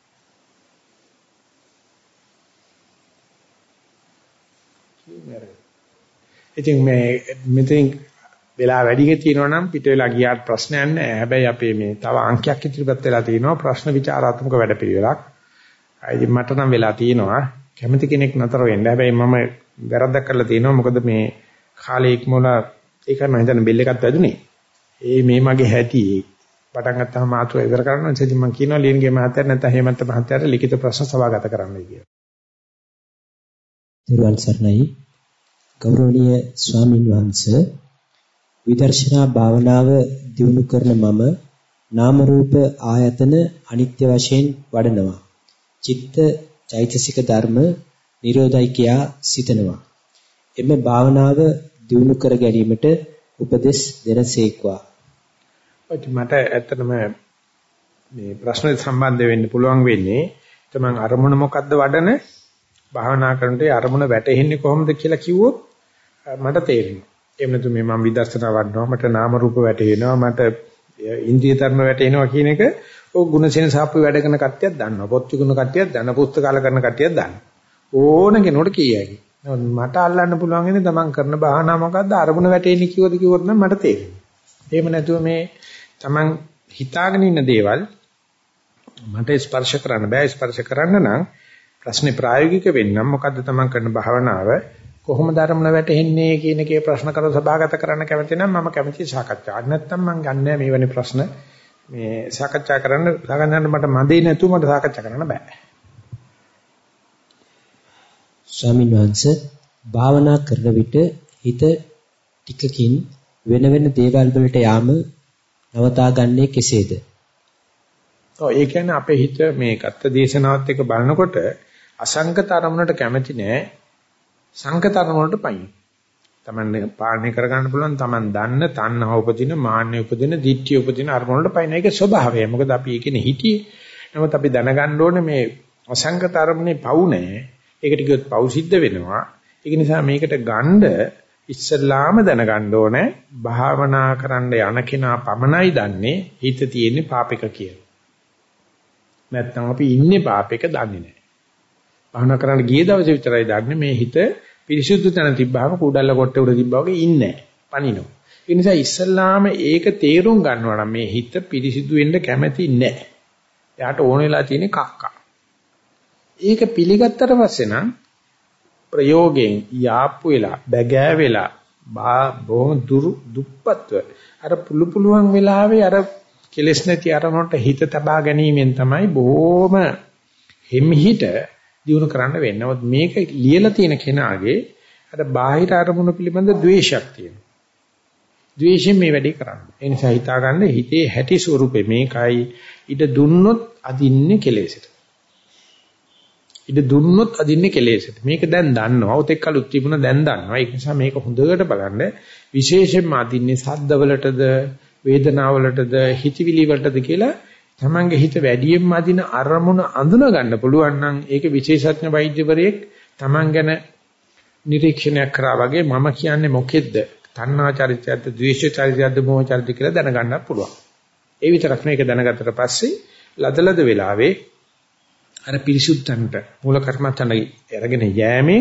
ඉතින් මේ මෙතෙන් වෙලා වැඩික තියෙනවා නම් පිට වෙලා ගියාට ප්‍රශ්නයක් නැහැ. හැබැයි අපේ මේ තව අංකයක් ඉදිරිපත් වෙලා තියෙනවා ප්‍රශ්න විචාරාත්මක වැඩපිළිවෙලක්. ඉතින් මට නම් වෙලා තියෙනවා කැමති කෙනෙක් නතර වෙන්න. හැබැයි මම වැරද්දක් කරලා තියෙනවා. මොකද මේ කාලේ ඉක්මවලා ඒකයි මම හිතන්නේ බෙල් එකක් වැදුනේ. මේ මගේ හැටි පටන් ගත්තාම මාතෘ ඉවර කරනවා. ඉතින් මම කියනවා ලියන්ගේ මහත්තයාට නැත්නම් හේමන්ත මහත්තයාට ලිඛිත ප්‍රශ්න සභාගත කරන්නයි කියලා. නිර්වාණ සරණයි ගෞරවනීය ස්වාමින් වහන්සේ විදර්ශනා භාවනාව දියුණු කරන මම නාම රූප ආයතන අනිත්‍ය වශයෙන් වඩනවා. චිත්ත චෛතසික ධර්ම නිරෝධයි කියා සිතනවා. එම භාවනාව දියුණු කර ගැනීමට උපදෙස් දෙනසේක්වා. මට ඇත්තටම මේ ප්‍රශ්නෙට සම්බන්ධ වෙන්න පුළුවන් වෙන්නේ තමන් අරමුණ මොකද්ද වඩන භාවනා කරනකොට අරමුණ වැටෙන්නේ කොහොමද කියලා කිව්වොත් මට තේරෙනවා. එහෙම නැතු මේ මම විදර්ශනා වඩනවා මට නාම රූප වැටෙනවා මට ඉන්ද්‍රිය ධර්ම වැටෙනවා කියන එක ඔය ගුණසෙන සාප්පු වැඩ කරන කට්ටියක් දන්නවා. පොත් විකුණන කට්ටියක් දන්නවා. පුස්තකාල කරන කට්ටියක් දන්නවා. ඕන කෙනෙකුට කියයි. මට අල්ලන්න පුළුවන් ඉන්නේ තමන් කරන භාවනා මොකද්ද අරමුණ වැටෙන්නේ කිව්වොත් නම් මට තේරෙනවා. එහෙම නැතුව මේ තමන් හිතාගෙන ඉන්න දේවල් මට ස්පර්ශ කරන්න බෑ. ස්පර්ශ කරන්න නම් ප්‍රශ්නේ ප්‍රායෝගික වෙන්නම් මොකද්ද තමන් කරන භාවනාව කොහොමද අරමුණ වැටෙන්නේ කියන එකේ ප්‍රශ්න කර සභාගත කරන්න කැමති නම් මම කැමති සාකච්ඡාවක්. නැත්නම් මම ගන්නෑ මේ වෙනි ප්‍රශ්න මේ සාකච්ඡා කරන්න මට මදේ නැතුව මට සාකච්ඡා කරන්න බෑ. ස්වාමීන් වහන්සේ භාවනා කරන විට හිත ටිකකින් වෙන වෙන දේවල් වලට යාම නවතා ගන්නේ කෙසේද? ඒ කියන්නේ අපේ හිත මේ ගත්ත දේශනාවත් එක්ක බලනකොට අසංකත අරමුණට කැමති නෑ. සංකත අරමුණට පයින්. Taman පාලනය කර ගන්න පුළුවන් Taman දන්න තණ්හා උපදින, මාන්නය උපදින, දිට්ඨිය උපදින අරමුණට පයින්. ඒක ස්වභාවය. මොකද අපි ඒකනේ හිටියේ. නමුත් අපි දැනගන්න ඕනේ මේ අසංකත අරමුණේ පවු නෑ. ඒකට කිව්වොත් පවු සිද්ධ වෙනවා. ඒක නිසා මේකට ගන්න ඉස්සල්ලාම දැනගන්න ඕනේ භාවනා කරන්න යන කෙනා පමණයි දන්නේ හිත තියෙන්නේ පාපයක කියලා. නැත්නම් අපි ඉන්නේ පාපයක දන්නේ නැහැ. භාවනා කරන්න ගිය දවසේ විතරයි දන්නේ මේ හිත පිරිසුදු තැන තිබ්බාම කුඩල්ල කොට්ටේ උඩ තිබ්බා වගේ ඉන්නේ නැහැ. පණිනවා. ඒ නිසා ඉස්සල්ලාම ඒක තේරුම් ගන්නවා නම් මේ හිත පිරිසුදු වෙන්න කැමති නැහැ. එයාට ඕන වෙලා තියෙන්නේ කක්කා. ඒක පිළිගත්තට පස්සේ නම් ප්‍රයෝගයෙන් යාප්පු වෙලා බැගෑ වෙලා බොහොම දුප්පත්ව අර පුළුවන් වෙලාවේ අර කෙලස් නැති අරමුණට හිත තබා ගැනීමෙන් තමයි බොහොම හිමිහිට දිනු කරන්න වෙන්නේ. නමුත් මේක ලියලා තියෙන කෙනාගේ අර බාහිර අරමුණු පිළිබඳ ද්වේෂයක් තියෙනවා. ද්වේෂයෙන් මේ වැඩේ කරන්නේ. ඒ නිසා හිතාගන්න හිතේ හැටි ස්වරූපේ මේකයි ඉඩ දුන්නොත් අදින්නේ කෙලෙසට. ඉඩ දුන්නොත් අදින්නේ කෙලෙසට. මේක දැන් දන්නවා. උතෙක් කලුත් තිබුණා දැන් දන්නවා. ඒක නිසා මේක හොඳට බලන්න විශේෂයෙන්ම අදින්නේ සද්දවලටද වේදනාවලටද හිතවිලි වලටද කියලා තමන්ගේ හිත වැඩියෙන්ම අදින අරමුණ අඳුන ගන්න පුළුවන් නම් ඒක විශේෂඥ වෛද්‍යවරයෙක් තමන් ගැන නිරීක්ෂණයක් කරා වගේ මම කියන්නේ මොකෙද්ද? තණ්හා චරිතයක්ද, ද්වේෂ චරිතයක්ද, මෝහ චරිතය කියලා දැනගන්නත් පුළුවන්. ඒ විතරක් මේක දැනගත්තට පස්සේ ලදලද වෙලාවේ අර පිරිසුද්ධන්ට මූල කර්මත්තන්ට අරගෙන යෑමෙන්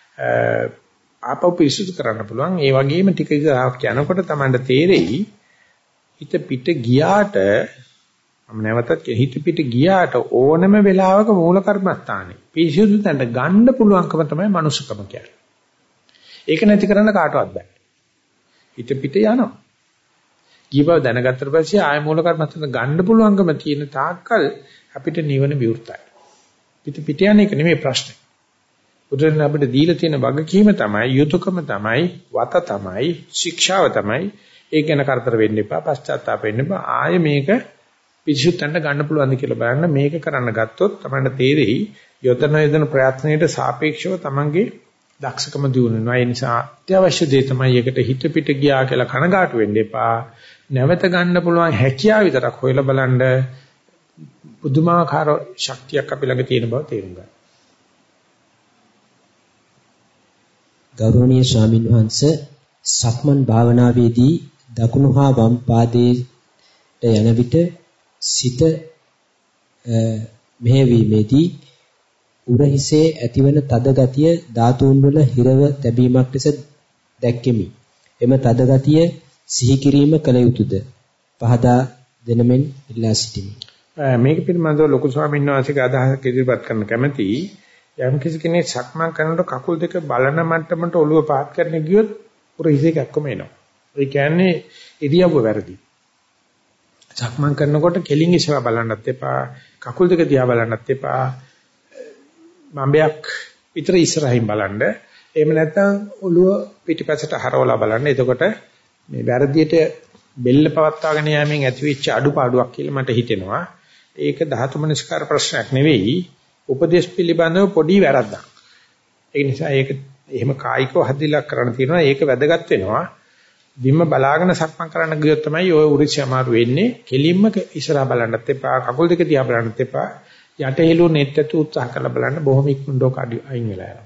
ආපහු පිරිසුදු කරන්න පුළුවන්. ඒ වගේම ටික ටික යනකොට තමන්ට තේරෙයි හිත පිට ගියාට මම නැවතත් හිත පිට ගියාට ඕනම වෙලාවක මූල කර්මස්ථානේ පිරිසුදු තැනට ගන්න පුළුවන්කම තමයි මනුස්සකම කියන්නේ. ඒක නැති කරන්න කාටවත් බෑ. හිත පිට යනවා. ගියව දැනගත්තට පස්සේ ආය මූල කර්මස්ථාන ගන්න පුළුවන්කම තියෙන තාක්කල් අපිට නිවන විවෘතයි. පිට යන එක නෙමෙයි ප්‍රශ්නේ. උදේට අපිට දීලා තියෙන වගකීම තමයි, යුතුයකම තමයි, වත තමයි, ශික්ෂාව තමයි. ඒක ගැන කරදර වෙන්න එපා, පශ්චාත්තාප වෙන්න එපා. ආයේ මේක පිරිසුත්තන්ට ගන්න පුළුවන්ද කියලා බලන්න මේක කරන්න ගත්තොත් තමයි තේරෙයි යොදන ප්‍රයත්නයේ සාපේක්ෂව තමන්ගේ දක්ෂකම දියුණු වෙනවා. ඒ නිසා අත්‍යවශ්‍ය දේ තමයි එකට හිත පිට ගියා කියලා කනගාටු වෙන්න එපා. නැවත ගන්න පුළුවන් හැකියාව විතරක් හොයලා බලන්න පුදුමාකාර ශක්තියක් අපි ළඟ තියෙන බව තේරුම් ගන්න. ගෞරවනීය ස්වාමින් වහන්සේ සක්මන් භාවනාවේදී දකුණු හා වම් පාදයට යන විට සිත මෙහෙවීමේදී උරහිසේ ඇතිවන තද ගතිය ධාතුන් වල හිරව තැබීමක් ලෙස දැක්කෙමි. එම තද ගතිය සිහි කිරීම කළ යුතුයද? පහදා දෙනමෙන් ඉල්ලා සිටිමි. මේක පිළිබඳව ලොකු ස්වාමීන් වහන්සේගේ අදහසක් ඉදිරිපත් කරන්න කැමැතියි. යම් කිසි කෙනෙක් සක්මන් කරනකොට කකුල් දෙක බලන මට්ටමට ඔළුව පාත් කරන්න ගියොත් උරහිසේ කැක්කම එනවා. ඒ කියන්නේ ඉරියව්ව වැරදි. සක්මන් කරනකොට කෙලින් ඉස්සරහ බලන්නත් එපා, කකුල් දෙක දිහා බලන්නත් එපා. මම්බයක් විතර ඉස්සරහින් බලන්න. එහෙම නැත්නම් ඔළුව පිටිපස්සට හරවලා බලන්න. එතකොට මේ වැරදියට බෙල්ල පවත්වාගෙන යෑමෙන් ඇතිවෙච්ච අඩුපාඩුවක් කියලා මට හිතෙනවා. ඒක ධාතු මනස්කාර ප්‍රශ්නයක් නෙවෙයි. උපදේශ පිළිබඳව පොඩි වැරද්දක්. ඒ නිසා ඒක එහෙම කායිකව හදිලා කරන්න තියෙනවා. ඒක වැදගත් වෙනවා. බිම බලාගෙන සක්මන් කරන්න ගියොත් තමයි ඔය උරිච්ච අමාරු වෙන්නේ. කෙලින්ම ඉස්සරහා බලන්නත් එපා, කකුල් දෙක දිහා බලන්නත් එපා. යට හෙළුව net එක උත්සාහ කරලා බලන්න බොහොම ඉක්මනට ඔක අයින් වෙලා යනවා.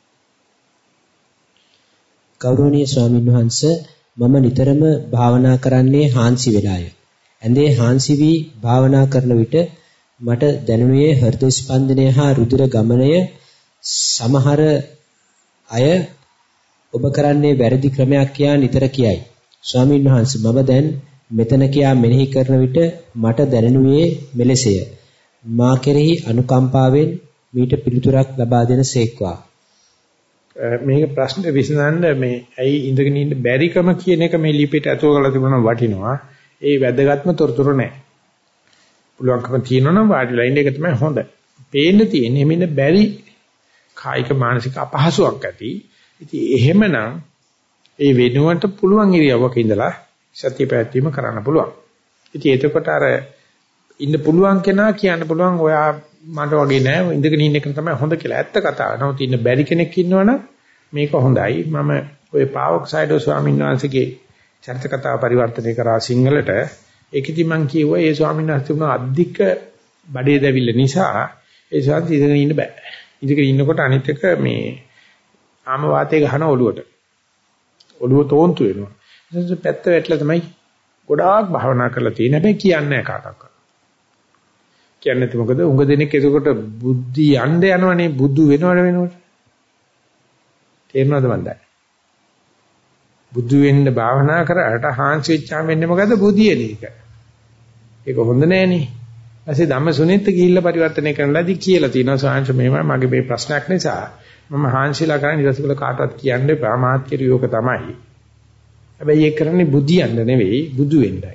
ගෞරවනීය ස්වාමීන් වහන්සේ මම නිතරම භාවනා කරන්නේ හාන්සි වෙලාය. ඇඳේ හාන්සි වී භාවනා කරන විට මට දැනුනේ හෘද ස්පන්දනය හා රුධිර ගමනය සමහර අය ඔබ කරන්නේ වැරදි ක්‍රමයක් කියා නිතර කියයි. ස්වාමීන් වහන්සේ මම දැන් මෙතන කියා මෙනෙහි කරන විට මට දැනුනේ මෙලෙසය. මා කෙරෙහි අනුකම්පාවෙන් මීට පිළිතුරක් ලබා දෙන සේක්වා. මේක ප්‍රශ්නේ විසඳන්න මේ ඇයි ඉඳගෙන ඉන්න බැරිකම කියන එක මේ ලිපියට ඇතුල් කරලා තිබුණා වටිනවා. ඒ වැදගත්ම තොරතුරු නැහැ. පුළුවන්කම තියෙනවනම් වාඩිලා ඉන්න එක තමයි හොඳ. පේන්න තියෙන්නේ මෙන්න බැරි කායික මානසික අපහසුයක් ඇති. ඉතින් එහෙමනම් ඒ වෙනුවට පුළුවන් ඉරියව්වක ඉඳලා සතිය පැවැත්වීම කරන්න පුළුවන්. ඉතින් එතකොට අර ඉන්න පුළුවන් කෙනා කියන්න පුළුවන් ඔයා මට වගේ නෑ ඉඳගෙන ඉන්න එක තමයි හොඳ කියලා. ඇත්ත කතාව. නමුත් ඉන්න බැරි කෙනෙක් ඉන්නවනම් මේක හොඳයි. මම ඔය පාවොක් සයිඩෝ ස්වාමීන් වහන්සේගේ චරිත කතාව පරිවර්තනය කරා සිංහලට. ඒකෙදි මම කිව්වා ඒ ස්වාමීන් වහන්සේ උන අධික බඩේ දැවිල්ල නිසා ඒ ශාන්ති ඉඳගෙන ඉන්න බෑ. ඉඳගෙන ඉන්නකොට අනිත් එක මේ ආම වාතය ගහන ඔළුවට. ඔළුව තෝන්තු වෙනවා. ඊට පැත්ත වැටලා තමයි ගොඩාක් භාවනා කරලා තියෙන හැබැයි කියන්නේ නැහැ කාටවත්. කියන්නේ නැති මොකද උඟ දෙනෙක් එතකොට බුද්ධි යන්න යනවනේ බුදු වෙනවට. තේරෙනවද මන්දයි? බුදු වෙන්න භාවනා කරාට හාන්සි වෙච්චාම වෙන්නේ මොකද? බුදියේද ඒක. ඒක හොඳ නෑනේ. ඊපස්සේ ධම්මසුනෙත් ගිහිල්ලා පරිවර්තනය කරනලාදී කියලා තියෙනවා සාංශ මෙහෙමයි මගේ මේ ප්‍රශ්නයක් නිසා මම හාන්සිලා කරන්නේ ඊට පස්සේ කාටවත් කියන්න එපා මාත් කිරියෝක තමයි. හැබැයි ඒක කරන්නේ බුදියන්න නෙවෙයි බුදු වෙන්නයි.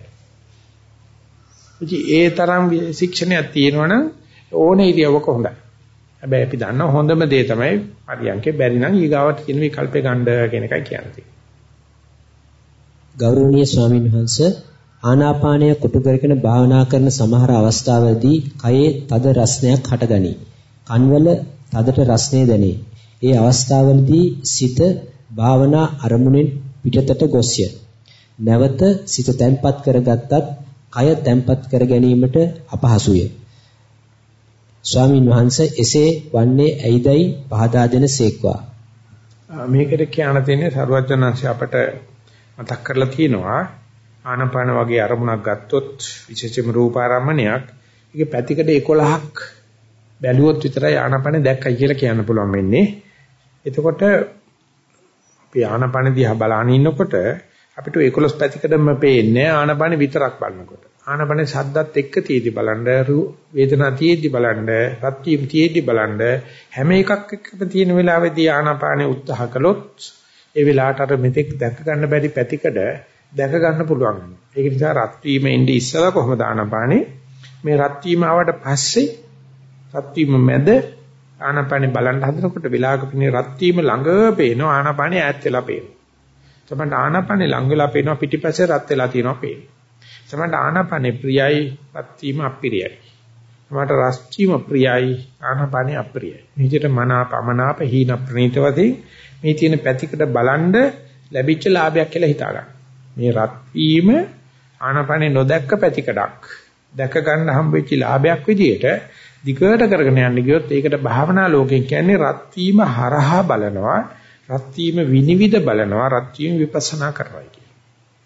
ඒ තරම් ශික්ෂණයක් තියෙනවනම් ඕනේ ඉරියව්වක හොඳයි. හැබැයි අපි දන්නවා හොඳම දේ තමයි පරියන්කේ බැරි නම් ඊගාවට කියන විකල්පේ ගන්න කියන එකයි කියන්නේ. ගෞරවනීය ස්වාමීන් වහන්සේ ආනාපානය කොටු කරගෙන භාවනා කරන සමහර අවස්ථාවලදී කයේ තද රසණයක් හටගනී. කන්වල තදට රසණය දැනේ. ඒ අවස්ථාවලදී සිත භාවනා අරමුණෙන් පිටතට ගොස්ය. නැවත සිත තැම්පත් කරගත්තත් කය තැම්පත් කර ගැනීමට අපහසුය. ස්වාමීන් වහන්සේ එසේ වන්නේ ඇයිදයි පහදා දෙන සේක්වා. මේකට කියන්න තියෙන්නේ සරුවචනංශ අපට මතක් කරලා තියෙනවා ආනපාන වගේ අරමුණක් ගත්තොත් විශේෂම රූපාරම්මණයක් ඒකේ පැතිකඩ 11ක් බැලුවොත් විතරයි ආනපාන දැක්කයි කියලා කියන්න පුළුවන් වෙන්නේ. එතකොට අපි ආනපාන දිහා බලන ඉන්නකොට අපිට 11 පැතිකඩම පේන්නේ ආනපාන විතරක් බලනකොට. ආනපාන ශබ්දත් එක්ක තියෙදි බලන්න, වේදනා තියෙදි බලන්න, රත්ත්‍යිම් තියෙදි බලන්න හැම එකක් එක්කම තියෙන වෙලාවෙදී ආනපානේ උත්සාහ කළොත් ඒ වෙලාවට අර මෙතෙක් දැක ගන්න බැරි පැතිකඩ දැක ගන්න පුළුවන්. ඒක නිසා රත්ත්‍යිම එන්නේ ඉස්සලා කොහොමද ආනපානේ මේ රත්ත්‍යිම ආවට පස්සේ රත්ත්‍යිම මැද ආනපානේ බලන්න හදනකොට වෙලාවක පිනේ රත්ත්‍යිම ළඟ පේනවා ආනපානේ ඈත් වෙලා පේනවා. තමයි ආනපානේ ළඟ වෙලා පේනවා පිටිපස්සේ රත් වෙලා තියෙනවා පේනවා. සමහරට ආනාපානේ ප්‍රියයි, රත් වීම අප්‍රියයි. සමහරට රස් වීම ප්‍රියයි, ආනාපානේ අප්‍රියයි. මේ විදිහට මනාපමනාප හීන ප්‍රණීත වශයෙන් මේ තියෙන පැතිකඩ බලන්ඩ ලැබිච්ච ලාභයක් කියලා හිතා ගන්න. මේ රත් වීම ආනාපානේ නොදැක්ක පැතිකඩක්. දැක ගන්න හම්බෙච්ච ලාභයක් විදියට දිගට කරගෙන යන්න ගියොත් ඒකට භාවනා ලෝකයෙන් කියන්නේ රත් වීම හරහා බලනවා, රත් වීම විනිවිද බලනවා, රත් වීම විපස්සනා කරනවා කියන්නේ.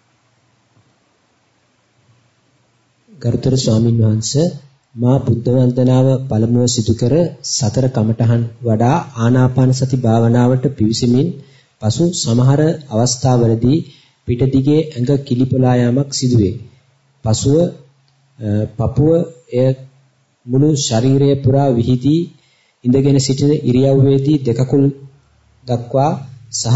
ගරුතර ස්වාමින් වහන්සේ මා බුද්ධ වන්දනාව පළමුව සිදු කර සතර කමඨහන් වඩා ආනාපාන සති භාවනාවට පිවිසෙමින් පසු සමහර අවස්ථාවලදී පිටදිගේ ඇඟ කිලිපලා යාමක් සිදුවේ. පසුව පපුව එය මුළු ශරීරය පුරා විහිදී ඉඳගෙන සිටින ඉරියව්වේදී දෙකකුල් දක්වා සහ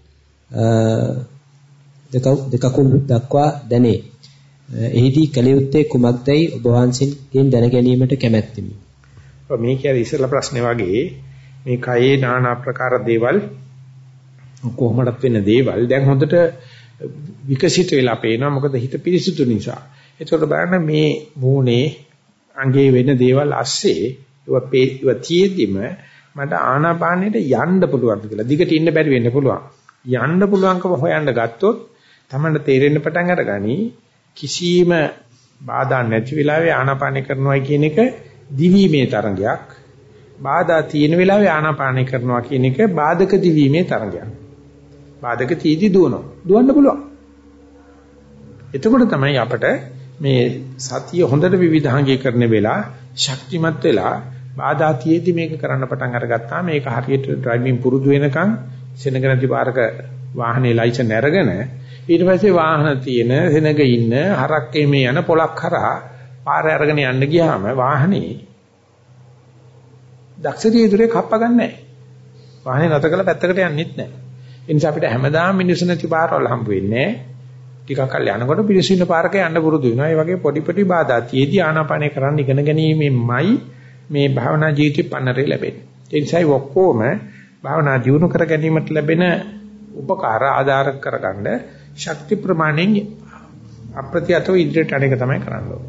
දෙකකුල් දක්වා දැනේ. එහිදී කලියුත්තේ කුමක්දයි ඔබ වහන්සේගෙන් දැන ගැනීමට කැමැත්තෙමි. මේ කියන්නේ ඉස්සෙල්ලා ප්‍රශ්නේ වගේ මේ කයේ নানা ආකාර දේවල් කොහොමදත් වෙන දේවල් දැන් හොඳට විකසිත වෙලා පේනවා මොකද හිත පිරිසිදු නිසා. ඒකට බලන්න මේ මූණේ අංගේ වෙන දේවල් ASCII ඒවා තියෙද්දිම මට ආනාපානෙට යන්න පුළුවන් කියලා. දිගට ඉන්න බැරි වෙන්න පුළුවන්. යන්න පුළුවන්කම හොයන්න ගත්තොත් තමයි තේරෙන්න පටන් අරගනි කිසිම බාධා නැති වෙලාවේ ආනාපානෙ කරනවා කියන එක දිවීමේ තරංගයක්. බාධා තියෙන වෙලාවේ ආනාපානෙ කරනවා කියන එක බාධක දිවීමේ තරංගයක්. බාධක තීදි දුවන්න පුළුවන්. එතකොට තමයි අපට මේ සතිය හොඳට විවිධාංගීකරණය වෙලා ශක්තිමත් වෙලා බාධා තියෙදි මේක කරන්න පටන් අරගත්තා. මේක හරියට ඩ්‍රයිවිං පුරුදු වෙනකන් සෙනග නැති පාරක වාහනේ ලයිසන් අරගෙන ඊට පස්සේ වාහන තියෙන සෙනග ඉන්න හරක් මේ යන පොලක් කරා පාර අරගෙන යන්න ගියාම වාහනේ දක්ෂිතී ඉදිරියේ කප්ප ගන්නෑ. වාහනේ නැත කළ පැත්තකට යන්නෙත් නෑ. ඒ නිසා අපිට හැමදාම මිනිස්සු නැති පාරවල් හම්බ වෙන්නේ නෑ. ටිකක් කල් යනකොට පිරිසිදු පාරක යන්න පුරුදු වෙනවා. ඒ වගේ පොඩි බාධා තියේදී ආනාපානය කරන්න ඉගෙන ගැනීමෙන්මයි මේ භාවනා ජීවිතේ පන්නරේ ලැබෙන්නේ. ඒ නිසායි ඔක්කොම භාවනා ජීවුන කර ගැනීමට ලැබෙන උපකාර ආධාර කරගන්න ශක්ති ප්‍රමාණයෙන් අප්‍රත්‍යතව ඉදිරියට අනේක තමයි කරන්න ඕනේ.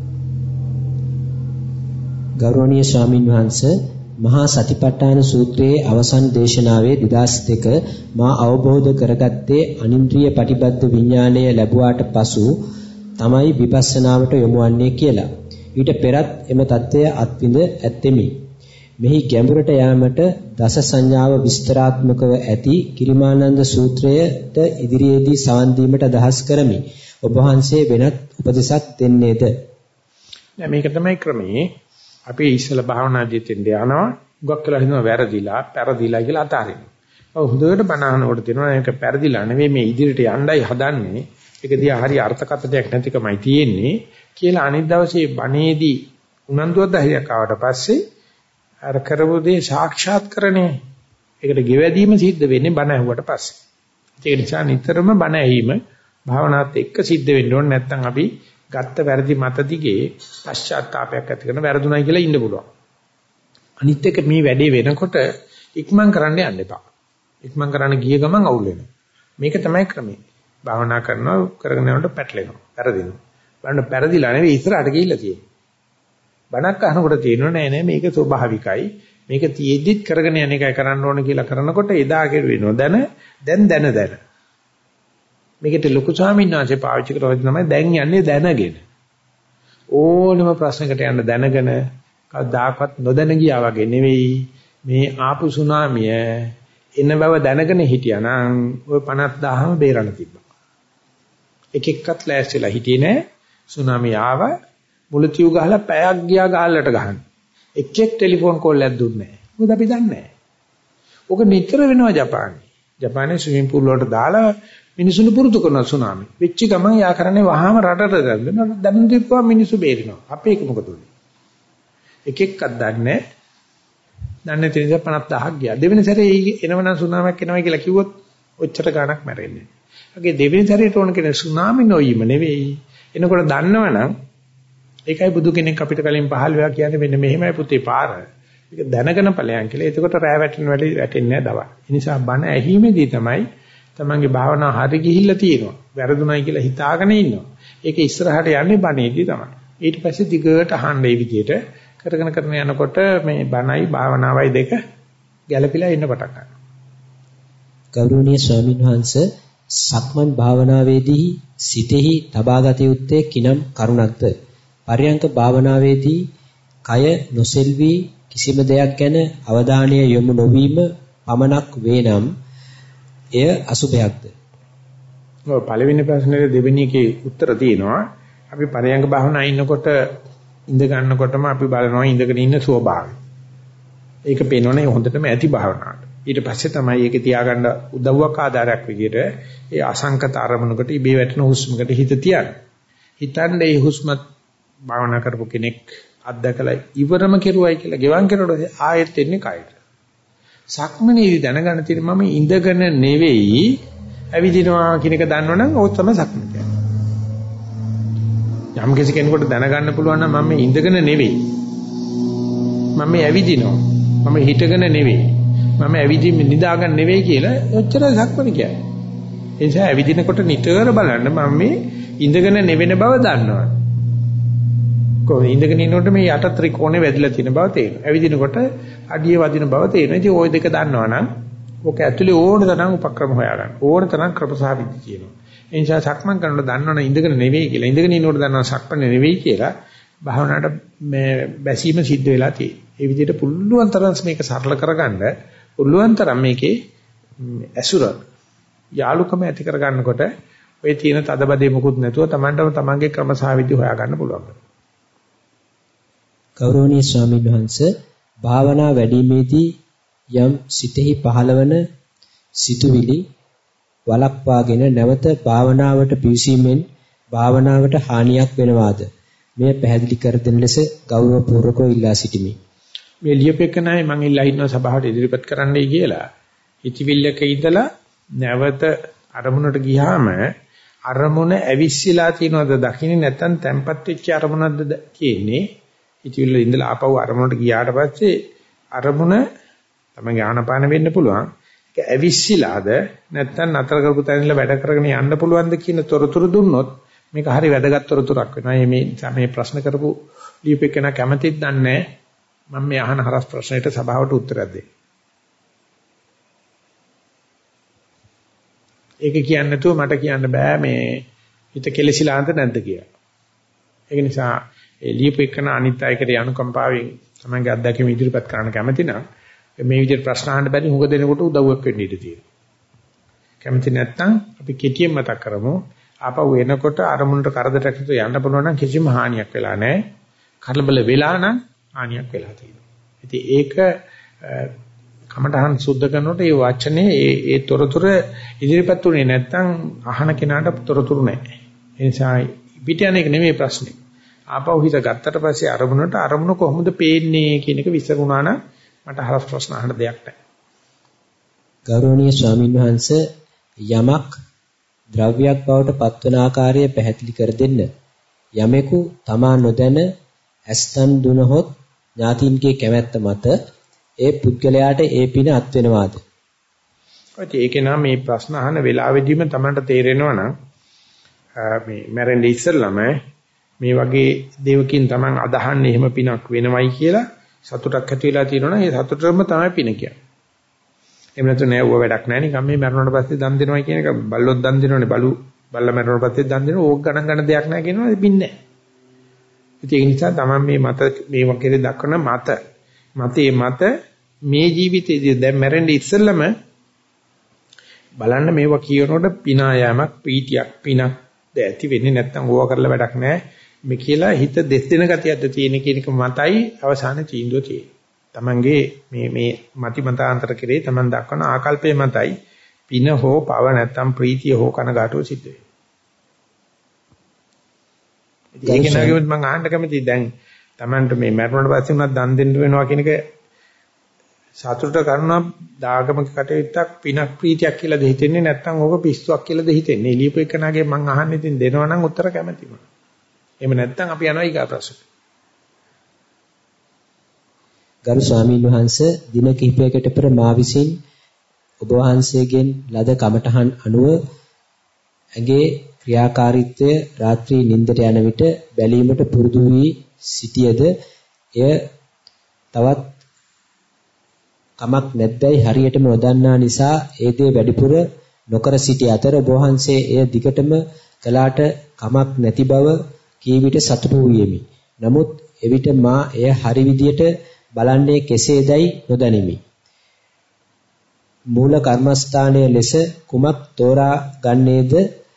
ගෞරවනීය ස්වාමින් වහන්සේ මහා සතිපට්ඨාන සූත්‍රයේ අවසන් දේශනාවේ 2002 මා අවබෝධ කරගත්තේ අනින්ද්‍රිය පටිබද්ධ විඥාණය ලැබුවාට පසු තමයි විපස්සනාවට යොමු වන්නේ කියලා. ඊට පෙරත් එම தත්ත්වය අත්විඳ ඇත්තෙමි. මෙහි ගැඹුරට යාමට දස සංඥාව විස්තරාත්මකව ඇති කිරිමානන්ද සූත්‍රයට ඉදිරියේදී සවන් දීමට අදහස් කරමි. ඔබ වහන්සේ වෙනත් උපදෙසක් දෙන්නේද? නෑ මේක තමයි ක්‍රමයේ. අපි ඉස්සල භාවනා ජීවිතෙන් යනවා. ගොක් කියලා හිතනවා වැරදිලා, පෙරදිලා කියලා අතාරිනවා. ඔව් හොඳට බනහනකොට තියෙනවා මේක පෙරදිලා නෙවෙයි මේ ඉදිරියට යන්නයි හදන්නේ. ඒක දිහා හරි අර්ථකථනයක් නැතිකමයි තියෙන්නේ කියලා අනිත් දවසේ බණේදී උනන්දුවක් ධෛර්යයක් ආවට පස්සේ අර කරපු දේ සාක්ෂාත්කරණේ ඒකට ගෙවැදීම සිද්ධ වෙන්නේ බණ ඇහුවට පස්සේ. ඒක නිසා නිතරම බණ ඇහිම භාවනාවත් එක්ක සිද්ධ වෙන්න ඕනේ නැත්නම් අපි ගත්ත වැරදි මත දිගේ පශ්චාත්තාවයක් ඇති කරන වැරදුණයි කියලා ඉන්න පුළුවන්. අනිත් එක මේ වැඩේ වෙනකොට ඉක්මන් කරන්න යන්න එපා. ඉක්මන් කරන්න ගිය ගමන් අවුල් වෙනවා. මේක තමයි ක්‍රමය. භාවනා කරනවා කරගෙන යනකොට පැටලෙනවා. පෙරදිනවා. බලන්න පෙරදිලා නෙවෙයි ඉස්සරහට ගිහිල්ලා තියෙන්නේ. බණක් අහනකොට තේරෙන්නේ නෑ මේක ස්වභාවිකයි. මේක තියෙද්දිත් කරගෙන යන එකයි කරන්න ඕන කියලා කරනකොට එදා කෙරුවේ දැන. මේකට ලොකු ස්වාමීන් වහන්සේ පාවිච්චි කරලා තමයි දැන් යන්නේ දැනගෙන. ඕනම ප්‍රශ්නකට යන්න දැනගෙන කවදාකවත් නොදැන ගියා වගේ නෙවෙයි මේ ආපු සුනාමිය එන බව දැනගෙන හිටියානම් ওই 50000ම බේරන්න තිබ්බා. එකෙක්වත් ලෑස්තිලා හිටියේ නෑ. සුනාමිය ආව මුලතියු ගහලා පැයක් ගියා ගහලට ගහන්න. එක්කෙක් ටෙලිෆෝන් කෝල් එකක් දුන්නේ නෑ. මොකද අපි දන්නේ නෑ. ඕක නිතර වෙනවා ජපානයේ. ජපානයේ ස්විමින් පූල් වලට දාලා මිනිසුන් පුරුදු කරන සුනාමි. වෙච්ච ගමන් යා කරන්නේ වහාම රටට දැම්මම දැනුම් දීපුවා මිනිස්සු බේරිනවා. අපේ එක මොකද උනේ? එකෙක්වත් දන්නේ නැහැ. දන්නේ තේරෙන්නේ 50000ක් ගියා. දෙවෙනි සැරේ එනවනම් සුනාමියක් එනවා කියලා කිව්වොත් ඔච්චර ගාණක් මැරෙන්නේ. ඒකේ දෙවෙනි සැරේට ඕන කෙනේ සුනාමි නොයීම නෙවෙයි. එනකොට දන්නවනම් ඒකයි බුදු කෙනෙක් අපිට කලින් පහළ වෙලා කියන්නේ මෙන්න මෙහෙමයි පුතේ පාර. ඒක දැනගෙන ඵලයන් කියලා. එතකොට රෑ වැටෙන වැඩි වැටෙන්නේ නැහැ දවල්. ඒ නිසා බණ ඇහිමේදී තමයි තමන්ගේ භාවනාව හරි ගිහිල්ලා තියෙනවා. වැරදුණයි කියලා හිතාගෙන ඉන්නවා. ඒක ඉස්සරහට යන්නේ බණේදී තමයි. ඊට පස්සේ දිගට අහන්න මේ විදිහට කරගෙන යනකොට මේ බණයි භාවනාවයි දෙක ගැළපීලා ඉන්න පටන් ගන්නවා. ගෞරවනීය ස්වාමීන් වහන්සේ සක්මන් භාවනාවේදී සිතෙහි තබාගත යුත්තේ කිනම් කරුණක්ද? පර්යංක භාවනාවේදී කය නොසෙල්වි කිසිම දෙයක් ගැන අවධානය යොමු නොවීම පමණක් වේනම් එය අසුභයක්ද? ඔව් පළවෙනි ප්‍රශ්නේ දෙවෙනි එකේ උත්තර තියෙනවා. අපි පර්යංක භාවනා ඉන්නකොට ඉඳ ගන්නකොටම අපි බලනවා ඉඳගෙන ඉන්න ස්වභාවය. ඒක පේනවනේ හොඳටම ඇති භාවනාවට. ඊට පස්සේ තමයි ඒක තියාගන්න උදව්වක් ආධාරයක් විදිහට ඒ අසංකත අරමුණකට ඉබේ වැටෙන හුස්මකට හිත තියන්න. හිතන්නේ මේ හුස්මත් භාවනා කරපු කෙනෙක් අත්දකලා ඉවරම කෙරුවයි කියලා ගෙවන් කරනකොට ආයෙත් එන්නේ කයට. සක්මනේදී දැනගන්න තියෙන මම ඉඳගෙන නෙවෙයි ඇවිදිනවා කියන එක දන්නවනම් ඕක තමයි සක්මන කියන්නේ. යම් කිසි කෙනෙකුට දැනගන්න පුළුවන් නම් මම ඉඳගෙන නෙවෙයි. මම ඇවිදිනවා. මම හිටගෙන නෙවෙයි. මම ඇවිදින්න නිදාගන්න නෙවෙයි කියලා ඔච්චරයි සක්මන කියන්නේ. ඒ නිසා ඇවිදිනකොට නිතර බලන්න මම මේ ඉඳගෙන නෙවෙන බව දන්නවා. කොහොමද ඉඳගෙන ඉන්නකොට මේ යට ත්‍රිකෝණේ වැදිලා තියෙන බව තේරෙනවා. ඇවිදිනකොට අඩිය වදින බව තේරෙනවා. ඉතින් ওই දෙක දන්නවනම් ඔක ඇතුලේ ඕන තරම් උපක්‍රම හොයාගන්න. ඕන තරම් ක්‍රමසාවිදි කියනවා. ඒ නිසා සක්මන් කරනකොට දන්නවනම් ඉඳගෙන නෙවෙයි කියලා. ඉඳගෙන ඉන්නකොට දන්නවනම් සක්මන් නෙවෙයි කියලා භාවනාවට මේ බැසීම සිද්ධ වෙලා තියෙනවා. ඒ විදිහට පුළුවන් තරම් මේක සරල කරගන්න පුළුවන් තරම් මේකේ ඇසුර යාලුකම ඇති කරගන්නකොට ඔය තියෙන තදබදේ මුකුත් නැතුව Tamanටම Tamanගේ ක්‍රමසාවිදි හොයාගන්න පුළුවන්. ගෞරවනීය ස්වාමීන් වහන්සේ භාවනා වැඩිමේදී යම් සිතෙහි පහළවන සිතුවිලි වළක්වාගෙන නැවත භාවනාවට පිවිසීමෙන් භාවනාවට හානියක් වෙනවාද? මේ පැහැදිලි කර දෙන ලෙස ගෞරවපූර්වකව ඉල්ලා සිටිමි. මේ ලියපෙකනයි මම ඉල්ලා ඉන්නවා සභාවට ඉදිරිපත් කරන්නයි කියලා. හිතවිල්ලක ඉඳලා නැවත අරමුණට ගියාම අරමුණ ඇවිස්සලා තියනවද දකින්නේ නැත්නම් තැම්පත් වෙච්ච අරමුණක්ද තියෙන්නේ? හිතවිල්ල ඉඳලා ආපහු අරමුණට ගියාට පස්සේ අරමුණ තමයි ආනපාන වෙන්න පුළුවන්. ඒක ඇවිස්සලාද නැත්නම් නතර කරපු තැනින්ල වැඩ කරගෙන යන්න පුළුවන්ද කියන තොරතුරු දුන්නොත් මේක හරි වැදගත් තොරතුරක් වෙනවා. මේ ප්‍රශ්න කරපු ලියපෙකන කැමැතිද දන්නේ මම මේ අහන හරස් ප්‍රශ්නෙට සභාවට උත්තරයක් දෙන්න. ඒක කියන්නේ නැතුව මට කියන්න බෑ මේ හිත කෙලසිලාන්ත නැද්ද කියලා. ඒක නිසා ඒ ලියපෙකන අනිත් අයකට යනුකම්පාවෙන් තමන්ගේ අත්දැකීම් ඉදිරිපත් කරන්න කැමති නම් මේ විදිහට ප්‍රශ්න අහන්න බැරි හුඟ දෙනකොට උදව්වක් වෙන්න ඉඩ තියෙනවා. කැමති නැත්නම් අපි කෙටියෙන් මතක් කරමු. ආපහු එනකොට අරමුණට කරදරයක් නැතුව යන්න පුළුවන් නම් කිසිම හානියක් වෙලා නැහැ. කලබල වෙලා නම් හානියක් වෙලා තියෙනවා. ඉතින් ඒක කමඨහන් සුද්ධ කරනකොට මේ වචනේ ඒ තොරතුර ඉදිරිපත් උනේ නැත්නම් අහන කෙනාට තොරතුරු නැහැ. ඒ නිසා පිට යන එක නෙමෙයි ප්‍රශ්නේ. ආපහු හිත ගත්තට පස්සේ අරමුණ කොහොමද පේන්නේ කියන එක විසරුණා නම් මට හරස් ප්‍රශ්න අහන්න දෙයක් නැහැ. ගෞරවනීය ස්වාමීන් වහන්සේ යමක් ද්‍රව්‍යයක් බවට පත්වන ආකාරය පැහැදිලි කර දෙන්න. යමෙකු තමා නොදැන ඇස්තන් දුනහොත් ඥාතින්ගේ කැමැත්ත මත ඒ පුද්ගලයාට ඒ පින අත් වෙනවාද? ඒකේ නම් මේ ප්‍රශ්න අහන වෙලාවෙදීම තමන්ට තේරෙනවා නම් මේ මැරෙන්නේ ඉස්සෙල්ලාම මේ වගේ දේවකින් තමන් අදහන්නේ එහෙම පිනක් වෙනවයි කියලා සතුටක් ඇති වෙලා තියෙනවනේ ඒ සතුටම තමයි පින කියන්නේ. එහෙම නැත්නම් නෑ ඌව වැඩක් නෑ නිකන් මේ මැරුණාට පස්සේ දන් දෙනවා කියන එක බල්ලොත් දන් දෙනවනේ බල්ලා මැරුණාට පස්සේ දන් දෙනවා ඕක ගණන් දෙයක් නෑ කියනවා පින්නේ නෑ. ඒක නිසා තමයි මේ මත මේ වගේ දක්වන මතේ මේ ජීවිතයේදී දැන් මැරෙන්නේ ඉස්සෙල්ලම බලන්න මේවා කියනකොට පිනා යෑමක් පීතියක් පිනක් ඇති වෙන්නේ නැත්නම් ඕවා කරලා වැඩක් නෑ මේ කියලා හිත දෙස් දෙන ගතියක්ද තියෙන කියන එක මතයි අවසාන තීන්දුව තියෙන්නේ. තමන්ගේ මේ මතිමතාන්තර කෙරේ තමන් දක්වන ආකල්පයේ මතයි පින හෝ පව නැත්නම් ප්‍රීතිය හෝ කනගාටුව සිද්ධ වෙන්නේ. ඒක නගියොත් මම අහන්න කැමතියි දැන් තමන්ට මේ මරණයට පස්සේ උනත් දන් දෙන්න වෙනවා කියන එක සතුට කරනවා දාගමක කටයුත්තක් පිනක් ප්‍රීතියක් කියලාද හිතෙන්නේ නැත්නම් ඕක පිස්සුවක් කියලාද හිතෙන්නේ? එළියපු එකනාගේ මම අහන්නේ ඉතින් දෙනවා නම් උත්තර කැමතියි මම. එහෙම නැත්නම් අපි යනවා ඊගා ප්‍රශ්න. ගරු ස්වාමීන් වහන්සේ දින කිහිපයකට පෙර මා විසින් ඔබ වහන්සේගෙන් ලද කමඨහන් අනුව ඇගේ ක්‍රියාකාරීත්වය රාත්‍රී නිින්දට යන විට බැලීමට පුරුදු වී සිටියද එය තවත් කමක් නැද්දයි හරියටම නොදන්නා නිසා ඒ දේ වැඩිපුර නොකර සිටි අතර ඔබ වහන්සේ එය දිගටම කළාට කමක් නැති බව කී විට සතුටු වූයෙමි. නමුත් එවිට මා එය හරි විදියට බලන්නේ කෙසේදයි නොදනිමි. මූල කර්මස්ථානයේ ලෙස කුමක් තෝරා ගන්නේද?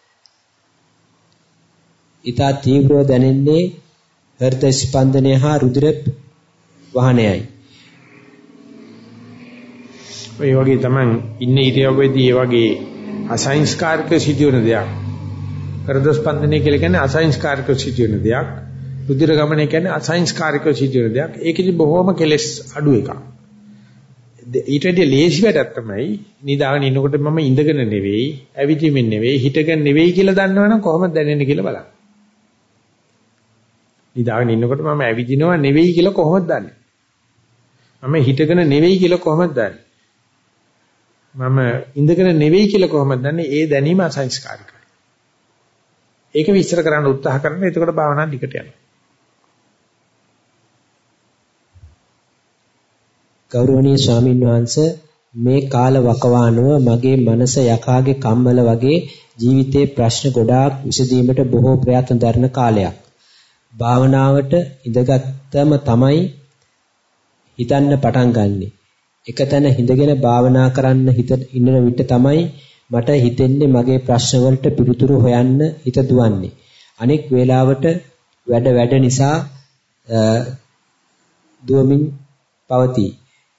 ඊතා තීව්‍රව දැනෙන්නේ හෘද ස්පන්දනය හා රුධිර වහනයයි. ඔය වගේ තමයි ඉන්නේ ඉරියව්වේදී ඒ වගේ අසංස්කාරික සිදුවන දෙයක්. හෘද ස්පන්දනය කියලා කියන්නේ අසංස්කාරික සිදුවන දෙයක්. රුධිර ගමනය කියන්නේ අසංස්කාරික සිදුවන දෙයක්. ඒකෙදි බොහොම කෙලස් අඩු එකක්. ඊට වඩා ලේසි වැඩක් තමයි නිදාගෙන ඉන්නකොට මම ඉඳගෙන නෙවෙයි, ඇවිදින්මින් නෙවෙයි, හිටගෙන නෙවෙයි කියලා දන්නවනම් කොහොමද දැනෙන්නේ කියලා බලන්න. නිදාගෙන ඉන්නකොට මම ඇවිදිනවා නෙවෙයි කියලා කොහොමද දන්නේ? මම හිටගෙන නෙවෙයි කියලා කොහොමද දන්නේ? මම ඉඳගෙන නෙවෙයි කියලා කොහොමද දන්නේ? ඒ දැනීම අසංස්කාරිකයි. ඒක විස්තර කරන්න උත්සාහ කරන. එතකොට භාවනාව දිගට යනවා. ගෞරවනීය ස්වාමීන් වහන්සේ මේ කාල වකවානුව මගේ මනස යකාගේ කම්මල වගේ ජීවිතේ ප්‍රශ්න ගොඩාක් විසඳීමට බොහෝ ප්‍රයත්න දරන කාලයක්. භාවනාවට ඉඳගත්තම තමයි හිතන්න පටන් ගන්නෙ. එකතැන හිඳගෙන භාවනා කරන්න ඉන්න විට තමයි මට හිතෙන්නේ මගේ ප්‍රශ්න වලට පිළිතුරු හොයන්න හිත දුවන්නේ. අනෙක් වේලාවට වැඩ නිසා දුවමින් පවතී.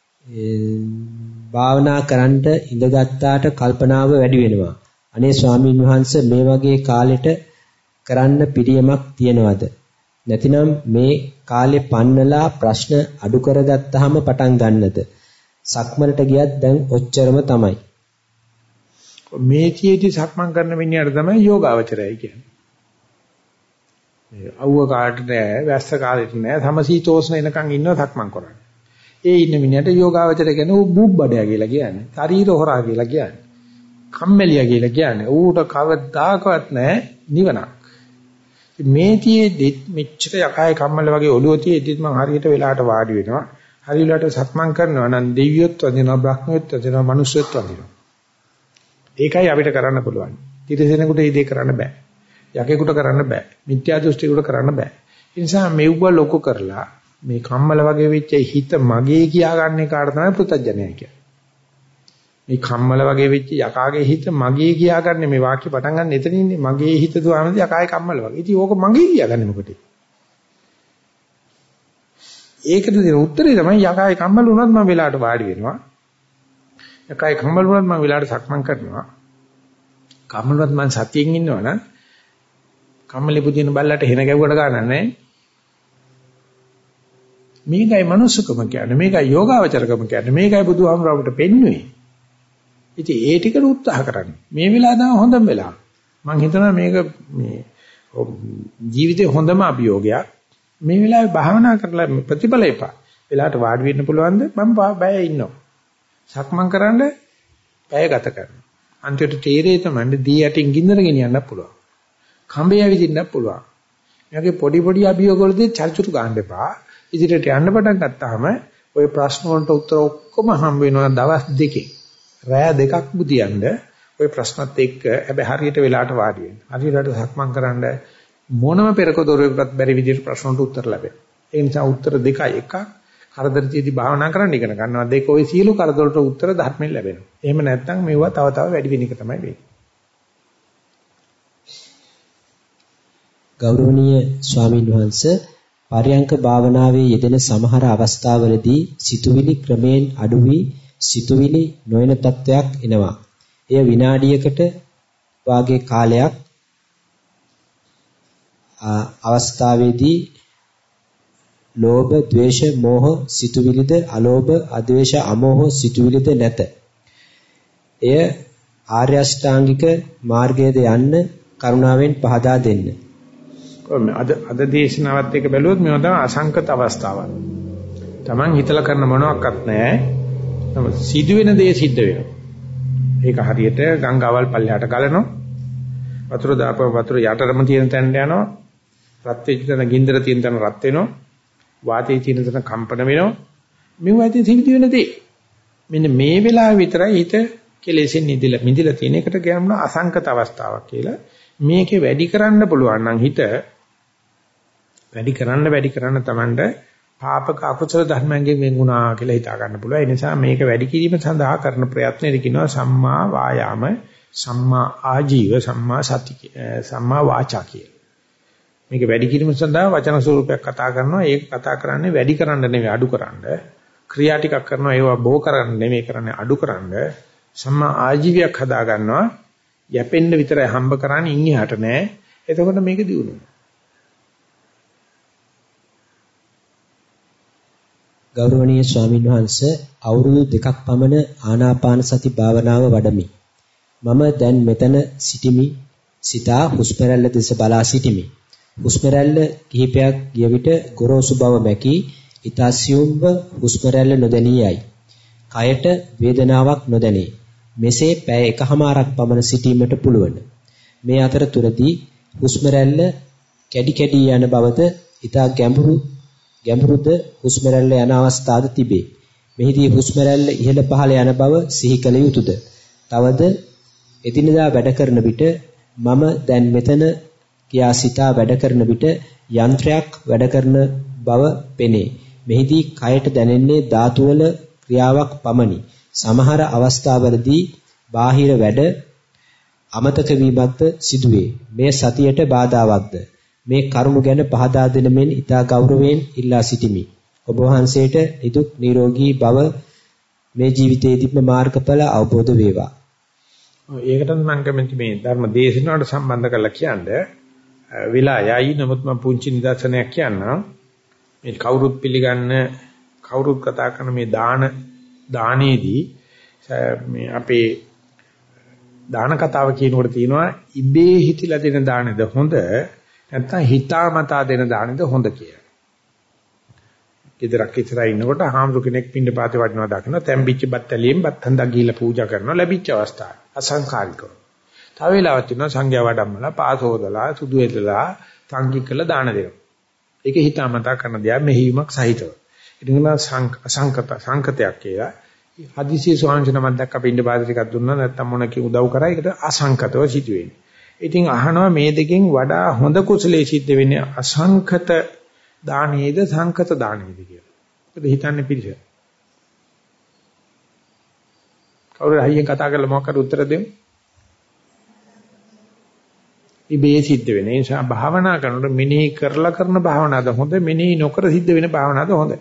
භාවනා කරන්නට ඉඳගත්තාට කල්පනාව වැඩි වෙනවා. අනේ ස්වාමීන් වහන්සේ මේ වගේ කාලෙට කරන්න පිළියමක් තියනවද? නැතිනම් මේ කාලේ පන්නලා ප්‍රශ්න අඩු කරගත්තාම පටන් ගන්නද? සක්මනට ගියත් දැන් ඔච්චරම තමයි. මේ කීටි සක්මන් කරන මිනිහට තමයි යෝගාවචරයයි කියන්නේ. අවුව කාලට නෑ, වැස්ස කාලෙට නෑ, සමසීතෝෂ්ණ එනකන් ඉන්නව සක්මන් කරන්නේ. ඒ ඉන්න මිනිහට යෝගාවචරය කියන්නේ ඌ බුබ්බඩයා කියලා කියන්නේ. ශරීර හොරා කියලා කියන්නේ. කම්මැලියා කියලා කියන්නේ. ඌට කවදාකවත් නෑ නිවනක්. මේතියේ මෙච්චර යකයි කම්මල වගේ ඔළුව තියෙද්දිත් මම හරියට වෙලාවට වාඩි වෙනවා. හරි වෙලාවට සක්මන් කරනවා නම් දෙවියොත් වදිනවා, බ්‍රහ්මයොත් වදිනවා, මනුස්සයොත් වදිනවා. ඒකයි අපිට කරන්න පුළුවන්. තිරසනෙකුට මේ දේ කරන්න බෑ. යකෙකුට කරන්න බෑ. මිත්‍යා දෘෂ්ටියකට කරන්න බෑ. ඒ නිසා මෙව්ව ලොකු කරලා මේ කම්මල වගේ වෙච්ච හිත මගේ කියාගන්නේ කාට තමයි පුතඥයයි කියන්නේ. මේ කම්මල වගේ වෙච්ච යකාගේ හිත මගේ කියාගන්නේ මේ වාක්‍ය පටන් ගන්න එතන ඉන්නේ මගේ හිත දුවනද යකාගේ කම්මල වගේ. ඉතින් ඕක මගේ කියාගන්නේ මොකටද? ඒකට දෙන උත්තරේ තමයි යකාගේ කම්මල වුණත් මම වෙලාවට වාඩි වෙනවා. යකාගේ කම්මල වුණත් මම වෙලාවට සක්මන් කරනවා. කම්මල වුණත් මම සතියෙන් ඉන්නවනම් කම්මලේ පුදින බල්ලට හෙන ගැව්වට ගන්න නැහැ. මේකයි මනුස්සකම කියන්නේ, මේකයි යෝගාවචරකම කියන්නේ, මේකයි බුදුහාමුදුරුවෝ අපිට පෙන්වුවේ. ඉතින් ඒ ටිකට උත්සාහ කරන්න. මේ වෙලාව තමයි හොඳම වෙලාව. මම හිතනවා මේක මේ ජීවිතේ හොඳම අභියෝගයක්. මේ වෙලාවේ භාවනා කරලා ප්‍රතිඵල එපා. වෙලාවට වාඩි වෙන්න පුළුවන්ද? මම බය ඉන්නවා. සක්මන් කරන්න පැය ගත කරනවා. අන්තිමට තීරේ තමයි දී යටින් ගින්නර ගෙනියන්න පුළුවන්. කඹේ ඇවිදින්නත් පුළුවන්. මේකේ පොඩි පොඩි අභියෝගවලදී චර්චුරු ගන්න එපා. ඉදිරියට යන්න පටන් ගත්තාම ওই ප්‍රශ්න වලට උත්තර ඔක්කොම හම්බ වෙනවා දවස් දෙකේ. රෑ දෙකක් බුදියන්න ওই ප්‍රශ්නත් එක්ක හැබැයි හරියට වෙලාවට වාඩි වෙන්න. හරියට සක්මන් කරන්න මොනම පෙරක දොරයකටත් බැරි විදිහට ප්‍රශ්න වලට උත්තර ලැබෙනවා. ඒ නිසා උත්තර දෙකයි එකක් කරදරතියදී භාවනා කරන්න ඉගෙන ගන්නවා. දෙක ওই සියලු කරදර වලට උත්තර ධර්මයෙන් ලැබෙනවා. එහෙම නැත්නම් මේවා තව තව වැඩි වෙන එක තමයි වෙන්නේ. ගෞරවනීය ස්වාමීන් වහන්සේ පරයන්ක භාවනාවේ යෙදෙන සමහර අවස්ථාවලදී සිතුවිලි ක්‍රමයෙන් අඩු වී සිතුවිලි නොයන තත්වයක් එනවා. එය විනාඩියකට වාගේ කාලයක් අවස්ථාවේදී ලෝභ, ද්වේෂ, මෝහ සිතුවිලිද අලෝභ, අද්වේෂ, අමෝහ සිතුවිලිද නැත. එය ආර්ය අෂ්ටාංගික මාර්ගයේද යන්න කරුණාවෙන් පහදා දෙන්න. අද දේශනාවත් එක්ක බැලුවොත් මේවා තමයි අසංකත අවස්ථාවක්. Taman හිතලා කරන මොනවත් නැහැ. සිදුවෙන දේ සිද්ධ වෙනවා. ඒක හරියට ගංගාවල් පල්ලෙහාට ගලනවා. වතුර දාපුව වතුර යටටම තියෙන තැනට යනවා. රත් වෙච්ච තැන ගින්දර තියෙන තැන රත් වෙනවා. වාතයේ තියෙන තැන කම්පන වෙනවා. මේ වාතයේ සිවිදි වෙන දේ. මෙන්න මේ වෙලාව විතරයි හිත කෙලෙසෙන් නිදිලා තියෙන එකට කියනවා අසංකත අවස්ථාවක් කියලා. මේකේ වැඩි කරන්න පුළුවන් නම් හිත වැඩි කරන්න තමන්ට පාපක අකුසල ධර්මයන්ගෙන් වෙන්ුණා කියලා හිතා ගන්න පුළුවන්. ඒ නිසා මේක වැඩි කිරීම සඳහා කරන ප්‍රයත්නෙදි කියනවා සම්මා වායාම, සම්මා ආජීව, සම්මා සති, සම්මා වාචා කියලා. මේක වැඩි කිරීම සඳහා වචන ස්වරූපයක් කතා කරනවා. ඒක කතා කරන්නේ වැඩි කරන්න නෙවෙයි අඩු කරන්න. ක්‍රියා ටිකක් කරනවා ඒවා බෝ කරන්න නෙවෙයි කරන්නේ අඩු කරන්න. සම්මා ආජීවයක් හදා ගන්නවා. යැපෙන්න විතරයි හම්බ කරන්නේ ඉන් එහාට නෑ. එතකොට මේක දියුණුව. ගෞරවනීය ස්වාමීන් වහන්සේ අවුරුදු 2ක් පමණ ආනාපාන සති භාවනාව වඩමි. මම දැන් මෙතන සිටිමි. සිතා හුස්ම රැල්ල දෙස බලා සිටිමි. හුස්ම රැල්ල කිහිපයක් ගිය විට ගොරෝසු බව මැකී ඊතාසියුම්ව හුස්ම රැල්ල නොදැනී යයි. කයට වේදනාවක් නොදැනේ. මෙසේ පැය එකහමාරක් පමණ සිටීමට පුළුවන්. මේ අතරතුරදී හුස්ම රැල්ල කැඩි කැඩි යන බවද ඊතා ගැඹුරුද හුස්ම රැල්ල යන අවස්ථාද තිබේ. මෙහිදී හුස්ම රැල්ල ඉහළ පහළ යන බව සිහි කළ යුතුයද? තවද එදිනදා වැඩ කරන විට මම දැන් මෙතන කියා සිතා වැඩ කරන විට යන්ත්‍රයක් වැඩ කරන බව පෙනේ. මෙහිදී කයට දැනෙන්නේ ධාතු වල ක්‍රියාවක් පමණි. සමහර අවස්ථාවලදී බාහිර වැඩ අමතක වීමක්ද සිදුවේ. මේ සතියට බාධාවත්ද? මේ කරුණු ගැන පහදා දෙන මෙන් ඉතා ගෞරවයෙන් ඉල්ලා සිටිමි. ඔබ වහන්සේට නිදුක් නිරෝගී භව මේ ජීවිතයේදීම මාර්ගඵල අවබෝධ වේවා. ඒකට මම කැමති මේ ධර්ම දේශනාවට සම්බන්ධ කරලා කියන්නේ වෙලා යයි නමුත් මම පුංචි නිදර්ශනයක් කියන්නම්. මේ කවුරුත් පිළිගන්න කවුරුත් කතා කරන මේ දානේදී මේ අපේ දාන කතාව කියනකොට තියෙනවා ඉබේ හිතිලා දෙන දානද හොඳ නැත්නම් හිතාමතා දෙන දානද හොඳ කියලා. ඉදරක් ඉස්සරහා ඉන්නකොට හාමුදුර කෙනෙක් පින්න පාතේ වඩනවා දකින්න තැම්බිච්ච බත්තලියෙන් බත් හඳක් ගිහිලා පූජා කරනවා ලැබිච්ච අවස්ථාව. අසංකාරිකව. තව වෙලාවක් තියෙනවා සංඝයා වඩම්මලා පාසෝදලා සුදු එල්ලලා තංගි කළ දාන දෙනවා. ඒක හිතාමතා කරන දෙයක් මෙහිවීමක් සහිතව. ඉතින් සංකතයක් කියලා. හදිසිය ස්වාමීන් දැක්ක පින්න පාතේ ටිකක් දුන්නා නැත්නම් මොනකේ උදව් කරා ඒකට අසංකතව සිදුවෙන්නේ. ඉතින් අහනවා මේ දෙකෙන් වඩා හොඳ කුසලයේ සිද්ධ වෙන්නේ අසංකත දානයේද සංකත දානයේද කියලා. මොකද හිතන්නේ පිළිස. කවුරු හයියෙන් කතා කරලා මොකක්ද උත්තර දෙමු? ඉබේ සිද්ධ වෙන නිසා භාවනා කරනකොට මෙනෙහි කරලා කරන භාවනාවද හොඳ මෙනෙහි නොකර සිද්ධ වෙන භාවනාවද හොඳ?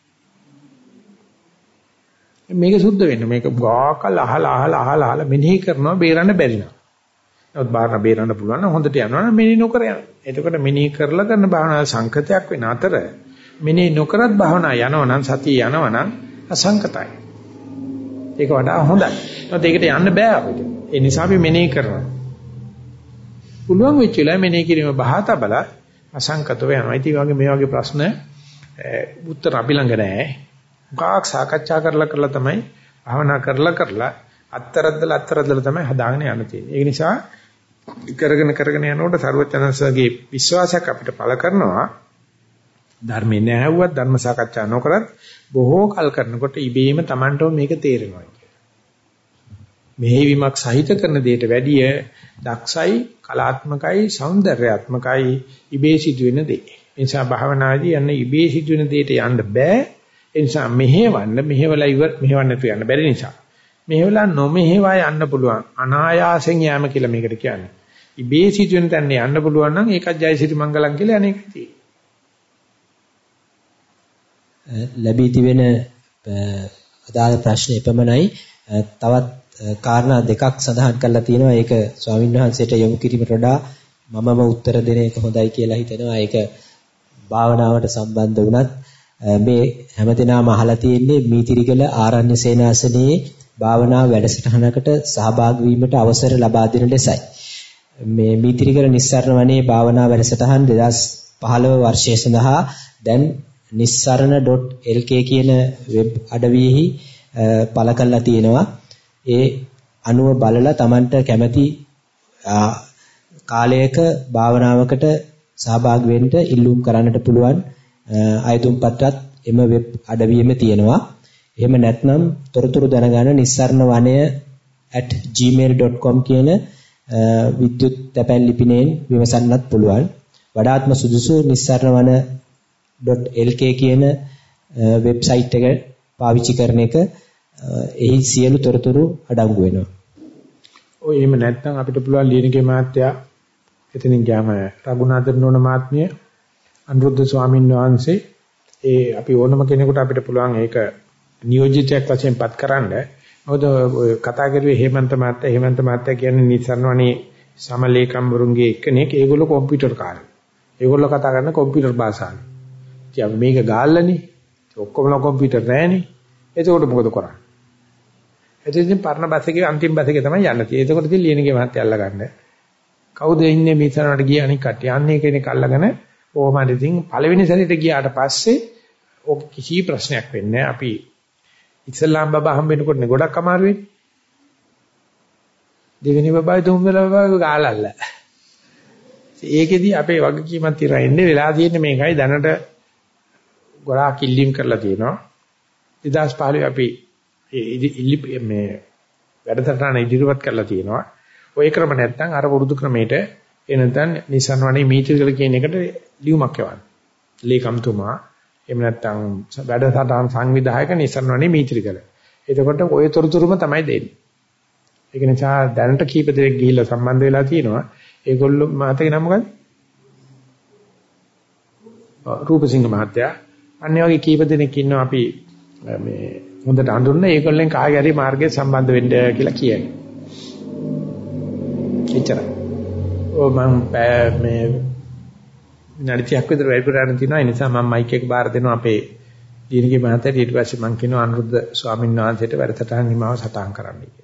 මේක සුද්ධ වෙන්න මේක ගාකල් අහලා මෙනෙහි කරනවා බේරන්න බැරි නෑ. නමුත් බාහන බේරන්න පුළුවන් නම් හොඳට යනවා නම් මෙනෙහි නොකර යන්න. එතකොට මෙනෙහි කරලා කරන භාවනාව සංකතයක් වෙන අතර මෙනෙහි නොකරත් භාවනාව යනවා නම් සතිය යනවා නම් අසංකතයි. ඒක වඩා හොඳයි. නමුත් ඒකට යන්න බෑ අපිට. ඒ නිසා අපි මෙනෙහි කරනවා. පුළුවන් වෙච්ච වෙලාවෙ මෙනෙහි කිරීම බහතබල අසංකතව යනවා. ඉතින් මේ වගේ ප්‍රශ්න උත්තර අපි ළඟ නැහැ. මොකක් සාකච්ඡා කරලා තමයි භාවනා කරලා අත්තරද්දලා තමයි හදාගෙන යන්න තියෙන්නේ. ඒ නිසා කරගෙන යනකොට සර්වඥාන්සේගේ විශ්වාසයක් අපිට පළ කරනවා. ධර්මේ නැහැවුවත් ධර්ම සාකච්ඡා නොකරත් බොහෝ කල් කරනකොට ඉබේම Tamanටම මේක තේරෙනවා කියන්නේ. මෙහෙවීමක් සහිත කරන දෙයට වැඩිය දක්ෂයි, කලාත්මකයි, సౌందర్యාත්මකයි ඉබේ සිදුවෙන දේ. ඒ නිසා භාවනාදී යන්නේ ඉබේ සිදුවෙන දෙයට යන්න බෑ. ඒ නිසා මෙහෙවන්න තු යන්න බැරි නිසා. මෙහෙवला නොමෙහෙවා යන්න පුළුවන්. අනායාසෙන් යෑම කියලා මේකට කියන්නේ. ඉබේ සිදුවෙන තැන යන්න පුළුවන් නම් ඒකත් ජයසිරි මංගලම් කියලා අනේකයි තියෙන්නේ. ලැබී තිබෙන අදාළ ප්‍රශ්න එපමණයි. තවත් කාරණා දෙකක් සඳහන් කරලා තියෙනවා. ඒක ස්වාමින්වහන්සේට යොමු කිරීමට වඩා මමම උත්තර දෙන එක හොඳයි කියලා හිතෙනවා. ඒක භාවනාවට සම්බන්ධ වුණත් මේ හැමදෙනාම අහලා තියෙන්නේ මීතිරිගල ආරණ්‍ය සේනාසනයේ භාවනා වැඩසටහනකට සහභාගී වීමට අවසර ලබා දෙන ලෙසයි. මේ මීතිරිගල නිස්සරණ වනයේ භාවනා වැඩසටහන් 2015 වර්ෂයේ සඳහා දැන් nissarana.lk කියන වෙබ් අඩවියෙහි පළ කරලා තියෙනවා. ඒ අනුව බලලා Tamanට කැමැති කාලයක භාවනාවකට සහභාගී වෙන්න ඉල්ලුම් කරන්නට පුළුවන් අයතුම් පත්‍රත් එම වෙබ් අඩවියෙම තියෙනවා. එහෙම නැත්නම් තොරතුරු දැනගන්න nissaranavanaya@gmail.com කියන විද්‍යුත් තැපැල් ලිපිණයෙන් විමසන්නත් පුළුවන්. වඩාත්ම සුදුසු nissaranawana.lk කියන වෙබ්සයිට් එක පාවිච්චි කරන එක එහි සියලු තොරතුරු අඩංගු වෙනවා. ඔය එහෙම නැත්නම් අපිට පුළුවන් ලියනගේ මාත්‍යා එතනින් ගියාම රඝුනාථ නෝන මාත්මිය අනුරුද්ධ ස්වාමීන් වහන්සේ අපි ඕනම කෙනෙකුට අපිට පුළුවන් ඒක නියෝජිතයක් වශයෙන් පත්කරන්න. මොකද කතා කරුවේ හේමන්ත මාත්‍යා කියන්නේ නිසරණවනේ සමලේකම්වරුන්ගේ එක්කෙනෙක්. ඒගොල්ලෝ කම්පියුටර් කාරයෝ. ඒගොල්ලෝ කතා කරන කම්පියුටර් භාෂාවෙන්. ඉතින් අපි මේක ගාල්ලානේ. ඔක්කොම කම්පියුටර් නැහැනේ. එතකොට මොකද කරන්නේ? එතෙන් පරණ බස් එකේ අන්තිම බස් එකේ තමයි යන්න තියෙන්නේ. එතකොට ඉතින් ලියනගේ මාත්‍ය අල්ලගන්න. කවුද ඉන්නේ මේ තරමට ගිය අනික කට්ටිය. අන්නේ කෙනෙක් අල්ලගෙන ඕම ඉතින් පළවෙනි සැරේට ගියාට පස්සේ ඔක කිසි ප්‍රශ්නයක් වෙන්නේ නැහැ. අපි ඉස්ලාම් බබා හම්බෙනකොට නේ ගොඩක් අමාරු වෙන්නේ. දෙවෙනි බබායි තුන්වෙනි බබායි ගාලල්ල. ඒකෙදි අපේ වගකීමක් තියලා ඉන්නේ වෙලා තියෙන්නේ මේකයි දැනට ගොඩාක් ඉල්ලීම් කරලා තියෙනවා. 2015 අපි මේ වැඩසටහන ඉදිරිපත් කරලා තියෙනවා. ওই ක්‍රම නැත්තම් අර වරුදු ක්‍රමයට එනතන් නිසන්වනේ මීටර් කියන එකට ලියුමක් යවන්න. ලේකම්තුමා එහෙම නැත්තම් වැඩසටහන් සංවිධායක නිසන්වනේ මීටර් කළ. එතකොට ওই තොරතුරුම තමයි දෙන්නේ. ඒක නිසා දැනට කීප දෙනෙක් ගිහිල්ලා සම්බන්ධ වෙලා තියෙනවා. ඒගොල්ලෝ මහතේ නම මොකද්ද? රූපසිංහ මහත්තයා. අන්නේ වගේ කීප දෙනෙක් ඉන්නවා අපි මේ හොඳට අඳුරන ඒගොල්ලෙන් කාගේ හරි මාර්ගයේ සම්බන්ධ වෙන්න කියලා කියන්නේ. එච්චරයි. මම මේ විනාඩි 30ක් විතර වැඩ කරන්න තියෙනවා. ඒ නිසා මම මයික් එක බාර දෙනවා අපේ දීනගේ මහත්තයාට. ඊට පස්සේ මම කියනවා අනුරුද්ධ ස්වාමීන් වහන්සේට වැඩසටහන නිමාව සටහන් කරන්න කියලා.